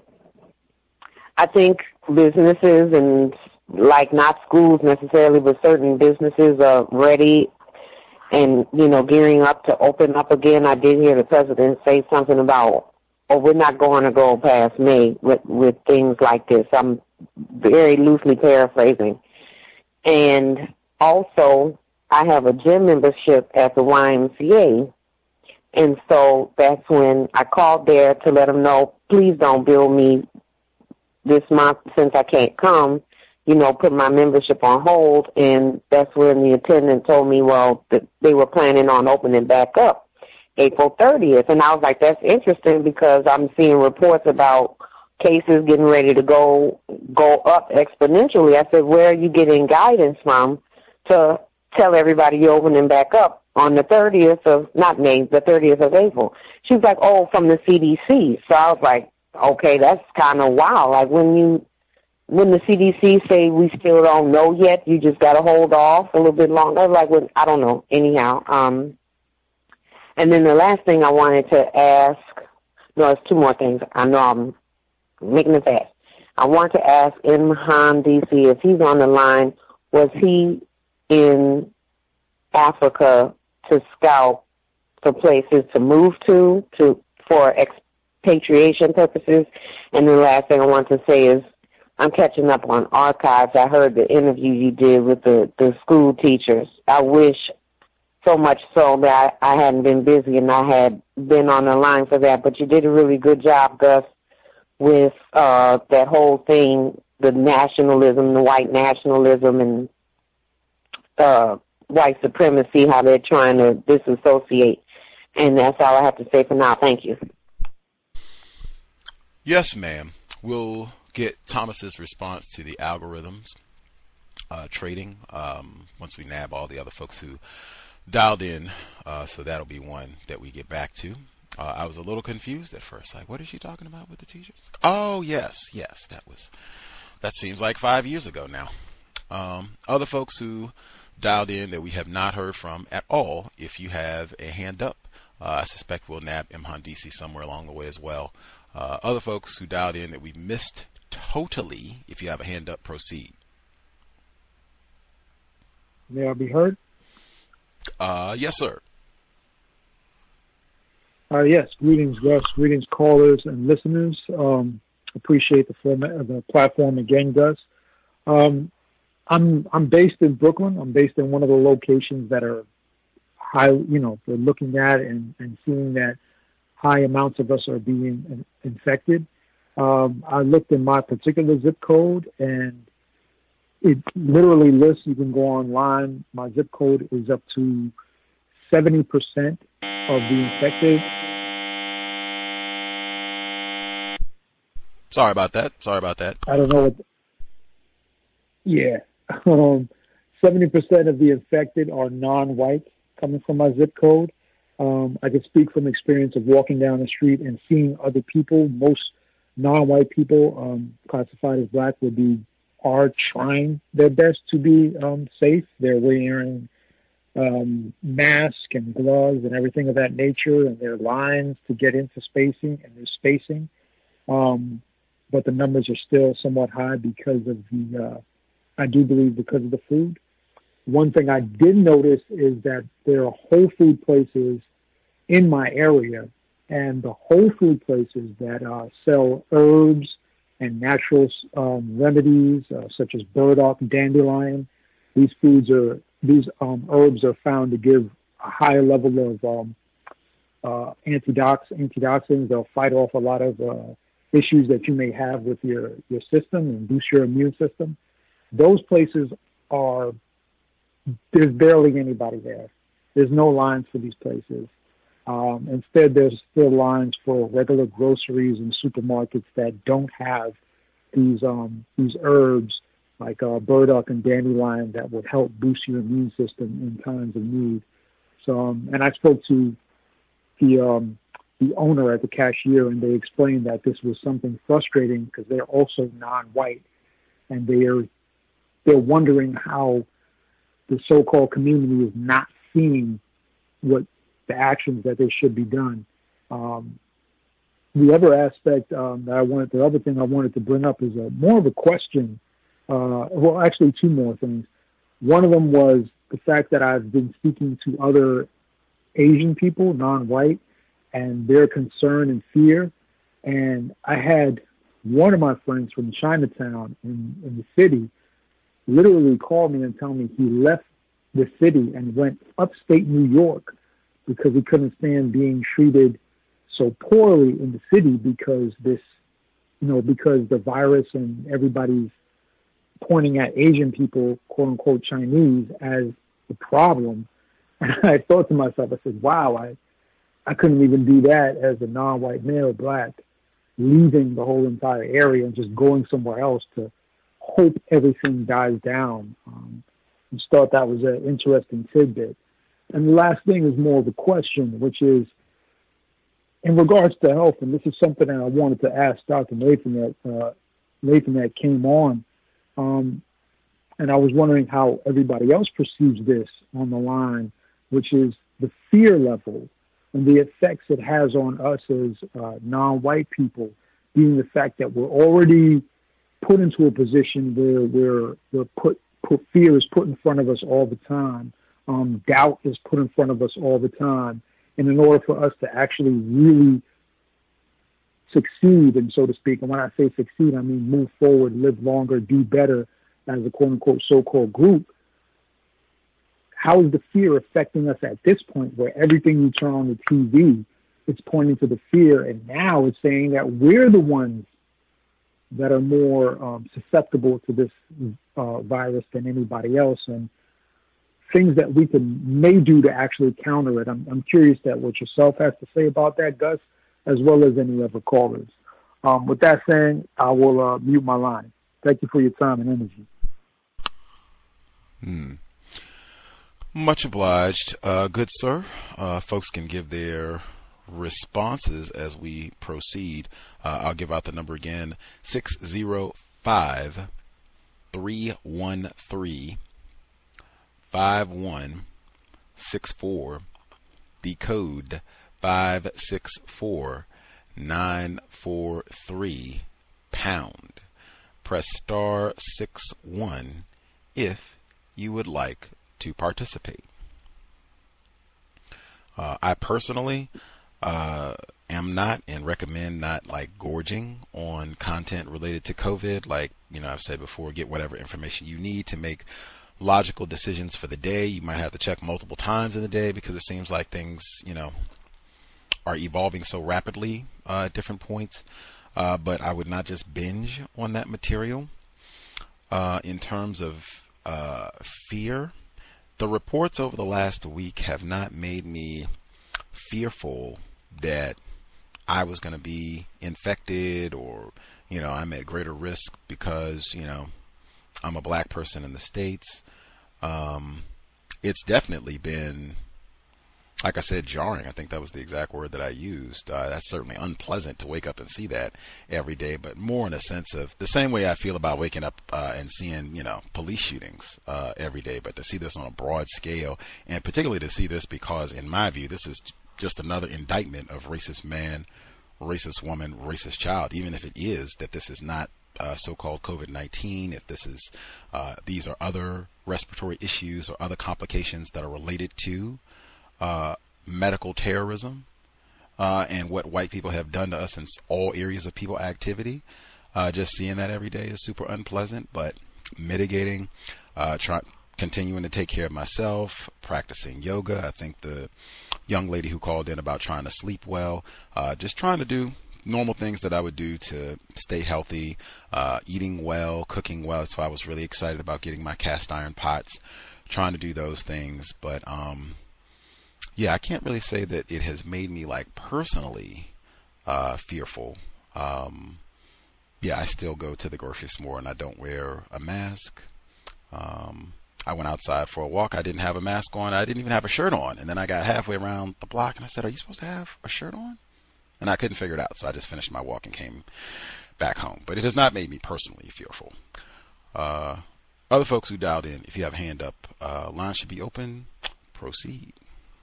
I think businesses, and like not schools necessarily, but certain businesses are ready and, you know, gearing up to open up again. I did hear the president say something about, oh, we're not going to go past May with, with things like this. I'm very loosely paraphrasing. And also, I have a gym membership at the Y M C A, and so that's when I called there to let them know, please don't bill me this month since I can't come, you know, put my membership on hold. And that's when the attendant told me, well, that they were planning on opening back up April thirtieth. And I was like, that's interesting, because I'm seeing reports about cases getting ready to go go up exponentially. I said, where are you getting guidance from to tell everybody you're opening back up on the thirtieth of, not May, the thirtieth of April? She was like, oh, from the C D C. So I was like, okay, that's kind of wow. Like, when you, when the C D C say we still don't know yet, you just got to hold off a little bit longer. Like, when, I don't know. Anyhow, um, and then the last thing I wanted to ask, no, it's two more things. I know I'm making it fast. I want to ask Imhan D C if he's on the line. Was he in Africa to scout for places to move to, to for expatriation purposes? And the last thing I want to say is I'm catching up on archives. I heard the interview you did with the, the school teachers. I wish so much so that I, I hadn't been busy and I had been on the line for that. But you did a really good job, Gus, with uh, that whole thing, the nationalism, the white nationalism, and uh, white supremacy, how they're trying to disassociate. And that's all I have to say for now. Thank you. Yes, ma'am. We'll get Thomas's response to the algorithms uh, trading um, once we nab all the other folks who dialed in. Uh, so that'll be one that we get back to. Uh, I was a little confused at first. Like, what is she talking about with the teachers? Oh, yes, yes. That was, that seems like five years ago now. Um, other folks who dialed in that we have not heard from at all, if you have a hand up, uh, I suspect we'll nab Imhan D C somewhere along the way as well. Uh, other folks who dialed in that we missed totally, if you have a hand up, proceed. May I be heard? Uh, yes, sir. Uh, yes, greetings, Gus. Greetings, callers and listeners. Um, appreciate the format of the platform again, Gus. Um, I'm I'm based in Brooklyn. I'm based in one of the locations that are high, you know, we're looking at and, and seeing that high amounts of us are being in, infected. Um, I looked in my particular zip code, and it literally lists, you can go online, my zip code is up to seventy percent of the infected. Sorry about that. Sorry about that. I don't know what. The, yeah. Um, seventy percent of the infected are non-white coming from my zip code. Um, I can speak from experience of walking down the street and seeing other people. Most non-white people um, classified as black would be are trying their best to be um, safe. They're wearing um, masks and gloves and everything of that nature, and there are lines to get into spacing, and there's spacing. Um, but the numbers are still somewhat high because of the, uh, I do believe because of the food. One thing I did notice is that there are Whole Food places in my area, and the whole food places that uh, sell herbs and natural um, remedies uh, such as burdock and dandelion. These foods are these um, herbs are found to give a higher level of um, uh, antiox- antioxidants. They'll fight off a lot of uh, issues that you may have with your, your system and boost your immune system. Those places are, there's barely anybody there. There's no lines for these places. Um, instead, there's still lines for regular groceries and supermarkets that don't have these um, these herbs like uh, burdock and dandelion that would help boost your immune system in times of need. So, um, and I spoke to the um, the owner at the cashier, and they explained that this was something frustrating because they're also non-white, and they're they're wondering how the so-called community is not seeing what the actions that they should be done. Um, the other aspect um, that I wanted, the other thing I wanted to bring up is a, more of a question. Uh, well, actually, two more things. One of them was the fact that I've been speaking to other Asian people, non-white, and their concern and fear. And I had one of my friends from Chinatown in, in the city literally call me and tell me he left the city and went upstate New York because he couldn't stand being treated so poorly in the city because this, you know, because the virus and everybody's pointing at Asian people, quote unquote Chinese, as the problem. And I thought to myself, I said, wow, I, I couldn't even do that as a non-white male, black, leaving the whole entire area and just going somewhere else to hope everything dies down. Um, just thought that was an interesting tidbit. And the last thing is more of a question, which is in regards to health, and this is something that I wanted to ask Doctor Nathan that, uh, Nathan that came on, um, and I was wondering how everybody else perceives this on the line, which is the fear level and the effects it has on us as uh, non-white people, being the fact that we're already put into a position where we're, we're put, put fear is put in front of us all the time. Um, doubt is put in front of us all the time. And in order for us to actually really succeed, and so to speak, and when I say succeed, I mean move forward, live longer, do better as a quote-unquote so-called group, how is the fear affecting us at this point where everything you turn on the T V, it's pointing to the fear, and now it's saying that we're the ones that are more um, susceptible to this uh, virus than anybody else, and things that we can may do to actually counter it. I'm, I'm curious that what yourself has to say about that, Gus, as well as any other callers. Um, with that saying, I will uh, mute my line. Thank you for your time and energy. Hmm. Much obliged. Uh, good sir. Uh, folks can give their responses as we proceed. Uh, I'll give out the number again, six zero five, three one three, five one six four, the code five six four nine four three pound. Press star six one if you would like to participate. Uh, I personally uh, am not and recommend not like gorging on content related to COVID. Like, you know, I've said before, get whatever information you need to make logical decisions for the day. You might have to check multiple times in the day because it seems like things, you know, are evolving so rapidly uh, at different points. Uh, but I would not just binge on that material. Uh, in terms of uh, fear, the reports over the last week have not made me fearful that I was going to be infected or, you know, I'm at greater risk because, you know, I'm a black person in the States. Um, it's definitely been, like I said, jarring. I think that was the exact word that I used. Uh, that's certainly unpleasant to wake up and see that every day, but more in a sense of the same way I feel about waking up uh, and seeing, you know, police shootings uh, every day, but to see this on a broad scale, and particularly to see this because, in my view, this is just another indictment of racist man, racist woman, racist child, even if it is that this is not Uh, so-called COVID nineteen, if this is, uh, these are other respiratory issues or other complications that are related to uh, medical terrorism uh, and what white people have done to us in all areas of people activity. Uh, just seeing that every day is super unpleasant, but mitigating, uh, try, continuing to take care of myself, practicing yoga. I think the young lady who called in about trying to sleep well, uh, just trying to do normal things that I would do to stay healthy, uh, eating well, cooking well. That's why I was really excited about getting my cast iron pots, trying to do those things. But, um, yeah, I can't really say that it has made me like personally, uh, fearful. Um, yeah, I still go to the grocery store and I don't wear a mask. Um, I went outside for a walk. I didn't have a mask on. I didn't even have a shirt on. And then I got halfway around the block and I said, are you supposed to have a shirt on? And I couldn't figure it out, so I just finished my walk and came back home. But it has not made me personally fearful. Uh, other folks who dialed in, if you have a hand up, uh, line should be open. Proceed.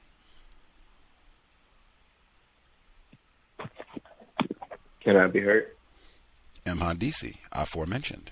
Can I be heard? M. Handisi, aforementioned.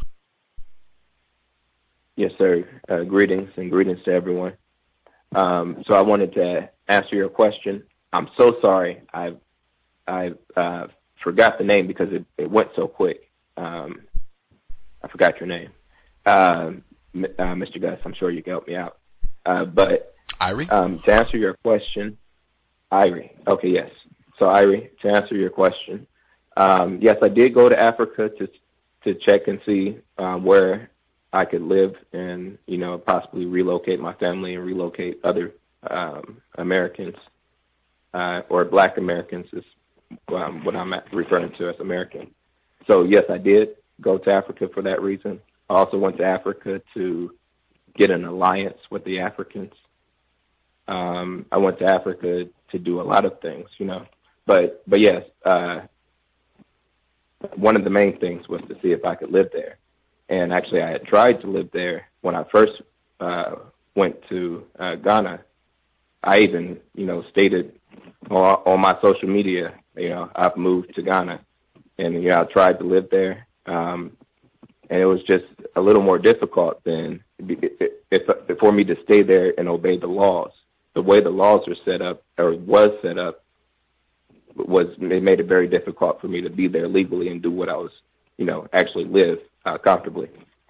Yes, sir. Uh, greetings and greetings to everyone. Um, so I wanted to answer your question. I'm so sorry. I've I uh, forgot the name because it, it went so quick. Um, I forgot your name. Uh, uh, Mister Gus, I'm sure you can help me out. Uh, but Irie? Um, to answer your question, Irie. Okay, yes. So Irie, to answer your question, um, yes, I did go to Africa to to check and see um, where I could live and, you know, possibly relocate my family and relocate other um, Americans uh, or Black Americans is Um, what I'm referring to as American. So yes, I did go to Africa for that reason. I also went to Africa to get an alliance with the Africans. Um, I went to Africa to do a lot of things, you know. But but yes, uh, one of the main things was to see if I could live there. And actually, I had tried to live there when I first uh, went to uh, Ghana. I even, you know, stated on, on my social media, you know, I've moved to Ghana, and you know, I tried to live there, um, and it was just a little more difficult than if, if for me to stay there and obey the laws. The way the laws are set up, or was set up, was it made it very difficult for me to be there legally and do what I was, you know, actually live uh, comfortably.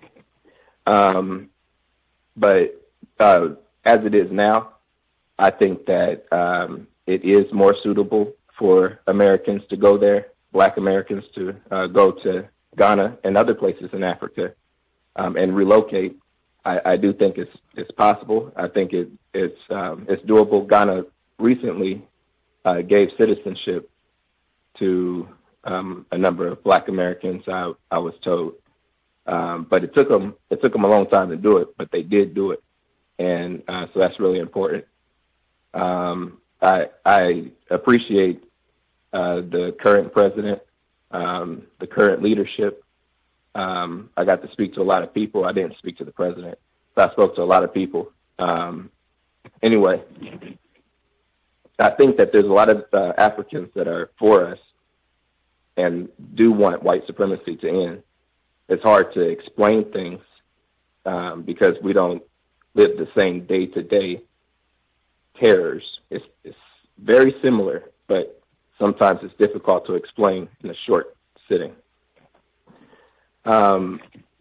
Um, but uh, as it is now, I think that um, it is more suitable for Americans to go there, Black Americans to uh, go to Ghana and other places in Africa um, and relocate. I, I do think it's it's possible. I think it, it's um, it's doable. Ghana recently uh, gave citizenship to um, a number of Black Americans. I I was told, um, but it took them it took them a long time to do it, but they did do it, and uh, so that's really important. Um, I, I appreciate uh, the current president, um, the current leadership. Um, I got to speak to a lot of people. I didn't speak to the president, but I spoke to a lot of people. Um, anyway, I think that there's a lot of uh, Africans that are for us and do want white supremacy to end. It's hard to explain things um, because we don't live the same day-to-day terrors. It's, it's very similar, but sometimes it's difficult to explain in a short sitting. Um,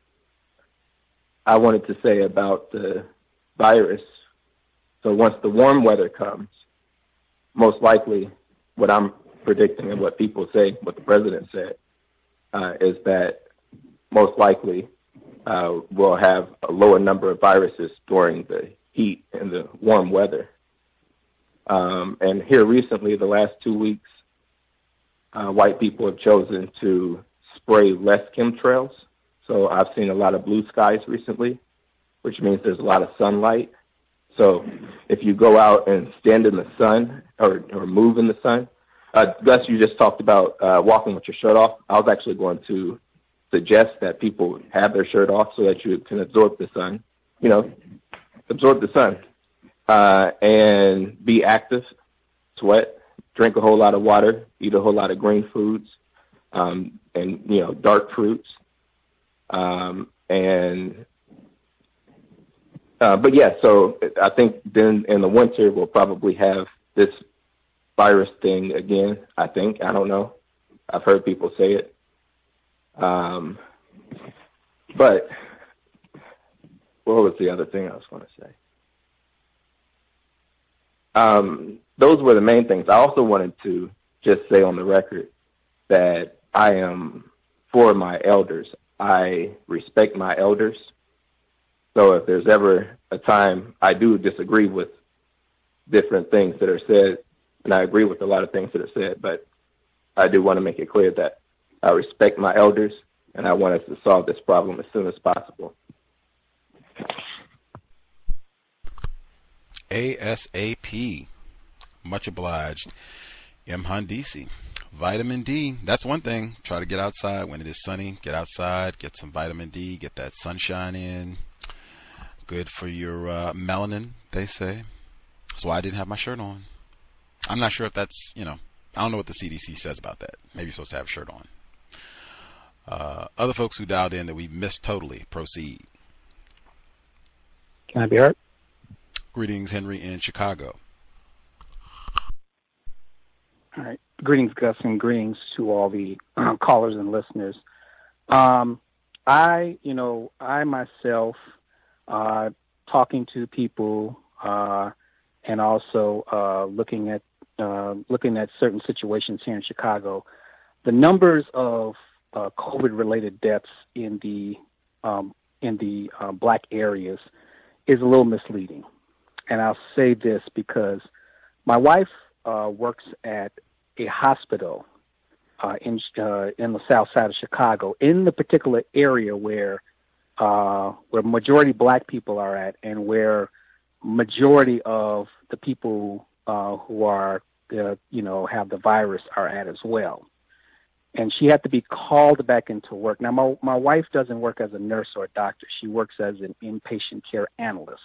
I wanted to say about the virus. So once the warm weather comes, most likely what I'm predicting and what people say, what the president said, uh, is that most likely uh, we'll have a lower number of viruses during the heat and the warm weather. Um, and here recently, the last two weeks, uh, white people have chosen to spray less chemtrails. So I've seen a lot of blue skies recently, which means there's a lot of sunlight. So if you go out and stand in the sun or, or move in the sun, uh, Gus, you just talked about uh, walking with your shirt off. I was actually going to suggest that people have their shirt off so that you can absorb the sun, you know, absorb the sun. Uh, and be active, sweat, drink a whole lot of water, eat a whole lot of green foods, um, and, you know, dark fruits. Um, and, uh, but yeah, so I think then in the winter we'll probably have this virus thing again, I think. I don't know. I've heard people say it. Um, but what was the other thing I was going to say? Um, those were the main things. I also wanted to just say on the record that I am for my elders. I respect my elders. So if there's ever a time I do disagree with different things that are said, and I agree with a lot of things that are said, but I do want to make it clear that I respect my elders, and I want us to solve this problem as soon as possible. ASAP. Much obliged. M. Handisi. Vitamin D. That's one thing. Try to get outside when it is sunny. Get outside. Get some vitamin D. Get that sunshine in. Good for your uh, melanin, they say. That's why I didn't have my shirt on. I'm not sure if that's, you know, I don't know what the C D C says about that. Maybe you're supposed to have a shirt on. Uh, other folks who dialed in that we missed totally, proceed. Can I be heard? Greetings, Henry in Chicago. All right. Greetings, Gus, and greetings to all the uh, callers and listeners. Um, I, you know, I myself, uh, talking to people, uh, and also uh, looking at uh, looking at certain situations here in Chicago, the numbers of uh, COVID-related deaths in the um, in the uh, black areas is a little misleading. And I'll say this because my wife uh, works at a hospital uh, in uh, in the south side of Chicago, in the particular area where uh, where majority black people are at, and where majority of the people uh, who are uh, you know have the virus are at as well. And she had to be called back into work. Now, my my wife doesn't work as a nurse or a doctor. She works as an inpatient care analyst.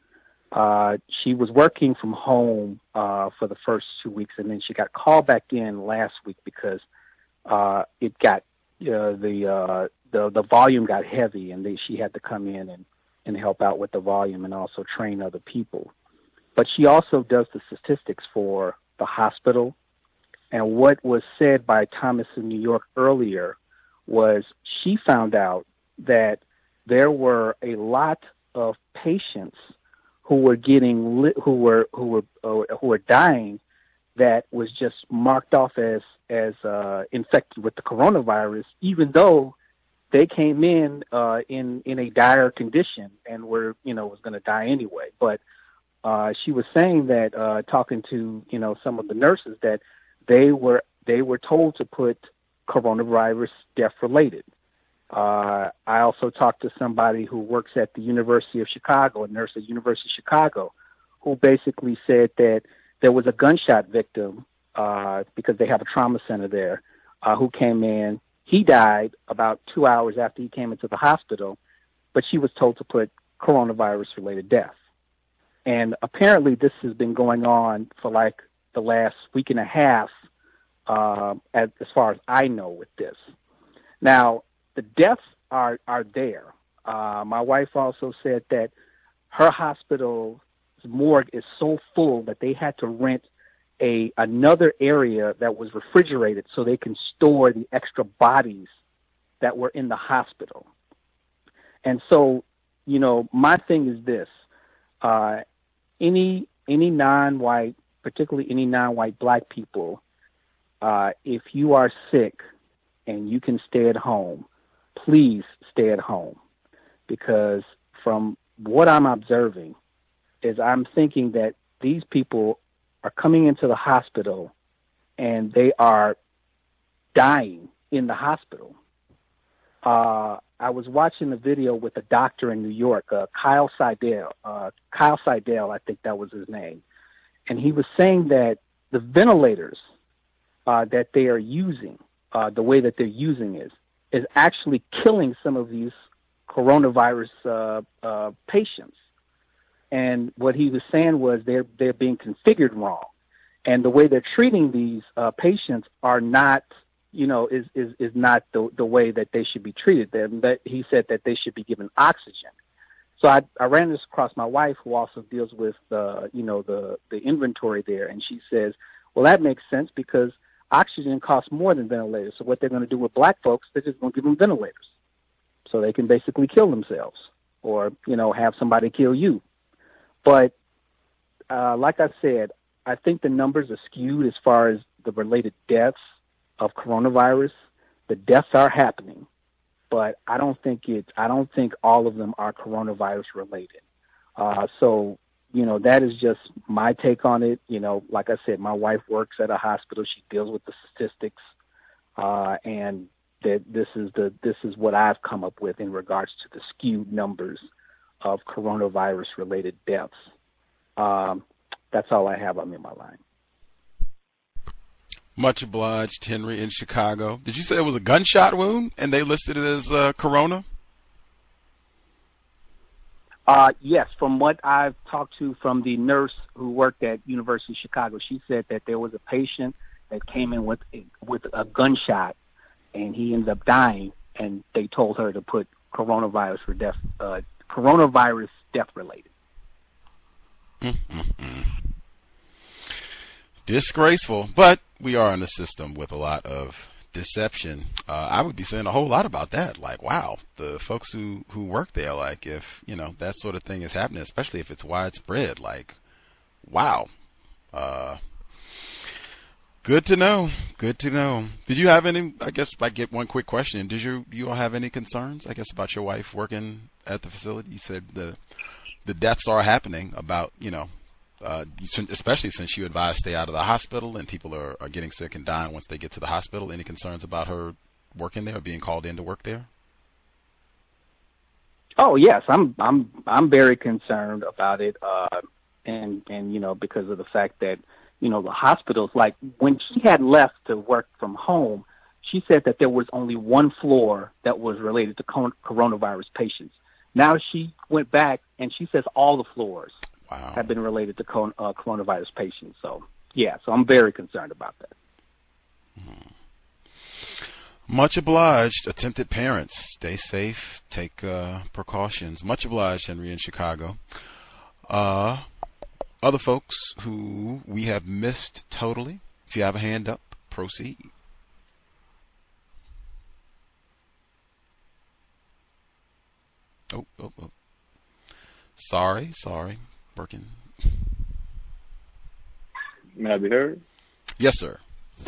Uh, she was working from home uh, for the first two weeks, and then she got called back in last week because uh, it got uh, the uh, the the volume got heavy, and they, she had to come in and, and help out with the volume and also train other people. But she also does the statistics for the hospital. And what was said by Thomas in New York earlier was she found out that there were a lot of patients who were getting li- who were who were uh, who were dying that was just marked off as as uh, infected with the coronavirus, even though they came in uh, in in a dire condition and were you know was going to die anyway. But uh, she was saying that uh, talking to you know some of the nurses that they were they were told to put coronavirus death related. Uh, I also talked to somebody who works at the University of Chicago, a nurse at the University of Chicago, who basically said that there was a gunshot victim uh, because they have a trauma center there uh, who came in. He died about two hours after he came into the hospital, but she was told to put coronavirus-related death. And apparently this has been going on for like the last week and a half, uh, as, as far as I know with this. Now, the deaths are, are there. Uh, my wife also said that her hospital's morgue is so full that they had to rent a another area that was refrigerated so they can store the extra bodies that were in the hospital. And so, you know, my thing is this. Uh, any any non-white, particularly any non-white black people, uh, if you are sick and you can stay at home, please stay at home, because from what I'm observing is I'm thinking that these people are coming into the hospital and they are dying in the hospital. Uh, I was watching a video with a doctor in New York, uh, Kyle Seidel, uh, Kyle Seidel, I think that was his name. And he was saying that the ventilators uh, that they are using, uh, the way that they're using is, is actually killing some of these coronavirus uh, uh, patients. And what he was saying was they're they're being configured wrong, and the way they're treating these uh, patients are not, you know, is is is not the the way that they should be treated. Them that he said that they should be given oxygen. So I, I ran this across my wife, who also deals with, uh, you know, the, the inventory there. And she says, well, that makes sense because oxygen costs more than ventilators. So what they're going to do with black folks, they're just going to give them ventilators. So they can basically kill themselves or, you know, have somebody kill you. But uh, like I said, I think the numbers are skewed as far as the related deaths of coronavirus. The deaths are happening, but I don't think it's, I don't think all of them are coronavirus related. Uh, so, you know, that is just my take on it. You know, like I said, my wife works at a hospital. She deals with the statistics, uh, and that this is the, this is what I've come up with in regards to the skewed numbers of coronavirus related deaths. Um, that's all I have on me in my line. Much obliged, Henry in Chicago. Did you say it was a gunshot wound and they listed it as uh, corona? Uh, yes, from what I've talked to from the nurse who worked at University of Chicago, she said that there was a patient that came in with with a gunshot and he ended up dying, and they told her to put coronavirus for death, uh, coronavirus death related. Mm-mm-mm. Disgraceful, but we are in a system with a lot of deception. Uh, I would be saying a whole lot about that. Like, wow, the folks who, who work there, like if, you know, that sort of thing is happening, especially if it's widespread, like, wow. Uh, good to know. Good to know. Did you have any, I guess I get one quick question. Did you, you all have any concerns, I guess, about your wife working at the facility? You said the, the deaths are happening about, you know, Uh, especially since you advised stay out of the hospital and people are, are getting sick and dying once they get to the hospital. Any concerns about her working there or being called in to work there? Oh yes, I'm I'm I'm very concerned about it, uh, and and you know, because of the fact that, you know, the hospitals, like when she had left to work from home, she said that there was only one floor that was related to coronavirus patients. Now she went back and she says all the floors Wow. have been related to con- uh, coronavirus patients. So, yeah, so I'm very concerned about that. Hmm. Much obliged, attempted parents. Stay safe, take uh, precautions. Much obliged, Henry in Chicago. Uh, other folks who we have missed totally, if you have a hand up, proceed. Oh, oh, oh. Sorry, sorry. Working. May I be heard? Yes, sir.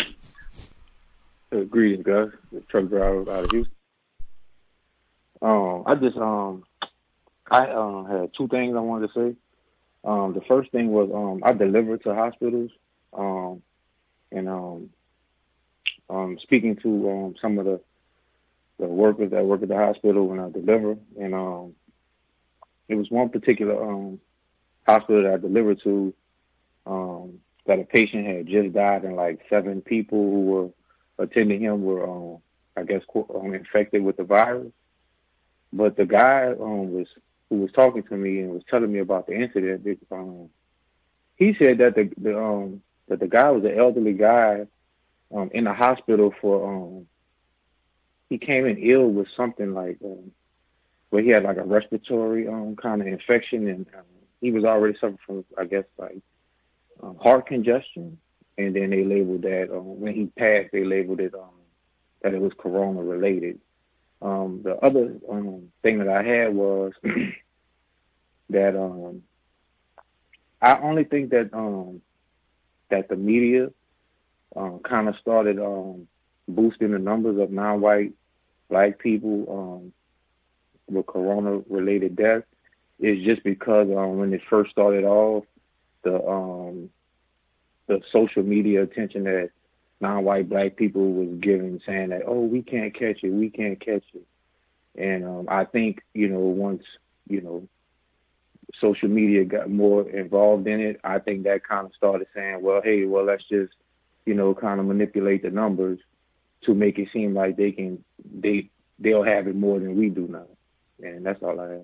Uh, greetings, guys. The truck driver out of Houston. Um, I just um, I um had two things I wanted to say. Um, the first thing was um, I delivered to hospitals. Um, and um, um, speaking to um some of the the workers that work at the hospital when I deliver, and um, it was one particular um. hospital that I delivered to, um, that a patient had just died, and like seven people who were attending him were, um, I guess, um, infected with the virus. But the guy um, was who was talking to me and was telling me about the incident. Um, he said that the, the um, that the guy was an elderly guy um, in the hospital for um, he came in ill with something like um, where he had like a respiratory um, kind of infection, and um, he was already suffering from, I guess, like um, heart congestion. And then they labeled that, um, when he passed, they labeled it um, that it was corona related. Um, the other um, thing that I had was that um, I only think that um, that the media um, kind of started um, boosting the numbers of non-white black people um, with corona related deaths. Is just because um, when it first started off, the um, the social media attention that non-white black people was giving, saying that, oh, we can't catch it, we can't catch it. And um, I think, you know, once, you know, social media got more involved in it, I think that kind of started saying, well, hey, well, let's just, you know, kind of manipulate the numbers to make it seem like they can, they, they'll have it more than we do now. And that's all I have.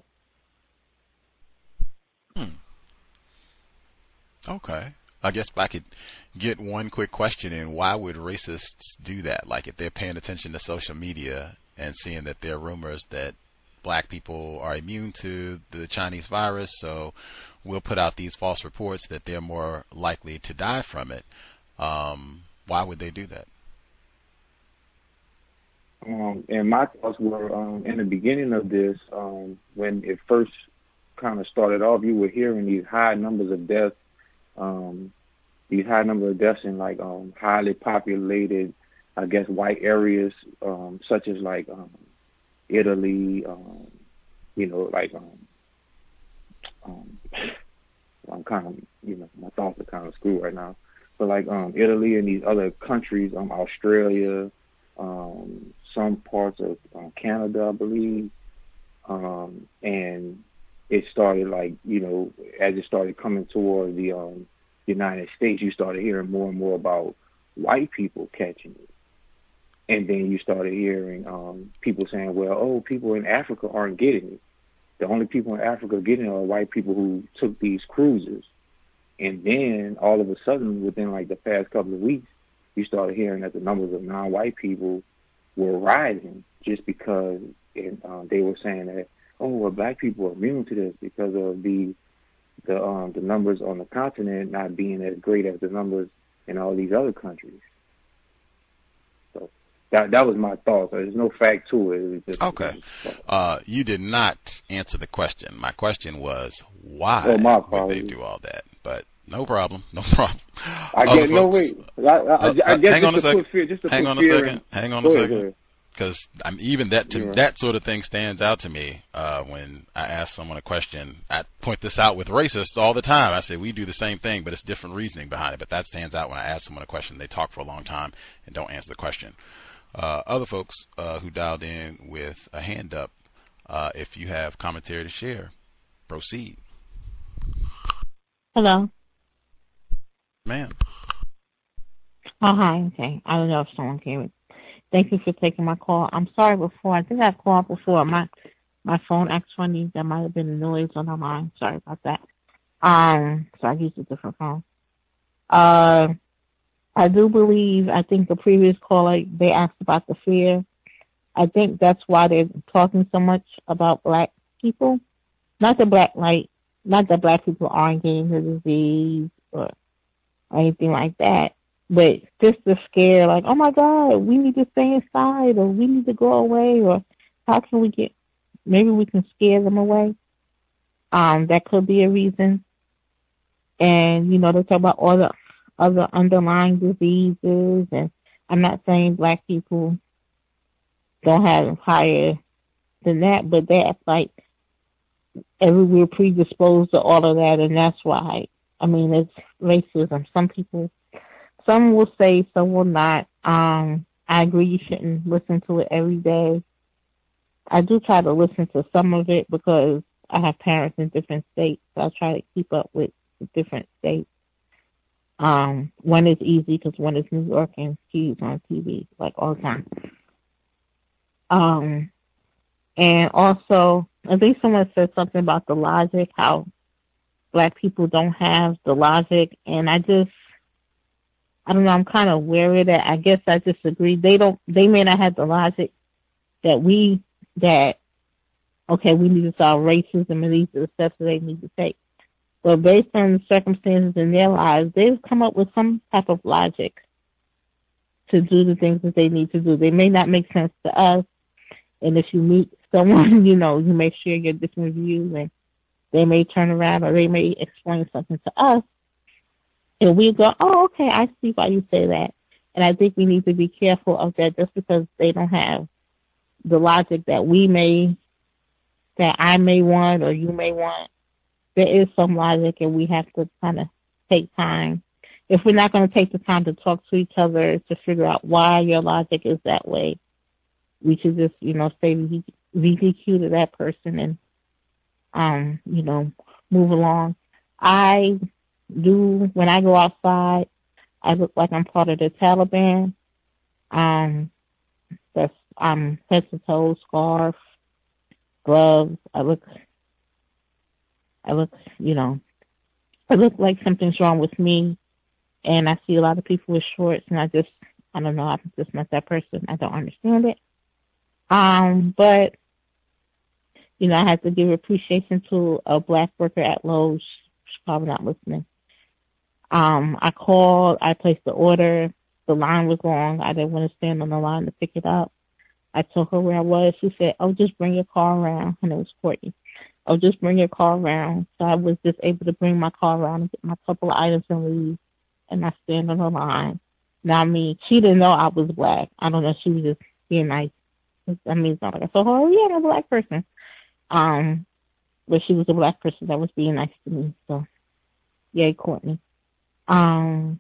Hmm. Okay. I guess I could get one quick question in. Why would racists do that? Like if they're paying attention to social media and seeing that there are rumors that black people are immune to the Chinese virus, so we'll put out these false reports that they're more likely to die from it. Um, why would they do that? Um, and my thoughts were, um, in the beginning of this, um, when it first kind of started off, you were hearing these high numbers of deaths, um, these high number of deaths in like um, highly populated, I guess, white areas, um, such as like um, Italy, um, you know, like um, um, I'm kind of, you know, my thoughts are kind of screwed right now. But like um, Italy and these other countries, um, Australia, um, some parts of um, Canada, I believe, um, and it started like, you know, as it started coming toward the um, United States, you started hearing more and more about white people catching it. And then you started hearing um, people saying, well, oh, people in Africa aren't getting it. The only people in Africa getting it are white people who took these cruises. And then all of a sudden, within like the past couple of weeks, you started hearing that the numbers of non-white people were rising just because it, uh, they were saying that, oh, well, black people are immune to this because of the the um, the numbers on the continent not being as great as the numbers in all these other countries. So that that was my thought. So there's no fact to it. It was just, okay. Uh, you did not answer the question. My question was why oh, my would they do all that? But no problem. No problem. I get no wait. I, I, I, I guess hang on a second. Fear, just to hang put on a fear second. In. Hang on go a ahead, second. Because I'm even that to yeah. that sort of thing stands out to me uh, when I ask someone a question. I point this out with racists all the time. I say we do the same thing, but it's different reasoning behind it. But that stands out when I ask someone a question. They talk for a long time and don't answer the question. Uh, other folks uh, who dialed in with a hand up, uh, if you have commentary to share, proceed. Hello. Ma'am. Oh, hi. Okay. I don't know if someone came. Thank you for taking my call. I'm sorry before. I think I've called before. My my phone acts funny. That might have been a noise on the line. Sorry about that. Um, so I used a different phone. Uh, I do believe, I think the previous caller, they asked about the fear. I think that's why they're talking so much about black people. Not that black, like, not that black people aren't getting the disease or anything like that. But just the scare, like, oh, my God, we need to stay inside or we need to go away or how can we get, maybe we can scare them away. Um, that could be a reason. And, you know, they talk about all the other underlying diseases. And I'm not saying black people don't have higher than that, but they're like, everywhere predisposed to all of that. And that's why, I mean, it's racism. Some people, some will say, some will not. Um, I agree you shouldn't listen to it every day. I do try to listen to some of it because I have parents in different states, so I try to keep up with the different states. Um, one is easy because one is New York and she's on T V like all the time. Um, and also, I think someone said something about the logic, how black people don't have the logic, and I just, I don't know, I'm kind of wary of that. I guess I disagree. They don't, they may not have the logic that we, that, okay, we need to solve racism and these are the steps that they need to take. But based on the circumstances in their lives, they've come up with some type of logic to do the things that they need to do. They may not make sense to us. And if you meet someone, you know, you may share your different views and they may turn around or they may explain something to us. And we go, oh, okay, I see why you say that. And I think we need to be careful of that just because they don't have the logic that we may, that I may want or you may want. There is some logic and we have to kind of take time. If we're not going to take the time to talk to each other to figure out why your logic is that way, we should just, you know, say V D Q to that person and, um, you know, move along. I do, when I go outside, I look like I'm part of the Taliban. Um, that's, I'm head to toe, scarf, gloves. I look, I look, you know, I look like something's wrong with me. And I see a lot of people with shorts and I just, I don't know, I'm just not that person. I don't understand it. Um, but you know, I had to give appreciation to a black worker at Lowe's. She's probably not listening. Um, I called, I placed the order. The line was long. I didn't want to stand on the line to pick it up. I told her where I was. She said, oh, just bring your car around. And it was Courtney. Oh, just bring your car around. So I was just able to bring my car around and get my couple of items and leave. And I stand on the line. Now, I mean, she didn't know I was black. I don't know. She was just being nice. I mean, it's not like I told her, oh, yeah, I'm a black person. Um, but she was a black person that was being nice to me. So, yay, Courtney. Um,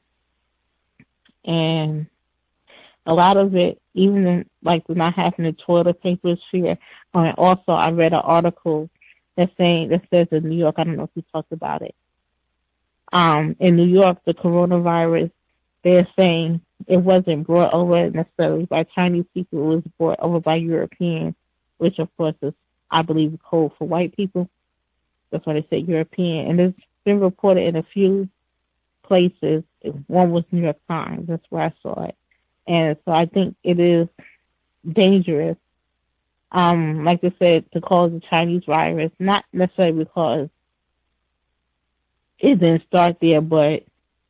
and a lot of it, even in, like not having the toilet paper is fear. And also, I read an article that's saying that says in New York, I don't know if you talked about it. Um, in New York, the coronavirus, they're saying it wasn't brought over necessarily by Chinese people. It was brought over by Europeans, which of course is, I believe, code for white people. That's why they say European. And it's been reported in a few places. One was New York Times. That's where I saw it. And so I think it is dangerous, um, like I said, to cause the Chinese virus, not necessarily because it didn't start there, but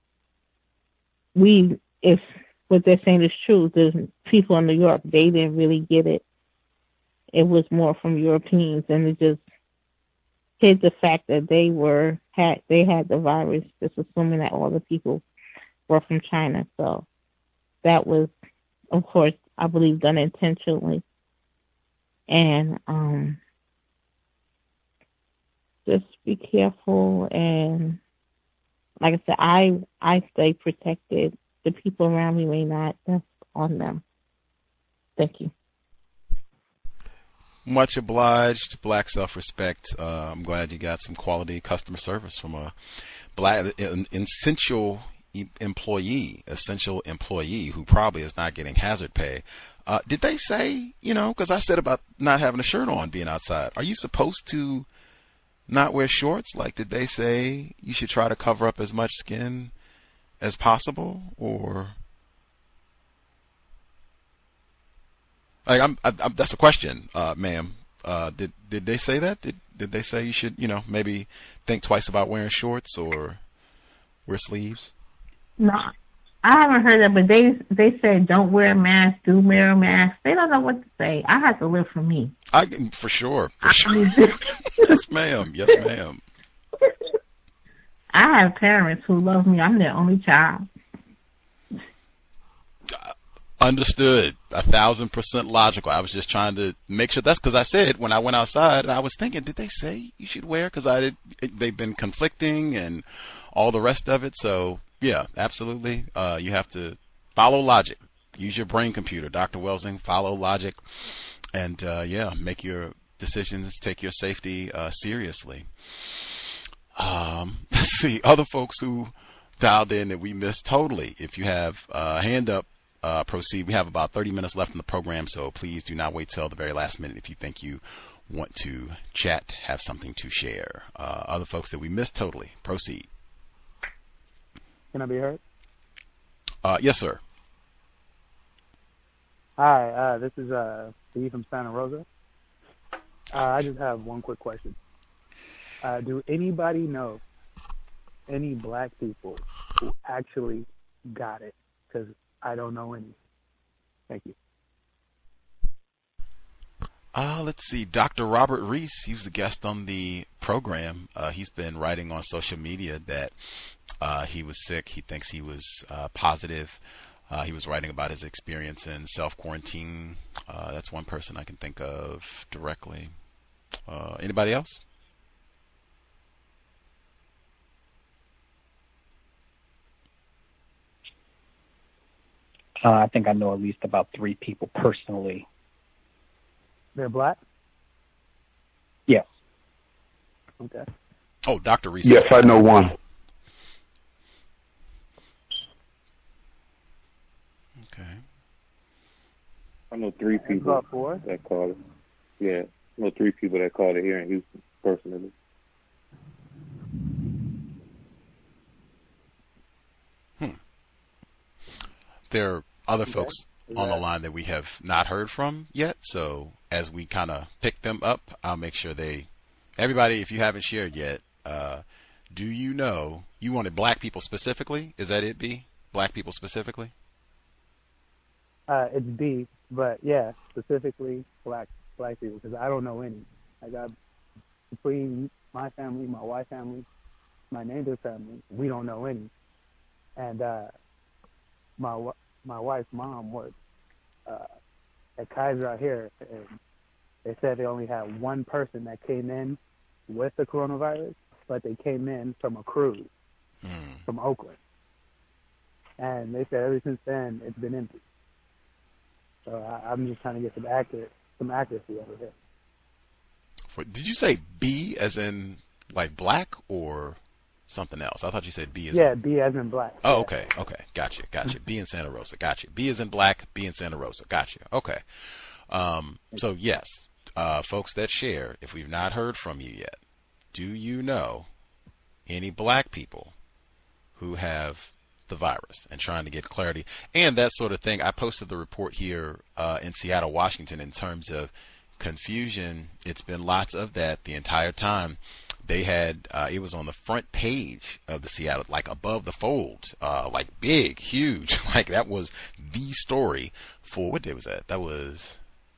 we, if what they're saying is true, there's people in New York, they didn't really get it. It was more from Europeans, and it just hid the fact that they were had they had the virus, just assuming that all the people were from China. So that was, of course, I believe, done intentionally. And um, just be careful. And like I said, I I stay protected. The people around me may not. That's on them. Thank you. Much obliged. Black self-respect. Uh, I'm glad you got some quality customer service from a black, an essential employee, essential employee who probably is not getting hazard pay. Uh, did they say, you know, because I said about not having a shirt on being outside, are you supposed to not wear shorts? Like, did they say you should try to cover up as much skin as possible? Or, like, I'm, I, I'm, that's a question, uh, ma'am. Uh, did, did they say that? Did, did they say you should, you know, maybe think twice about wearing shorts or wear sleeves? No, I haven't heard that, but they they said don't wear a mask, do wear a mask. They don't know what to say. I have to live for me. I for sure. For sure. Yes, ma'am. Yes, ma'am. I have parents who love me. I'm their only child. Understood. A thousand percent logical. I was just trying to make sure. That's because I said when I went outside, I was thinking, did they say you should wear? Because I did. They've been conflicting and all the rest of it. So yeah, absolutely. Uh, you have to follow logic. Use your brain computer, Doctor Welsing. Follow logic, and uh, yeah, make your decisions. Take your safety uh, seriously. Um, let's see. Other folks who dialed in that we missed totally. If you have a uh, hand up. Uh, proceed. We have about thirty minutes left in the program, so please do not wait till the very last minute if you think you want to chat, have something to share. Uh, other folks that we missed totally, proceed. Can I be heard? Uh, yes, sir. Hi, uh, this is uh, Steve from Santa Rosa. Uh, I just have one quick question. Uh, do anybody know any black people who actually got it? Because I don't know any. Thank you. Uh, let's see. Doctor Robert Reese, he was a guest on the program. Uh, he's been writing on social media that uh, he was sick. He thinks he was uh, positive. Uh, he was writing about his experience in self-quarantine. Uh, that's one person I can think of directly. Uh, anybody else? Uh, I think I know at least about three people personally. They're black? Yes. Okay. Oh, Doctor Reese. Yes, I know one. Okay. I know three people that called it. Yeah, I know three people that called it here in Houston, personally. Hmm. There are other Okay. folks on the line that we have not heard from yet, so as we kind of pick them up, I'll make sure they, everybody, if you haven't shared yet, uh, do you know, you wanted black people specifically? Is that it, B? Black people specifically? Uh, it's B, but yeah, specifically black black people, because I don't know any. I got between my family, my wife's family, my neighbor's family, we don't know any. And uh, my my wife's mom worked uh, at Kaiser out here, and they said they only had one person that came in with the coronavirus, but they came in from a cruise mm. from Oakland. And they said ever since then, it's been empty. So I, I'm just trying to get some accurate, some accuracy over here. For, did you say B as in like black or something else? I thought you said B as yeah, in... B as in black. Oh, yeah. okay, okay, gotcha, gotcha. B in Santa Rosa, gotcha. B as in black, B in Santa Rosa, gotcha. Okay. Um, so yes, uh, folks that share, if we've not heard from you yet, do you know any black people who have the virus, and trying to get clarity and that sort of thing? I posted the report here uh, in Seattle, Washington, in terms of confusion. It's been lots of that the entire time. They had, uh, it was on the front page of the Seattle, like above the fold, uh, like big, huge, like that was the story for, what day was that? That was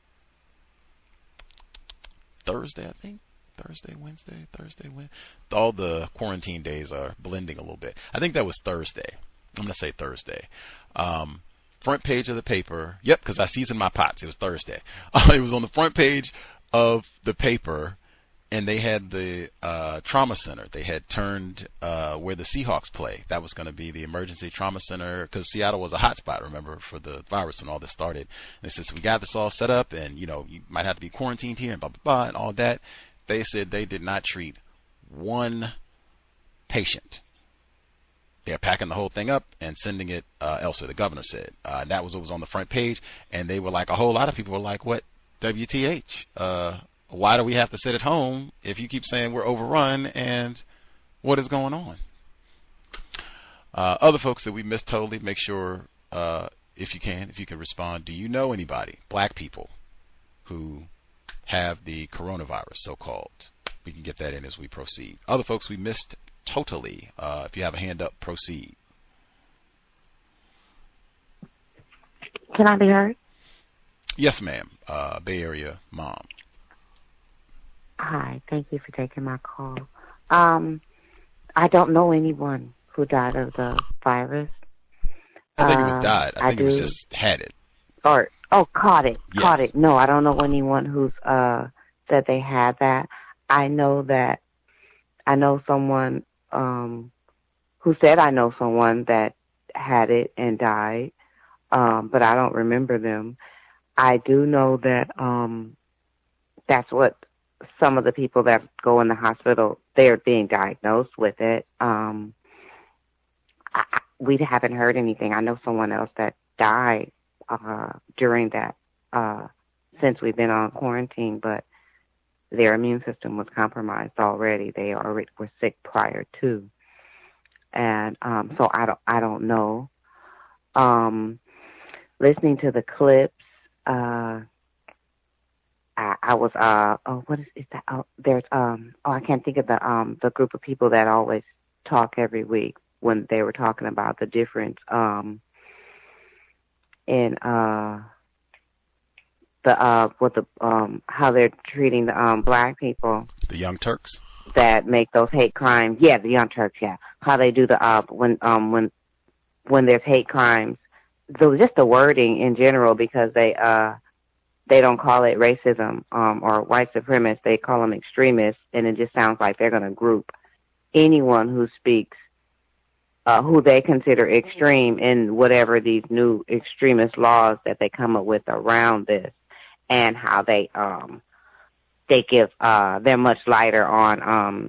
Thursday, I think. Thursday, Wednesday, Thursday, Wednesday. All the quarantine days are blending a little bit. I think that was Thursday. I'm going to say Thursday. Um, front page of the paper. Yep, because I seasoned my pots. It was Thursday. Uh, it was on the front page of the paper, and they had the uh, trauma center. They had turned uh, where the Seahawks play. That was going to be the emergency trauma center, because Seattle was a hot spot, remember, for the virus when all this started. And they said, so we got this all set up, and, you know, you might have to be quarantined here, and blah, blah, blah, and all that. They said they did not treat one patient. They're packing the whole thing up and sending it uh, elsewhere, the governor said. Uh, that was what was on the front page. And they were like, a whole lot of people were like, what, W T H? Uh, why do we have to sit at home if you keep saying we're overrun, and what is going on? Uh, other folks that we missed totally, make sure, uh, if you can, if you can respond. Do you know anybody, black people, who have the coronavirus, so-called? We can get that in as we proceed. Other folks we missed totally. Uh, if you have a hand up, proceed. Can I be heard? Yes, ma'am. Uh, Bay Area mom. Hi, thank you for taking my call. Um, I don't know anyone who died of the virus. I think uh, it was died. I think I it was just had it. Or oh, caught it, yes. caught it. No, I don't know anyone who's uh said they had that. I know that I know someone um who said I know someone that had it and died, um, but I don't remember them. I do know that um that's what some of the people that go in the hospital, they're being diagnosed with it. Um, I, we haven't heard anything. I know someone else that died uh, during that, uh, since we've been on quarantine, but their immune system was compromised already. They already were sick prior to. And um, so I don't, I don't know. Um, listening to the clips, uh, I, I was, uh, oh, what is, is that? Oh, there's, um, oh, I can't think of the, um, the group of people that always talk every week when they were talking about the difference, um, in, uh, the, uh, what the, um, how they're treating the, um, black people. The Young Turks? That make those hate crimes. Yeah, the Young Turks, yeah. How they do the, uh, when, um, when, when there's hate crimes, the, just the wording in general, because they, uh, they don't call it racism um, or white supremacists. They call them extremists, and it just sounds like they're going to group anyone who speaks, uh, who they consider extreme in whatever these new extremist laws that they come up with around this, and how they um, they give uh, they're much lighter on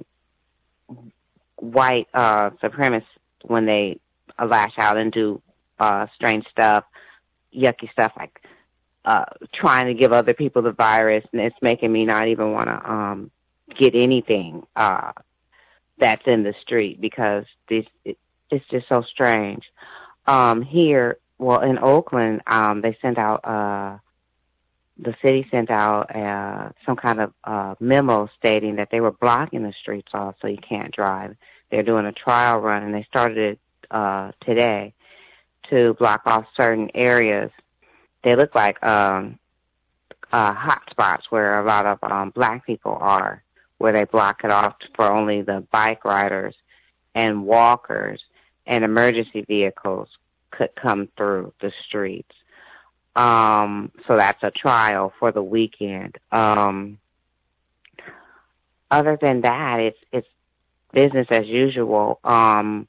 um, white uh, supremacists when they lash out and do uh, strange stuff, yucky stuff like. Uh, trying to give other people the virus, and it's making me not even want to um, get anything uh, that's in the street, because this it, it's just so strange. Um, here, well, in Oakland, um, they sent out uh, the city sent out uh, some kind of uh, memo stating that they were blocking the streets off so you can't drive. They're doing a trial run, and they started it uh, today to block off certain areas. They look like um, uh, hot spots where a lot of um, black people are, where they block it off for only the bike riders and walkers and emergency vehicles could come through the streets. Um, so that's a trial for the weekend. Um, other than that, it's it's business as usual. Um,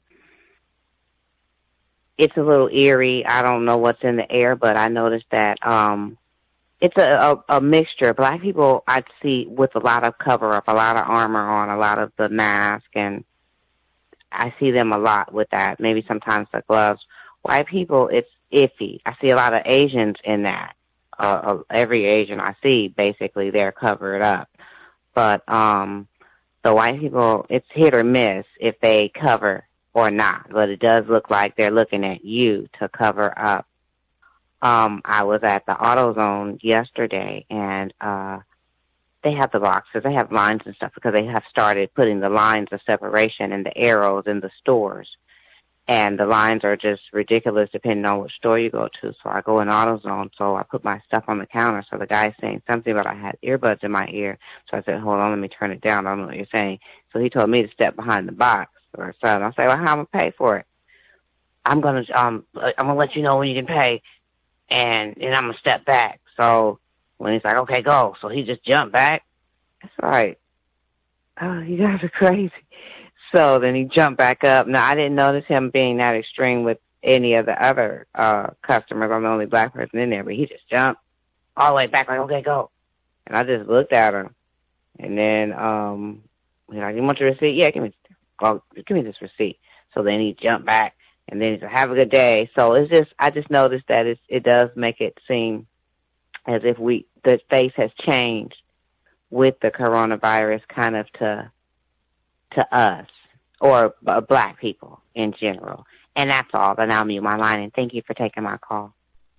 it's a little eerie. I don't know what's in the air, but I noticed that um, it's a, a, a mixture. Black people I see with a lot of cover-up, a lot of armor on, a lot of the mask, and I see them a lot with that, maybe sometimes the gloves. White people, it's iffy. I see a lot of Asians in that. Uh, every Asian I see, basically, they're covered up. But um, the white people, it's hit or miss if they cover or not. But it does look like they're looking at you to cover up. Um, I was at the AutoZone yesterday, and uh, they have the boxes. They have lines and stuff because they have started putting the lines of separation and the arrows in the stores. And the lines are just ridiculous depending on which store you go to. So I go in AutoZone, so I put my stuff on the counter. So the guy's saying something, but I had earbuds in my ear. So I said, hold on, let me turn it down. I don't know what you're saying. So he told me to step behind the box or something. I say, well, how am I going to pay for it? I'm going to um, I'm gonna let you know when you can pay, and then I'm going to step back. So when he's like, okay, go. So he just jumped back. It's like, oh, you guys are crazy. So then he jumped back up. Now, I didn't notice him being that extreme with any of the other uh customers. I'm the only black person in there, but he just jumped all the way back like, okay, go. And I just looked at him. And then, um, he's like, you want your receipt? Yeah, give me, oh, give me this receipt. So then he jumped back, and then he said, have a good day. So it's just, I just noticed that it's, it does make it seem as if we, the face has changed with the coronavirus kind of to, to us. Or uh, black people in general. And that's all. But I'll mute my line, and thank you for taking my call.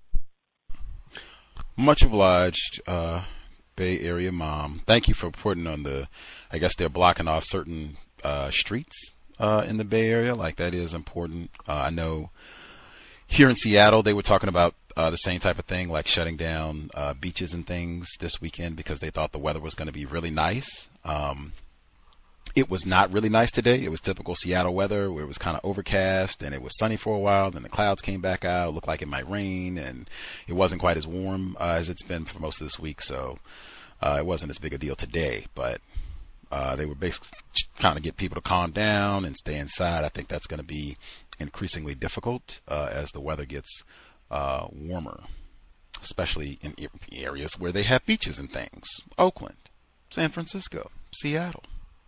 Much obliged, uh, Bay Area Mom. Thank you for reporting on the, I guess they're blocking off certain uh, streets uh, in the Bay Area. Like, that is important. Uh, I know here in Seattle, they were talking about uh, the same type of thing, like shutting down uh, beaches and things this weekend because they thought the weather was going to be really nice. Um It was not really nice today. It was typical Seattle weather where it was kind of overcast and it was sunny for a while. Then the clouds came back out. It looked like it might rain, and it wasn't quite as warm uh, as it's been for most of this week. So uh, it wasn't as big a deal today. But uh, they were basically trying to get people to calm down and stay inside. I think that's going to be increasingly difficult uh, as the weather gets uh, warmer, especially in areas where they have beaches and things. Oakland, San Francisco, Seattle.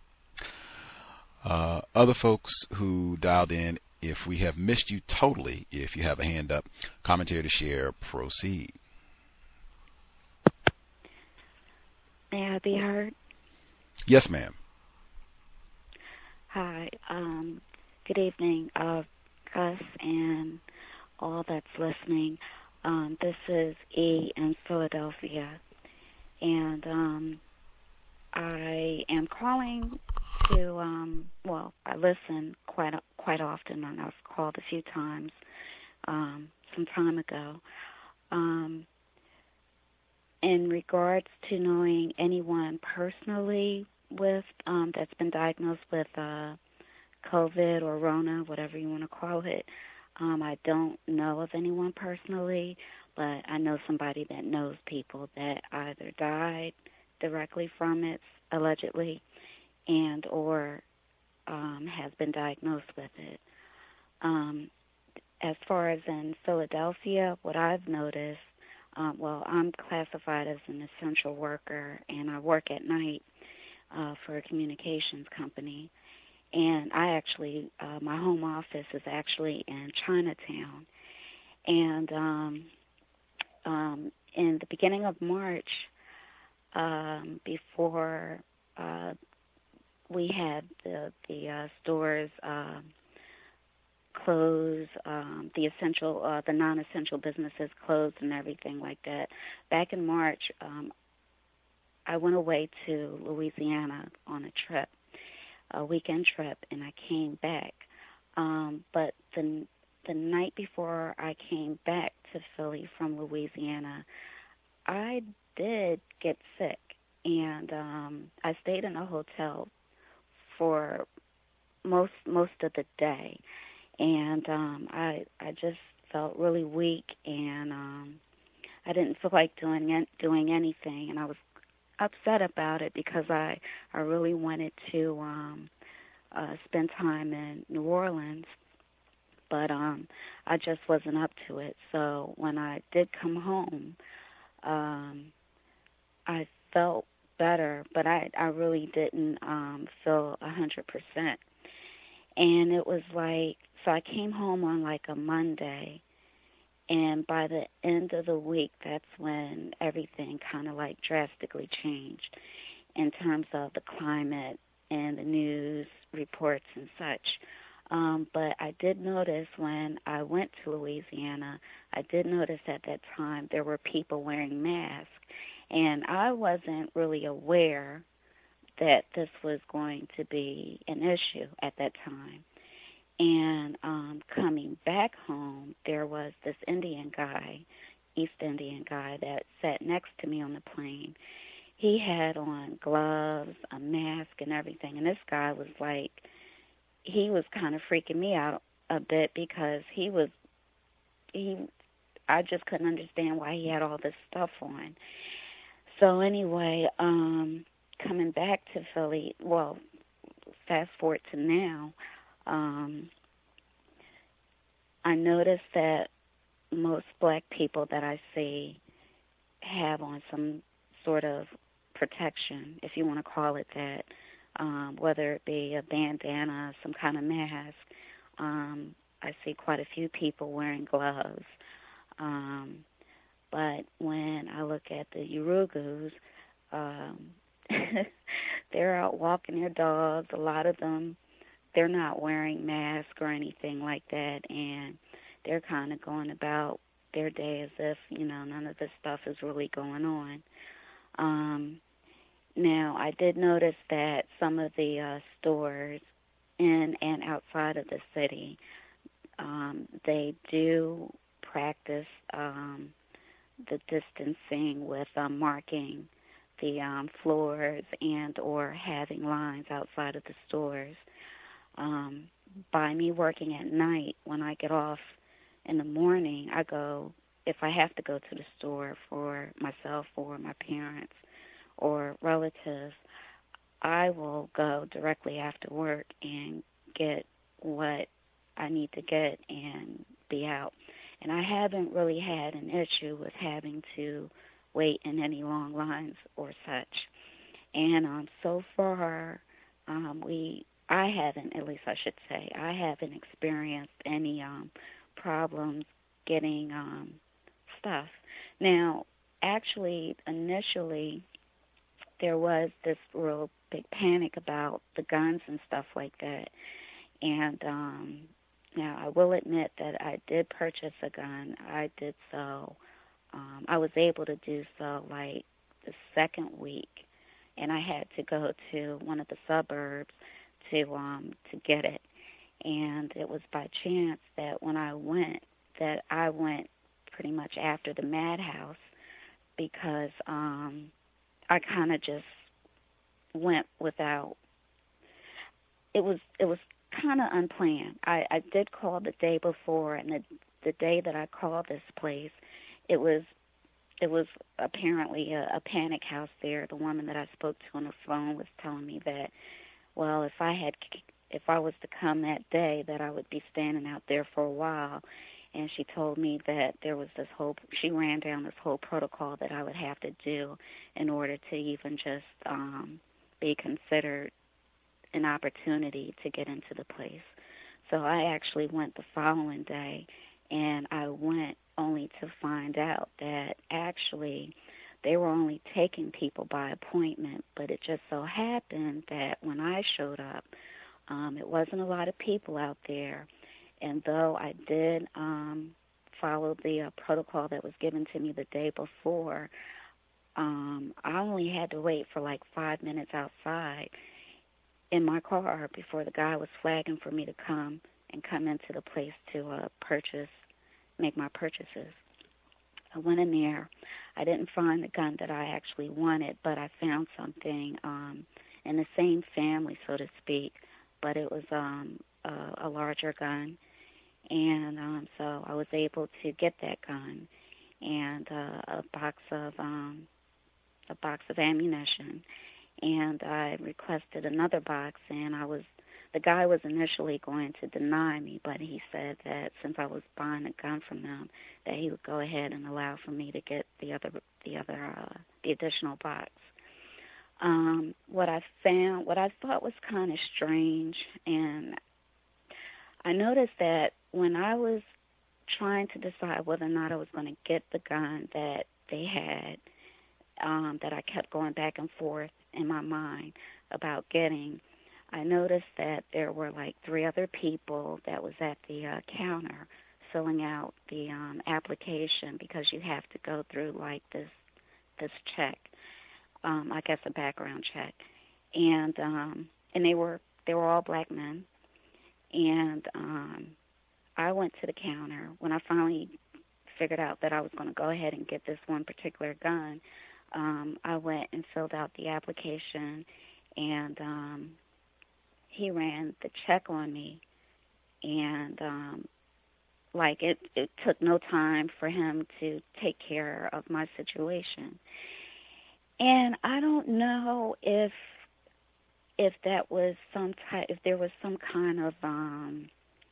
Uh, other folks who dialed in, if we have missed you totally, if you have a hand up, commentary to share, proceed. May I be heard? Yes, ma'am. Hi. Um, good evening, uh, Gus and all that's listening. Um, this is E in Philadelphia, and um, I am calling to, um, well, I listen quite quite often, and I've called a few times um, some time ago. Um, in regards to knowing anyone personally with um, that's been diagnosed with uh, COVID or Rona, whatever you want to call it, um, I don't know of anyone personally, but I know somebody that knows people that either died directly from it, allegedly, and or um, has been diagnosed with it. Um, as far as in Philadelphia, what I've noticed, um, well, I'm classified as an essential worker, and I work at night uh, for a communications company. And I actually, uh, my home office is actually in Chinatown. And um, um, in the beginning of March, um, before uh, we had the, the uh, stores uh, closed, um, the essential, uh, the non-essential businesses closed and everything like that. Back in March, um, I went away to Louisiana on a trip, a weekend trip, and I came back. Um, but the the night before I came back to Philly from Louisiana, I did get sick, and um, I stayed in a hotel for most most of the day, and um, I I just felt really weak, and um, I didn't feel like doing doing anything, and I was upset about it because I I really wanted to um, uh, spend time in New Orleans, but um, I just wasn't up to it. So when I did come home, um, I felt better, but I I really didn't um, feel a hundred percent. And it was like, so I came home on like a Monday, and by the end of the week, that's when everything kind of like drastically changed in terms of the climate and the news reports and such. Um, but I did notice when I went to Louisiana, I did notice at that time there were people wearing masks, and I wasn't really aware that this was going to be an issue at that time. And um, coming back home, there was this Indian guy, East Indian guy, that sat next to me on the plane. He had on gloves, a mask, and everything. And this guy was like, he was kind of freaking me out a bit because he was, he, I just couldn't understand why he had all this stuff on. So anyway, um, coming back to Philly, well, fast forward to now, um, I noticed that most black people that I see have on some sort of protection, if you want to call it that, um, whether it be a bandana, some kind of mask. Um, I see quite a few people wearing gloves. Um, but when I look at the Urugus, um, they're out walking their dogs. A lot of them, they're not wearing masks or anything like that, and they're kind of going about their day as if, you know, none of this stuff is really going on. Um, now, I did notice that some of the uh, stores in and outside of the city, um, they do practice um, the distancing with uh, marking the um, floors and or having lines outside of the stores. Um, by me working at night, when I get off in the morning, I go, if I have to go to the store for myself or my parents or relatives, I will go directly after work and get what I need to get and be out. And I haven't really had an issue with having to wait in any long lines or such. And um, so far, um, we, I haven't, at least I should say, I haven't experienced any um, problems getting um, stuff. Now, actually, initially, there was this real big panic about the guns and stuff like that. And um, now I will admit that I did purchase a gun. I did so. Um, I was able to do so like the second week, and I had to go to one of the suburbs to um, to get it. And it was by chance that when I went, that I went pretty much after the madhouse because um, I kind of just went without. It was it was kind of unplanned. I, I did call the day before, and the the day that I called this place, it was it was apparently a, a panic house there. The woman that I spoke to on the phone was telling me that, well, if I had if I was to come that day, that I would be standing out there for a while. And she told me that there was this whole, she ran down this whole protocol that I would have to do in order to even just um, be considered an opportunity to get into the place. So I actually went the following day, and I went only to find out that actually they were only taking people by appointment, but it just so happened that when I showed up, um, it wasn't a lot of people out there. And though I did um, follow the uh, protocol that was given to me the day before, um, I only had to wait for like five minutes outside in my car before the guy was flagging for me to come and come into the place to uh, purchase, make my purchases. I went in there. I didn't find the gun that I actually wanted, but I found something um, in the same family, so to speak, but it was um, a, a larger gun. And um, so I was able to get that gun and uh, a box of um, a box of ammunition. And I requested another box, and I was the guy was initially going to deny me, but he said that since I was buying a gun from him, that he would go ahead and allow for me to get the other the other uh, the additional box. Um, what I found, what I thought was kind of strange, and I noticed that when I was trying to decide whether or not I was going to get the gun that they had, um, that I kept going back and forth in my mind about getting, I noticed that there were like three other people that was at the uh, counter filling out the um, application, because you have to go through like this this check, um, I guess a background check, and um, and they were they were all black men, and um, I went to the counter when I finally figured out that I was going to go ahead and get this one particular gun. Um, I went and filled out the application, and um, he ran the check on me, and um, like it, it took no time for him to take care of my situation. And I don't know if if that was some type, if there was some kind of, um,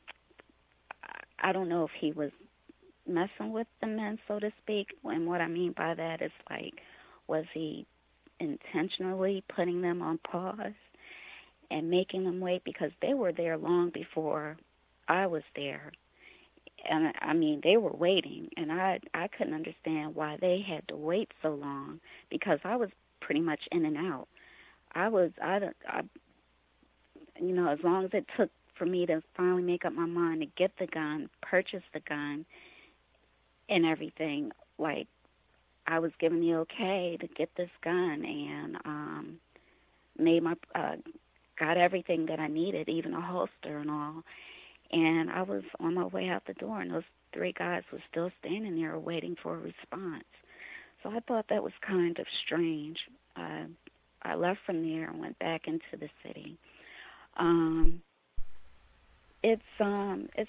I don't know if he was messing with the men, so to speak. And what I mean by that is like, was he intentionally putting them on pause and making them wait, because they were there long before I was there. And I mean, they were waiting, and I I couldn't understand why they had to wait so long, because I was pretty much in and out. I was, I, I, you know, as long as it took for me to finally make up my mind to get the gun, purchase the gun, and everything, like, I was given the okay to get this gun, and um, made my, uh, got everything that I needed, even a holster and all. And I was on my way out the door, and those three guys were still standing there waiting for a response. So I thought that was kind of strange. Uh, I left from there and went back into the city. Um, it's um, it's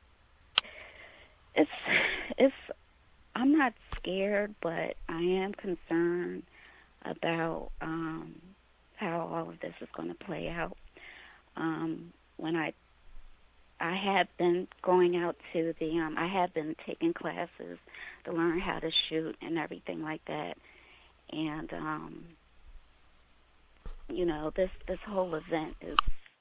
it's it's. I'm not scared, but I am concerned about um, how all of this is going to play out. Um, when I I had been going out to the, um, I had been taking classes to learn how to shoot and everything like that. And, um, you know, this, this whole event is,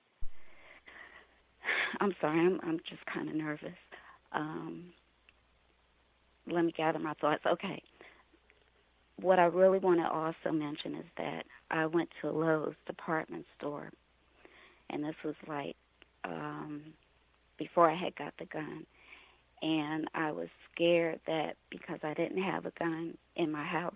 I'm sorry, I'm, I'm just kind of nervous. Um, let me gather my thoughts. Okay. What I really want to also mention is that I went to a Lowe's department store, and this was like, um, before I had got the gun, and I was scared that because I didn't have a gun in my house,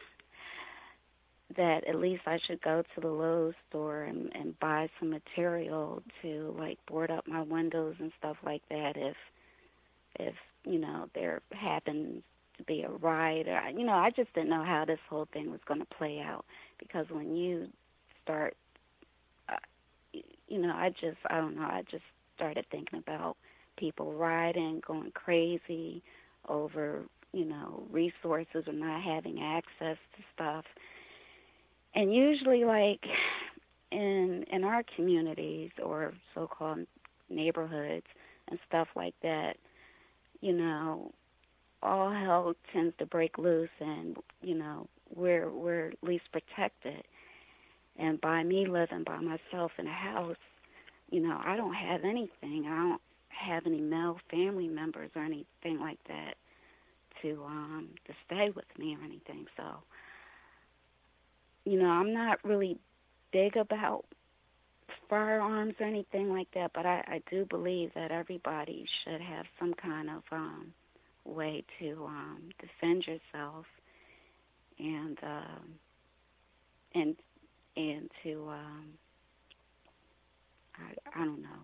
that at least I should go to the Lowe's store and, and buy some material to like board up my windows and stuff like that if, if you know, there happened to be a riot. Or, you know, I just didn't know how this whole thing was going to play out, because when you start, uh, you know, I just, I don't know, I just started thinking about people rioting, going crazy over, you know, resources or not having access to stuff. And usually, like, in in our communities or so-called neighborhoods and stuff like that, you know, all hell tends to break loose, and, you know, we're, we're least protected. And by me living by myself in a house, you know, I don't have anything. I don't have any male family members or anything like that to um to stay with me or anything. So, you know, I'm not really big about firearms or anything like that, but I, I do believe that everybody should have some kind of um, way to um, defend yourself and um, and and to um, I, I don't know.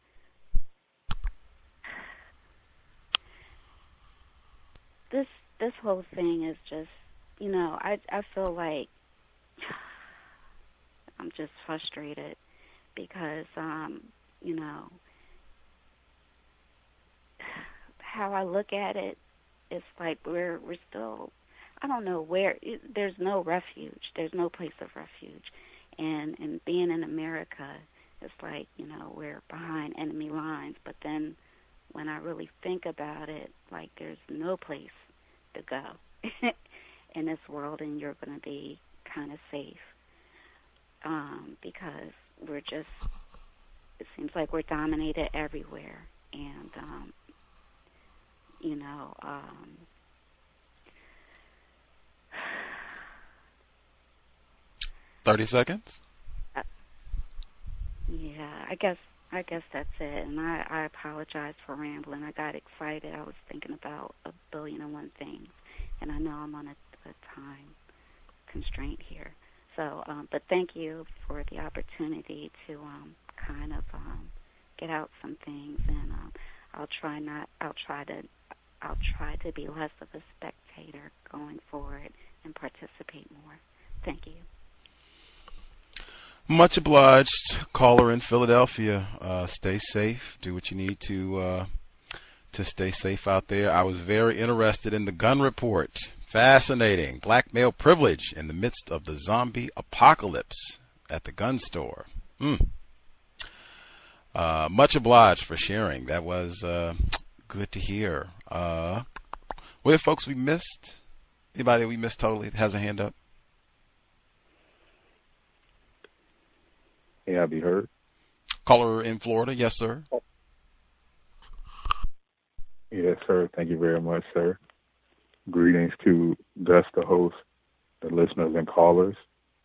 This this whole thing is just, you know, I I feel like I'm just frustrated because, um, you know, how I look at it, it's like we're we're still, I don't know where, it, there's no refuge. There's no place of refuge. And, and being in America, it's like, you know, we're behind enemy lines. But then when I really think about it, like there's no place to go in this world, and you're going to be kind of safe um, because we're just, it seems like we're dominated everywhere. And, um, you know, um, thirty seconds? Uh, yeah, I guess I guess that's it. And I, I apologize for rambling. I got excited. I was thinking about a billion and one things. And I know I'm on a, a time constraint here. So, um, but thank you for the opportunity to um, kind of um, get out some things. And um, I'll try not, I'll try to, I'll try to be less of a spectator going forward and participate more. Thank you. Much obliged. Caller in Philadelphia. Uh, stay safe. Do what you need to uh, to stay safe out there. I was very interested in the gun report. Fascinating. Black male privilege in the midst of the zombie apocalypse at the gun store. Mm. Uh, much obliged for sharing. That was uh, good to hear. Uh, what are folks we missed? Anybody we missed totally has a hand up? May I be heard? Caller in Florida. Yes, sir. Yes, sir. Thank you very much, sir. Greetings to Gus, the host, the listeners and callers.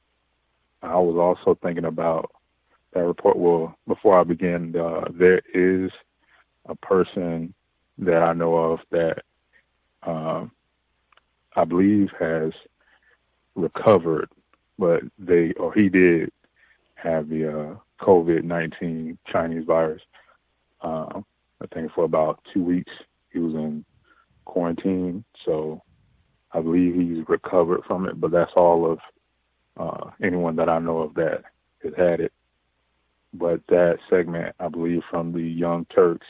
I was also thinking about that report. Well, before I begin, uh, there is a person that I know of that uh, I believe has recovered, but they, or he did, have the uh, COVID nineteen Chinese virus. Uh, I think for about two weeks he was in quarantine, so I believe he's recovered from it, but that's all of uh, anyone that I know of that has had it. But that segment, I believe, from the Young Turks,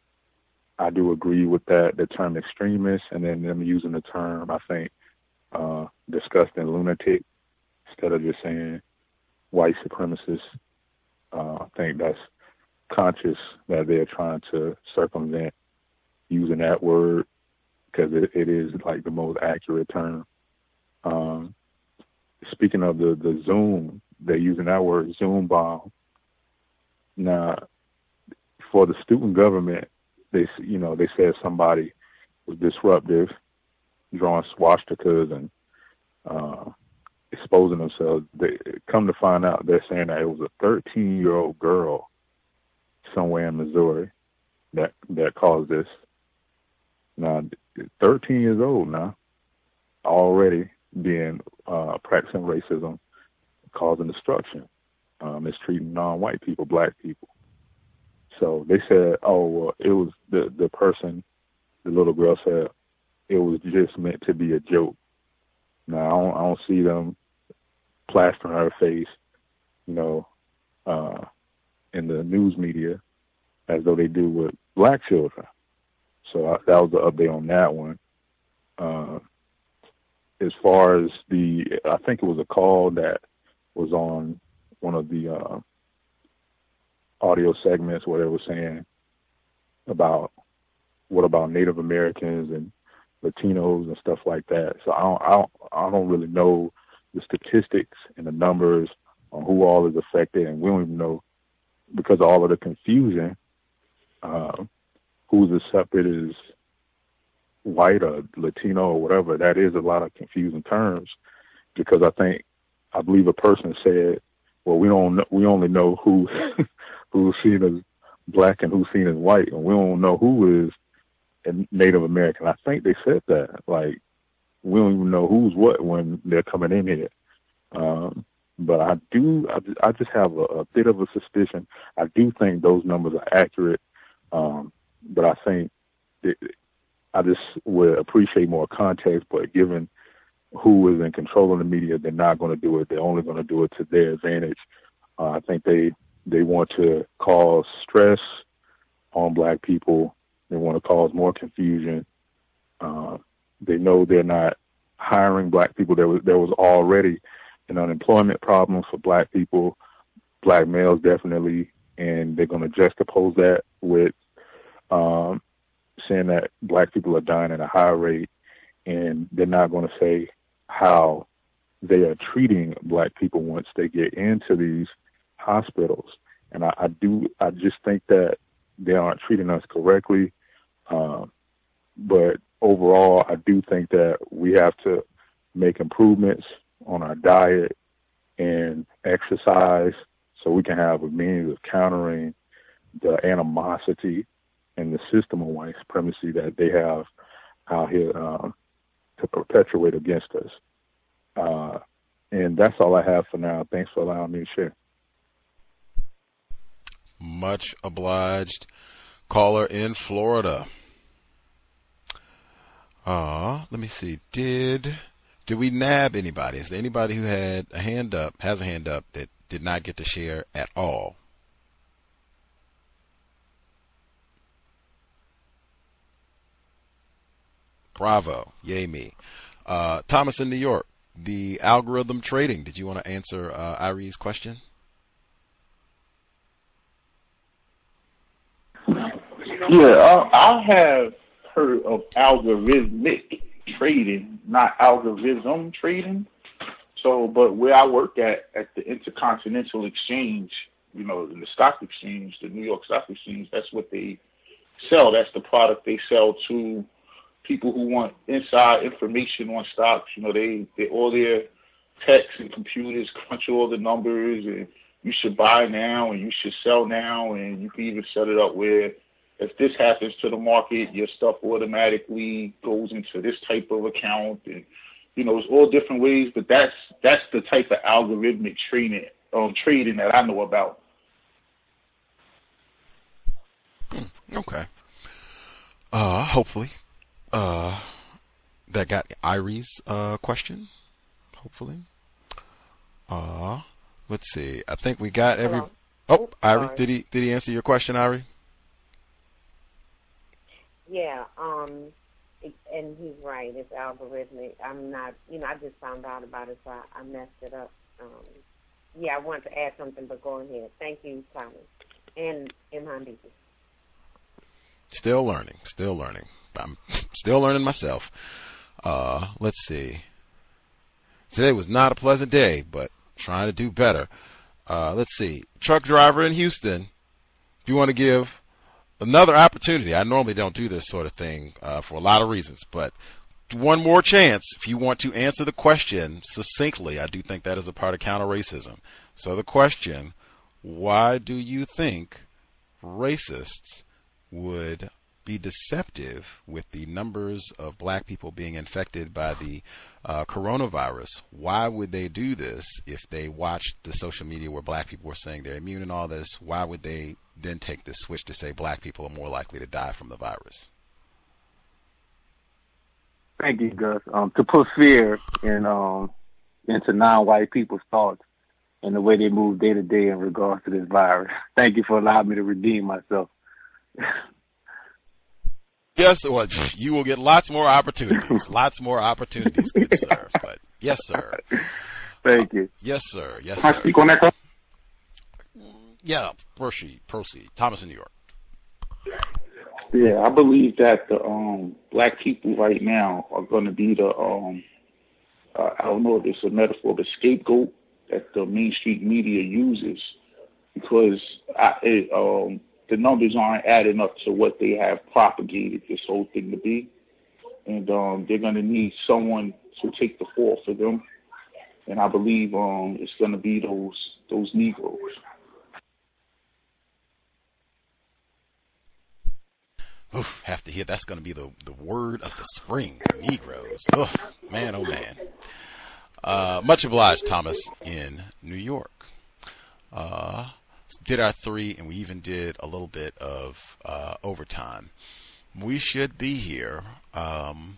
I do agree with that, the term extremist, and then them using the term, I think, uh, disgusting lunatic, instead of just saying white supremacists. Uh, I think that's conscious that they're trying to circumvent using that word because it, it is like the most accurate term. Um, speaking of the, the Zoom, they're using that word, Zoom bomb. Now, for the student government, they you know they said somebody was disruptive, drawing swastikas and uh, exposing themselves. They come to find out, they're saying that it was a thirteen-year-old girl somewhere in Missouri that that caused this. Now, thirteen years old now, already being uh, practicing racism, causing destruction, uh, mistreating non-white people, black people. So they said, oh, well, it was the the person, the little girl said, it was just meant to be a joke. Now, I don't, I don't see them plastering her face, you know, uh, in the news media as though they do with black children. So I, that was the update on that one. Uh, as far as the, I think it was a call that was on one of the uh, audio segments where they were saying about what about Native Americans and Latinos and stuff like that. So I don't, I don't, I don't really know the statistics and the numbers on who all is affected, and we don't even know, because of all of the confusion, uh, who's accepted as white or Latino or whatever. That is a lot of confusing terms, because I think, I believe a person said well, we don't know, we only know who who's seen as black and who's seen as white, and we don't know who is a Native American. I think they said that. Like, we don't even know who's what when they're coming in here. Um, but I do, I, I just have a, a bit of a suspicion. I do think those numbers are accurate, um, but I think it, I just would appreciate more context. But given who is in control of the media, they're not going to do it. They're only going to do it to their advantage. Uh, I think they they want to cause stress on black people. They want to cause more confusion. Uh, they know they're not hiring black people. There was there was already an unemployment problem for black people, black males definitely, and they're going to juxtapose that with um, saying that black people are dying at a high rate, and they're not going to say how they are treating black people once they get into these hospitals. And I, I do, I just think that they aren't treating us correctly. Um, but overall, I do think that we have to make improvements on our diet and exercise so we can have a means of countering the animosity and the system of white supremacy that they have out here um, to perpetuate against us. Uh, and that's all I have for now. Thanks for allowing me to share. Much obliged. Caller in Florida. Uh, let me see. Did did we nab anybody? Is there anybody who had a hand up, has a hand up, that did not get to share at all? Bravo. Yay me. Uh, Thomas in New York, the algorithm trading. Did you want to answer uh, Irie's question? Yeah, uh, I have heard of algorithmic trading, not algorithm trading. So, but where I work at, at the Intercontinental Exchange, you know, in the stock exchange, the New York Stock Exchange, that's what they sell. That's the product they sell to people who want inside information on stocks. You know, they, they all their techs and computers crunch all the numbers, and you should buy now and you should sell now, and you can even set it up where if this happens to the market, your stuff automatically goes into this type of account, and you know, it's all different ways. But that's that's the type of algorithmic trading, um, trading that I know about. Okay. Uh, hopefully, uh, that got Irie's uh question. Hopefully. Uh, let's see. I think we got every. Hello. Oh, Oops, Irie, sorry. did he did he answer your question, Irie? Yeah, um, it, and he's right. It's algorithmic. I'm not, you know, I just found out about it, so I, I messed it up. Um, yeah, I wanted to add something, but go ahead. Thank you, Thomas, and Imhan Beatty. Still learning, still learning. I'm still learning myself. Uh, let's see. Today was not a pleasant day, but trying to do better. Uh, let's see. Truck driver in Houston, if you want to give another opportunity, I normally don't do this sort of thing uh, for a lot of reasons, but one more chance if you want to answer the question succinctly. I do think that is a part of counter-racism. So the question, why do you think racists would be deceptive with the numbers of black people being infected by the uh, coronavirus? Why would they do this if they watched the social media where black people were saying they're immune and all this? Why would they then take this switch to say black people are more likely to die from the virus? Thank you, Gus. Um, to put fear in um, into non-white people's thoughts and the way they move day to day in regards to this virus. Thank you for allowing me to redeem myself. Yes, well, you will get lots more opportunities. lots more opportunities, good sir. But yes, sir. Thank you. Yes, sir. Yes, Can I sir. speak on that? Yeah, proceed. Proceed. Thomas in New York. Yeah, I believe that the um, black people right now are going to be the, um, uh, I don't know if it's a metaphor, the scapegoat that the mainstream media uses, because I, it, um, the numbers aren't adding up to what they have propagated this whole thing to be. And um, they're going to need someone to take the fall for them. and I believe um, it's going to be those those Negroes. Oof, have to hear that's going to be the, the word of the spring, Negroes. Oh, man, oh, man. Uh, much obliged, Thomas, in New York. Uh, did our three, and we even did a little bit of uh, overtime. We should be here. Um,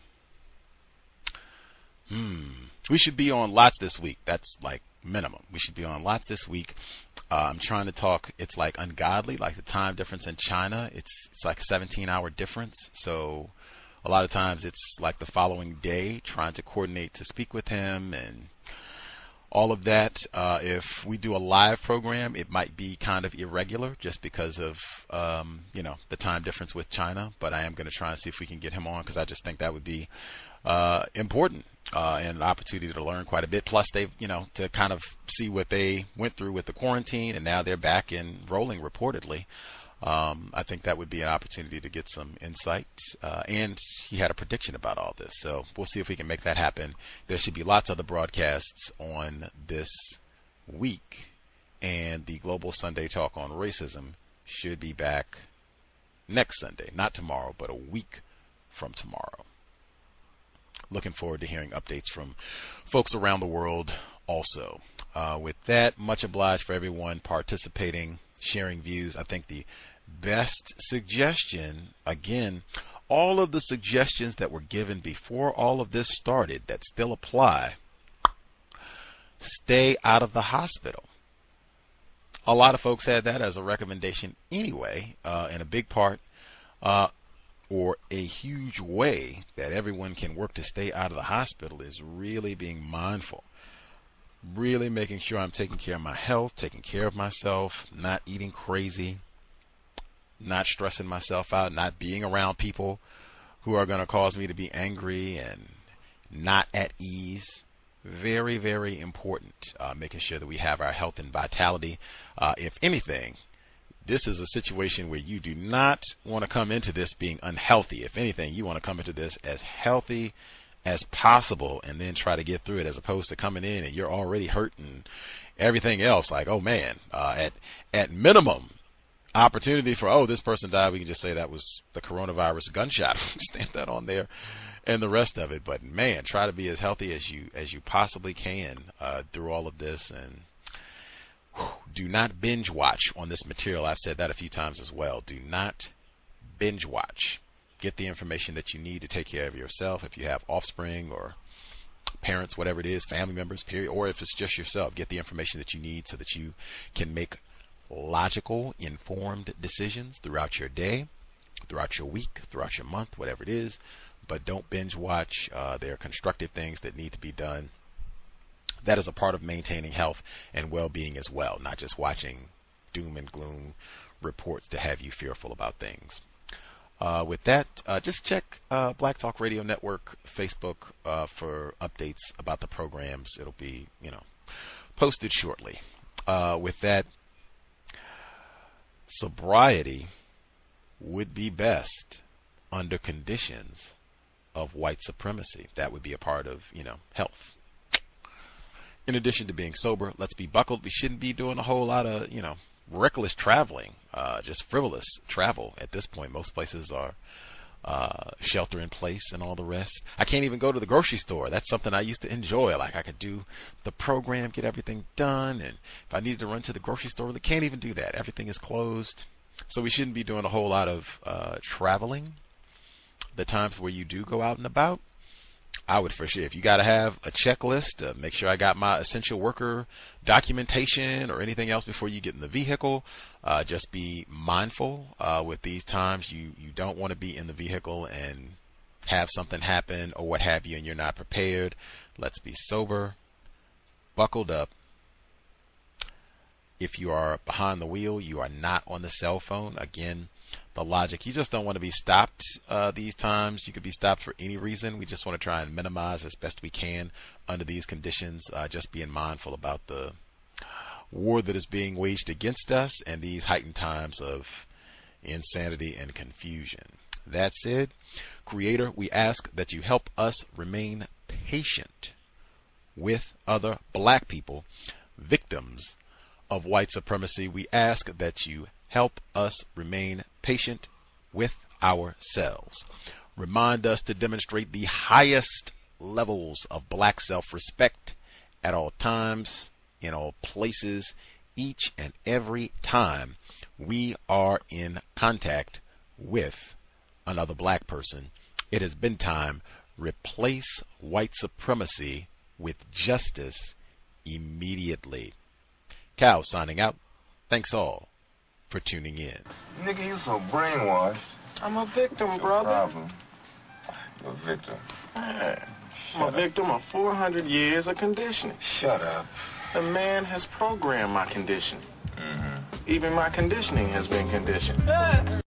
hmm. We should be on lots this week. That's like minimum. We should be on lots this week. Uh, I'm trying to talk. It's like ungodly, like the time difference in China. It's it's like a seventeen hour difference. So a lot of times it's like the following day, trying to coordinate to speak with him and all of that. Uh, if we do a live program, it might be kind of irregular just because of, um, you know, the time difference with China. But I am going to try and see if we can get him on because I just think that would be uh, important uh, and an opportunity to learn quite a bit. Plus, they've, you know, to kind of see what they went through with the quarantine, and now they're back in rolling reportedly. Um, I think that would be an opportunity to get some insight. Uh, and he had a prediction about all this. So we'll see if we can make that happen. There should be lots of other broadcasts on this week. And the Global Sunday Talk on Racism should be back next Sunday. Not tomorrow, but a week from tomorrow. Looking forward to hearing updates from folks around the world also. Uh, with that, much obliged for everyone participating, sharing views. I think the best suggestion, again, all of the suggestions that were given before all of this started that still apply, stay out of the hospital. A lot of folks had that as a recommendation anyway, uh, and a big part uh, or a huge way that everyone can work to stay out of the hospital is really being mindful. Really making sure I'm taking care of my health, taking care of myself, not eating crazy, not stressing myself out, not being around people who are going to cause me to be angry and not at ease. Very, very important, uh, making sure that we have our health and vitality. Uh, if anything, this is a situation where you do not want to come into this being unhealthy. If anything, you want to come into this as healthy as possible and then try to get through it, as opposed to coming in and you're already hurt and everything else. Like, oh man, uh, at at minimum, opportunity for, oh, this person died, we can just say that was the coronavirus gunshot. Stamp that on there and the rest of it. But man, try to be as healthy as you as you possibly can uh, through all of this, and whew, do not binge watch on this material. I've said that a few times as well. Do not binge watch. Get the information that you need to take care of yourself. If you have offspring or parents, whatever it is, family members, period, or if it's just yourself, get the information that you need so that you can make logical, informed decisions throughout your day, throughout your week, throughout your month, whatever it is. But don't binge watch. Uh, there are constructive things that need to be done. That is a part of maintaining health and well-being as well, not just watching doom and gloom reports to have you fearful about things. Uh, with that, uh, just check uh, Black Talk Radio Network Facebook uh, for updates about the programs. It'll be, you know, posted shortly. Uh, with that, sobriety would be best under conditions of white supremacy. That would be a part of, you know, health. In addition to being sober, let's be buckled. We shouldn't be doing a whole lot of, you know, reckless traveling, uh, just frivolous travel at this point. Most places are uh, shelter in place and all the rest. I can't even go to the grocery store. That's something I used to enjoy. Like I could do the program, get everything done, and if I needed to run to the grocery store, they can't even do that. Everything is closed. So we shouldn't be doing a whole lot of uh, traveling. The times where you do go out and about, I would for sure, if you got to have a checklist, uh, make sure I got my essential worker documentation or anything else before you get in the vehicle. Uh, just be mindful uh, with these times. You, you don't want to be in the vehicle and have something happen or what have you, and you're not prepared. Let's be sober, buckled up. If you are behind the wheel, you are not on the cell phone. Again, the logic, you just don't want to be stopped uh, these times. You could be stopped for any reason. We just want to try and minimize as best we can under these conditions. Uh, just being mindful about the war that is being waged against us and these heightened times of insanity and confusion. That said, Creator, we ask that you help us remain patient with other black people, victims of white supremacy. We ask that you help us remain patient with ourselves. Remind us to demonstrate the highest levels of black self-respect at all times, in all places, each and every time we are in contact with another black person. It has been time. Replace white supremacy with justice immediately. Cal signing out. Thanks all for tuning in. Nigga, you so brainwashed. I'm a victim, brother. No problem. You're a victim. Yeah. I'm a victim of four hundred years of conditioning. Shut up. The man has programmed my conditioning. Mm-hmm. Even my conditioning has been conditioned.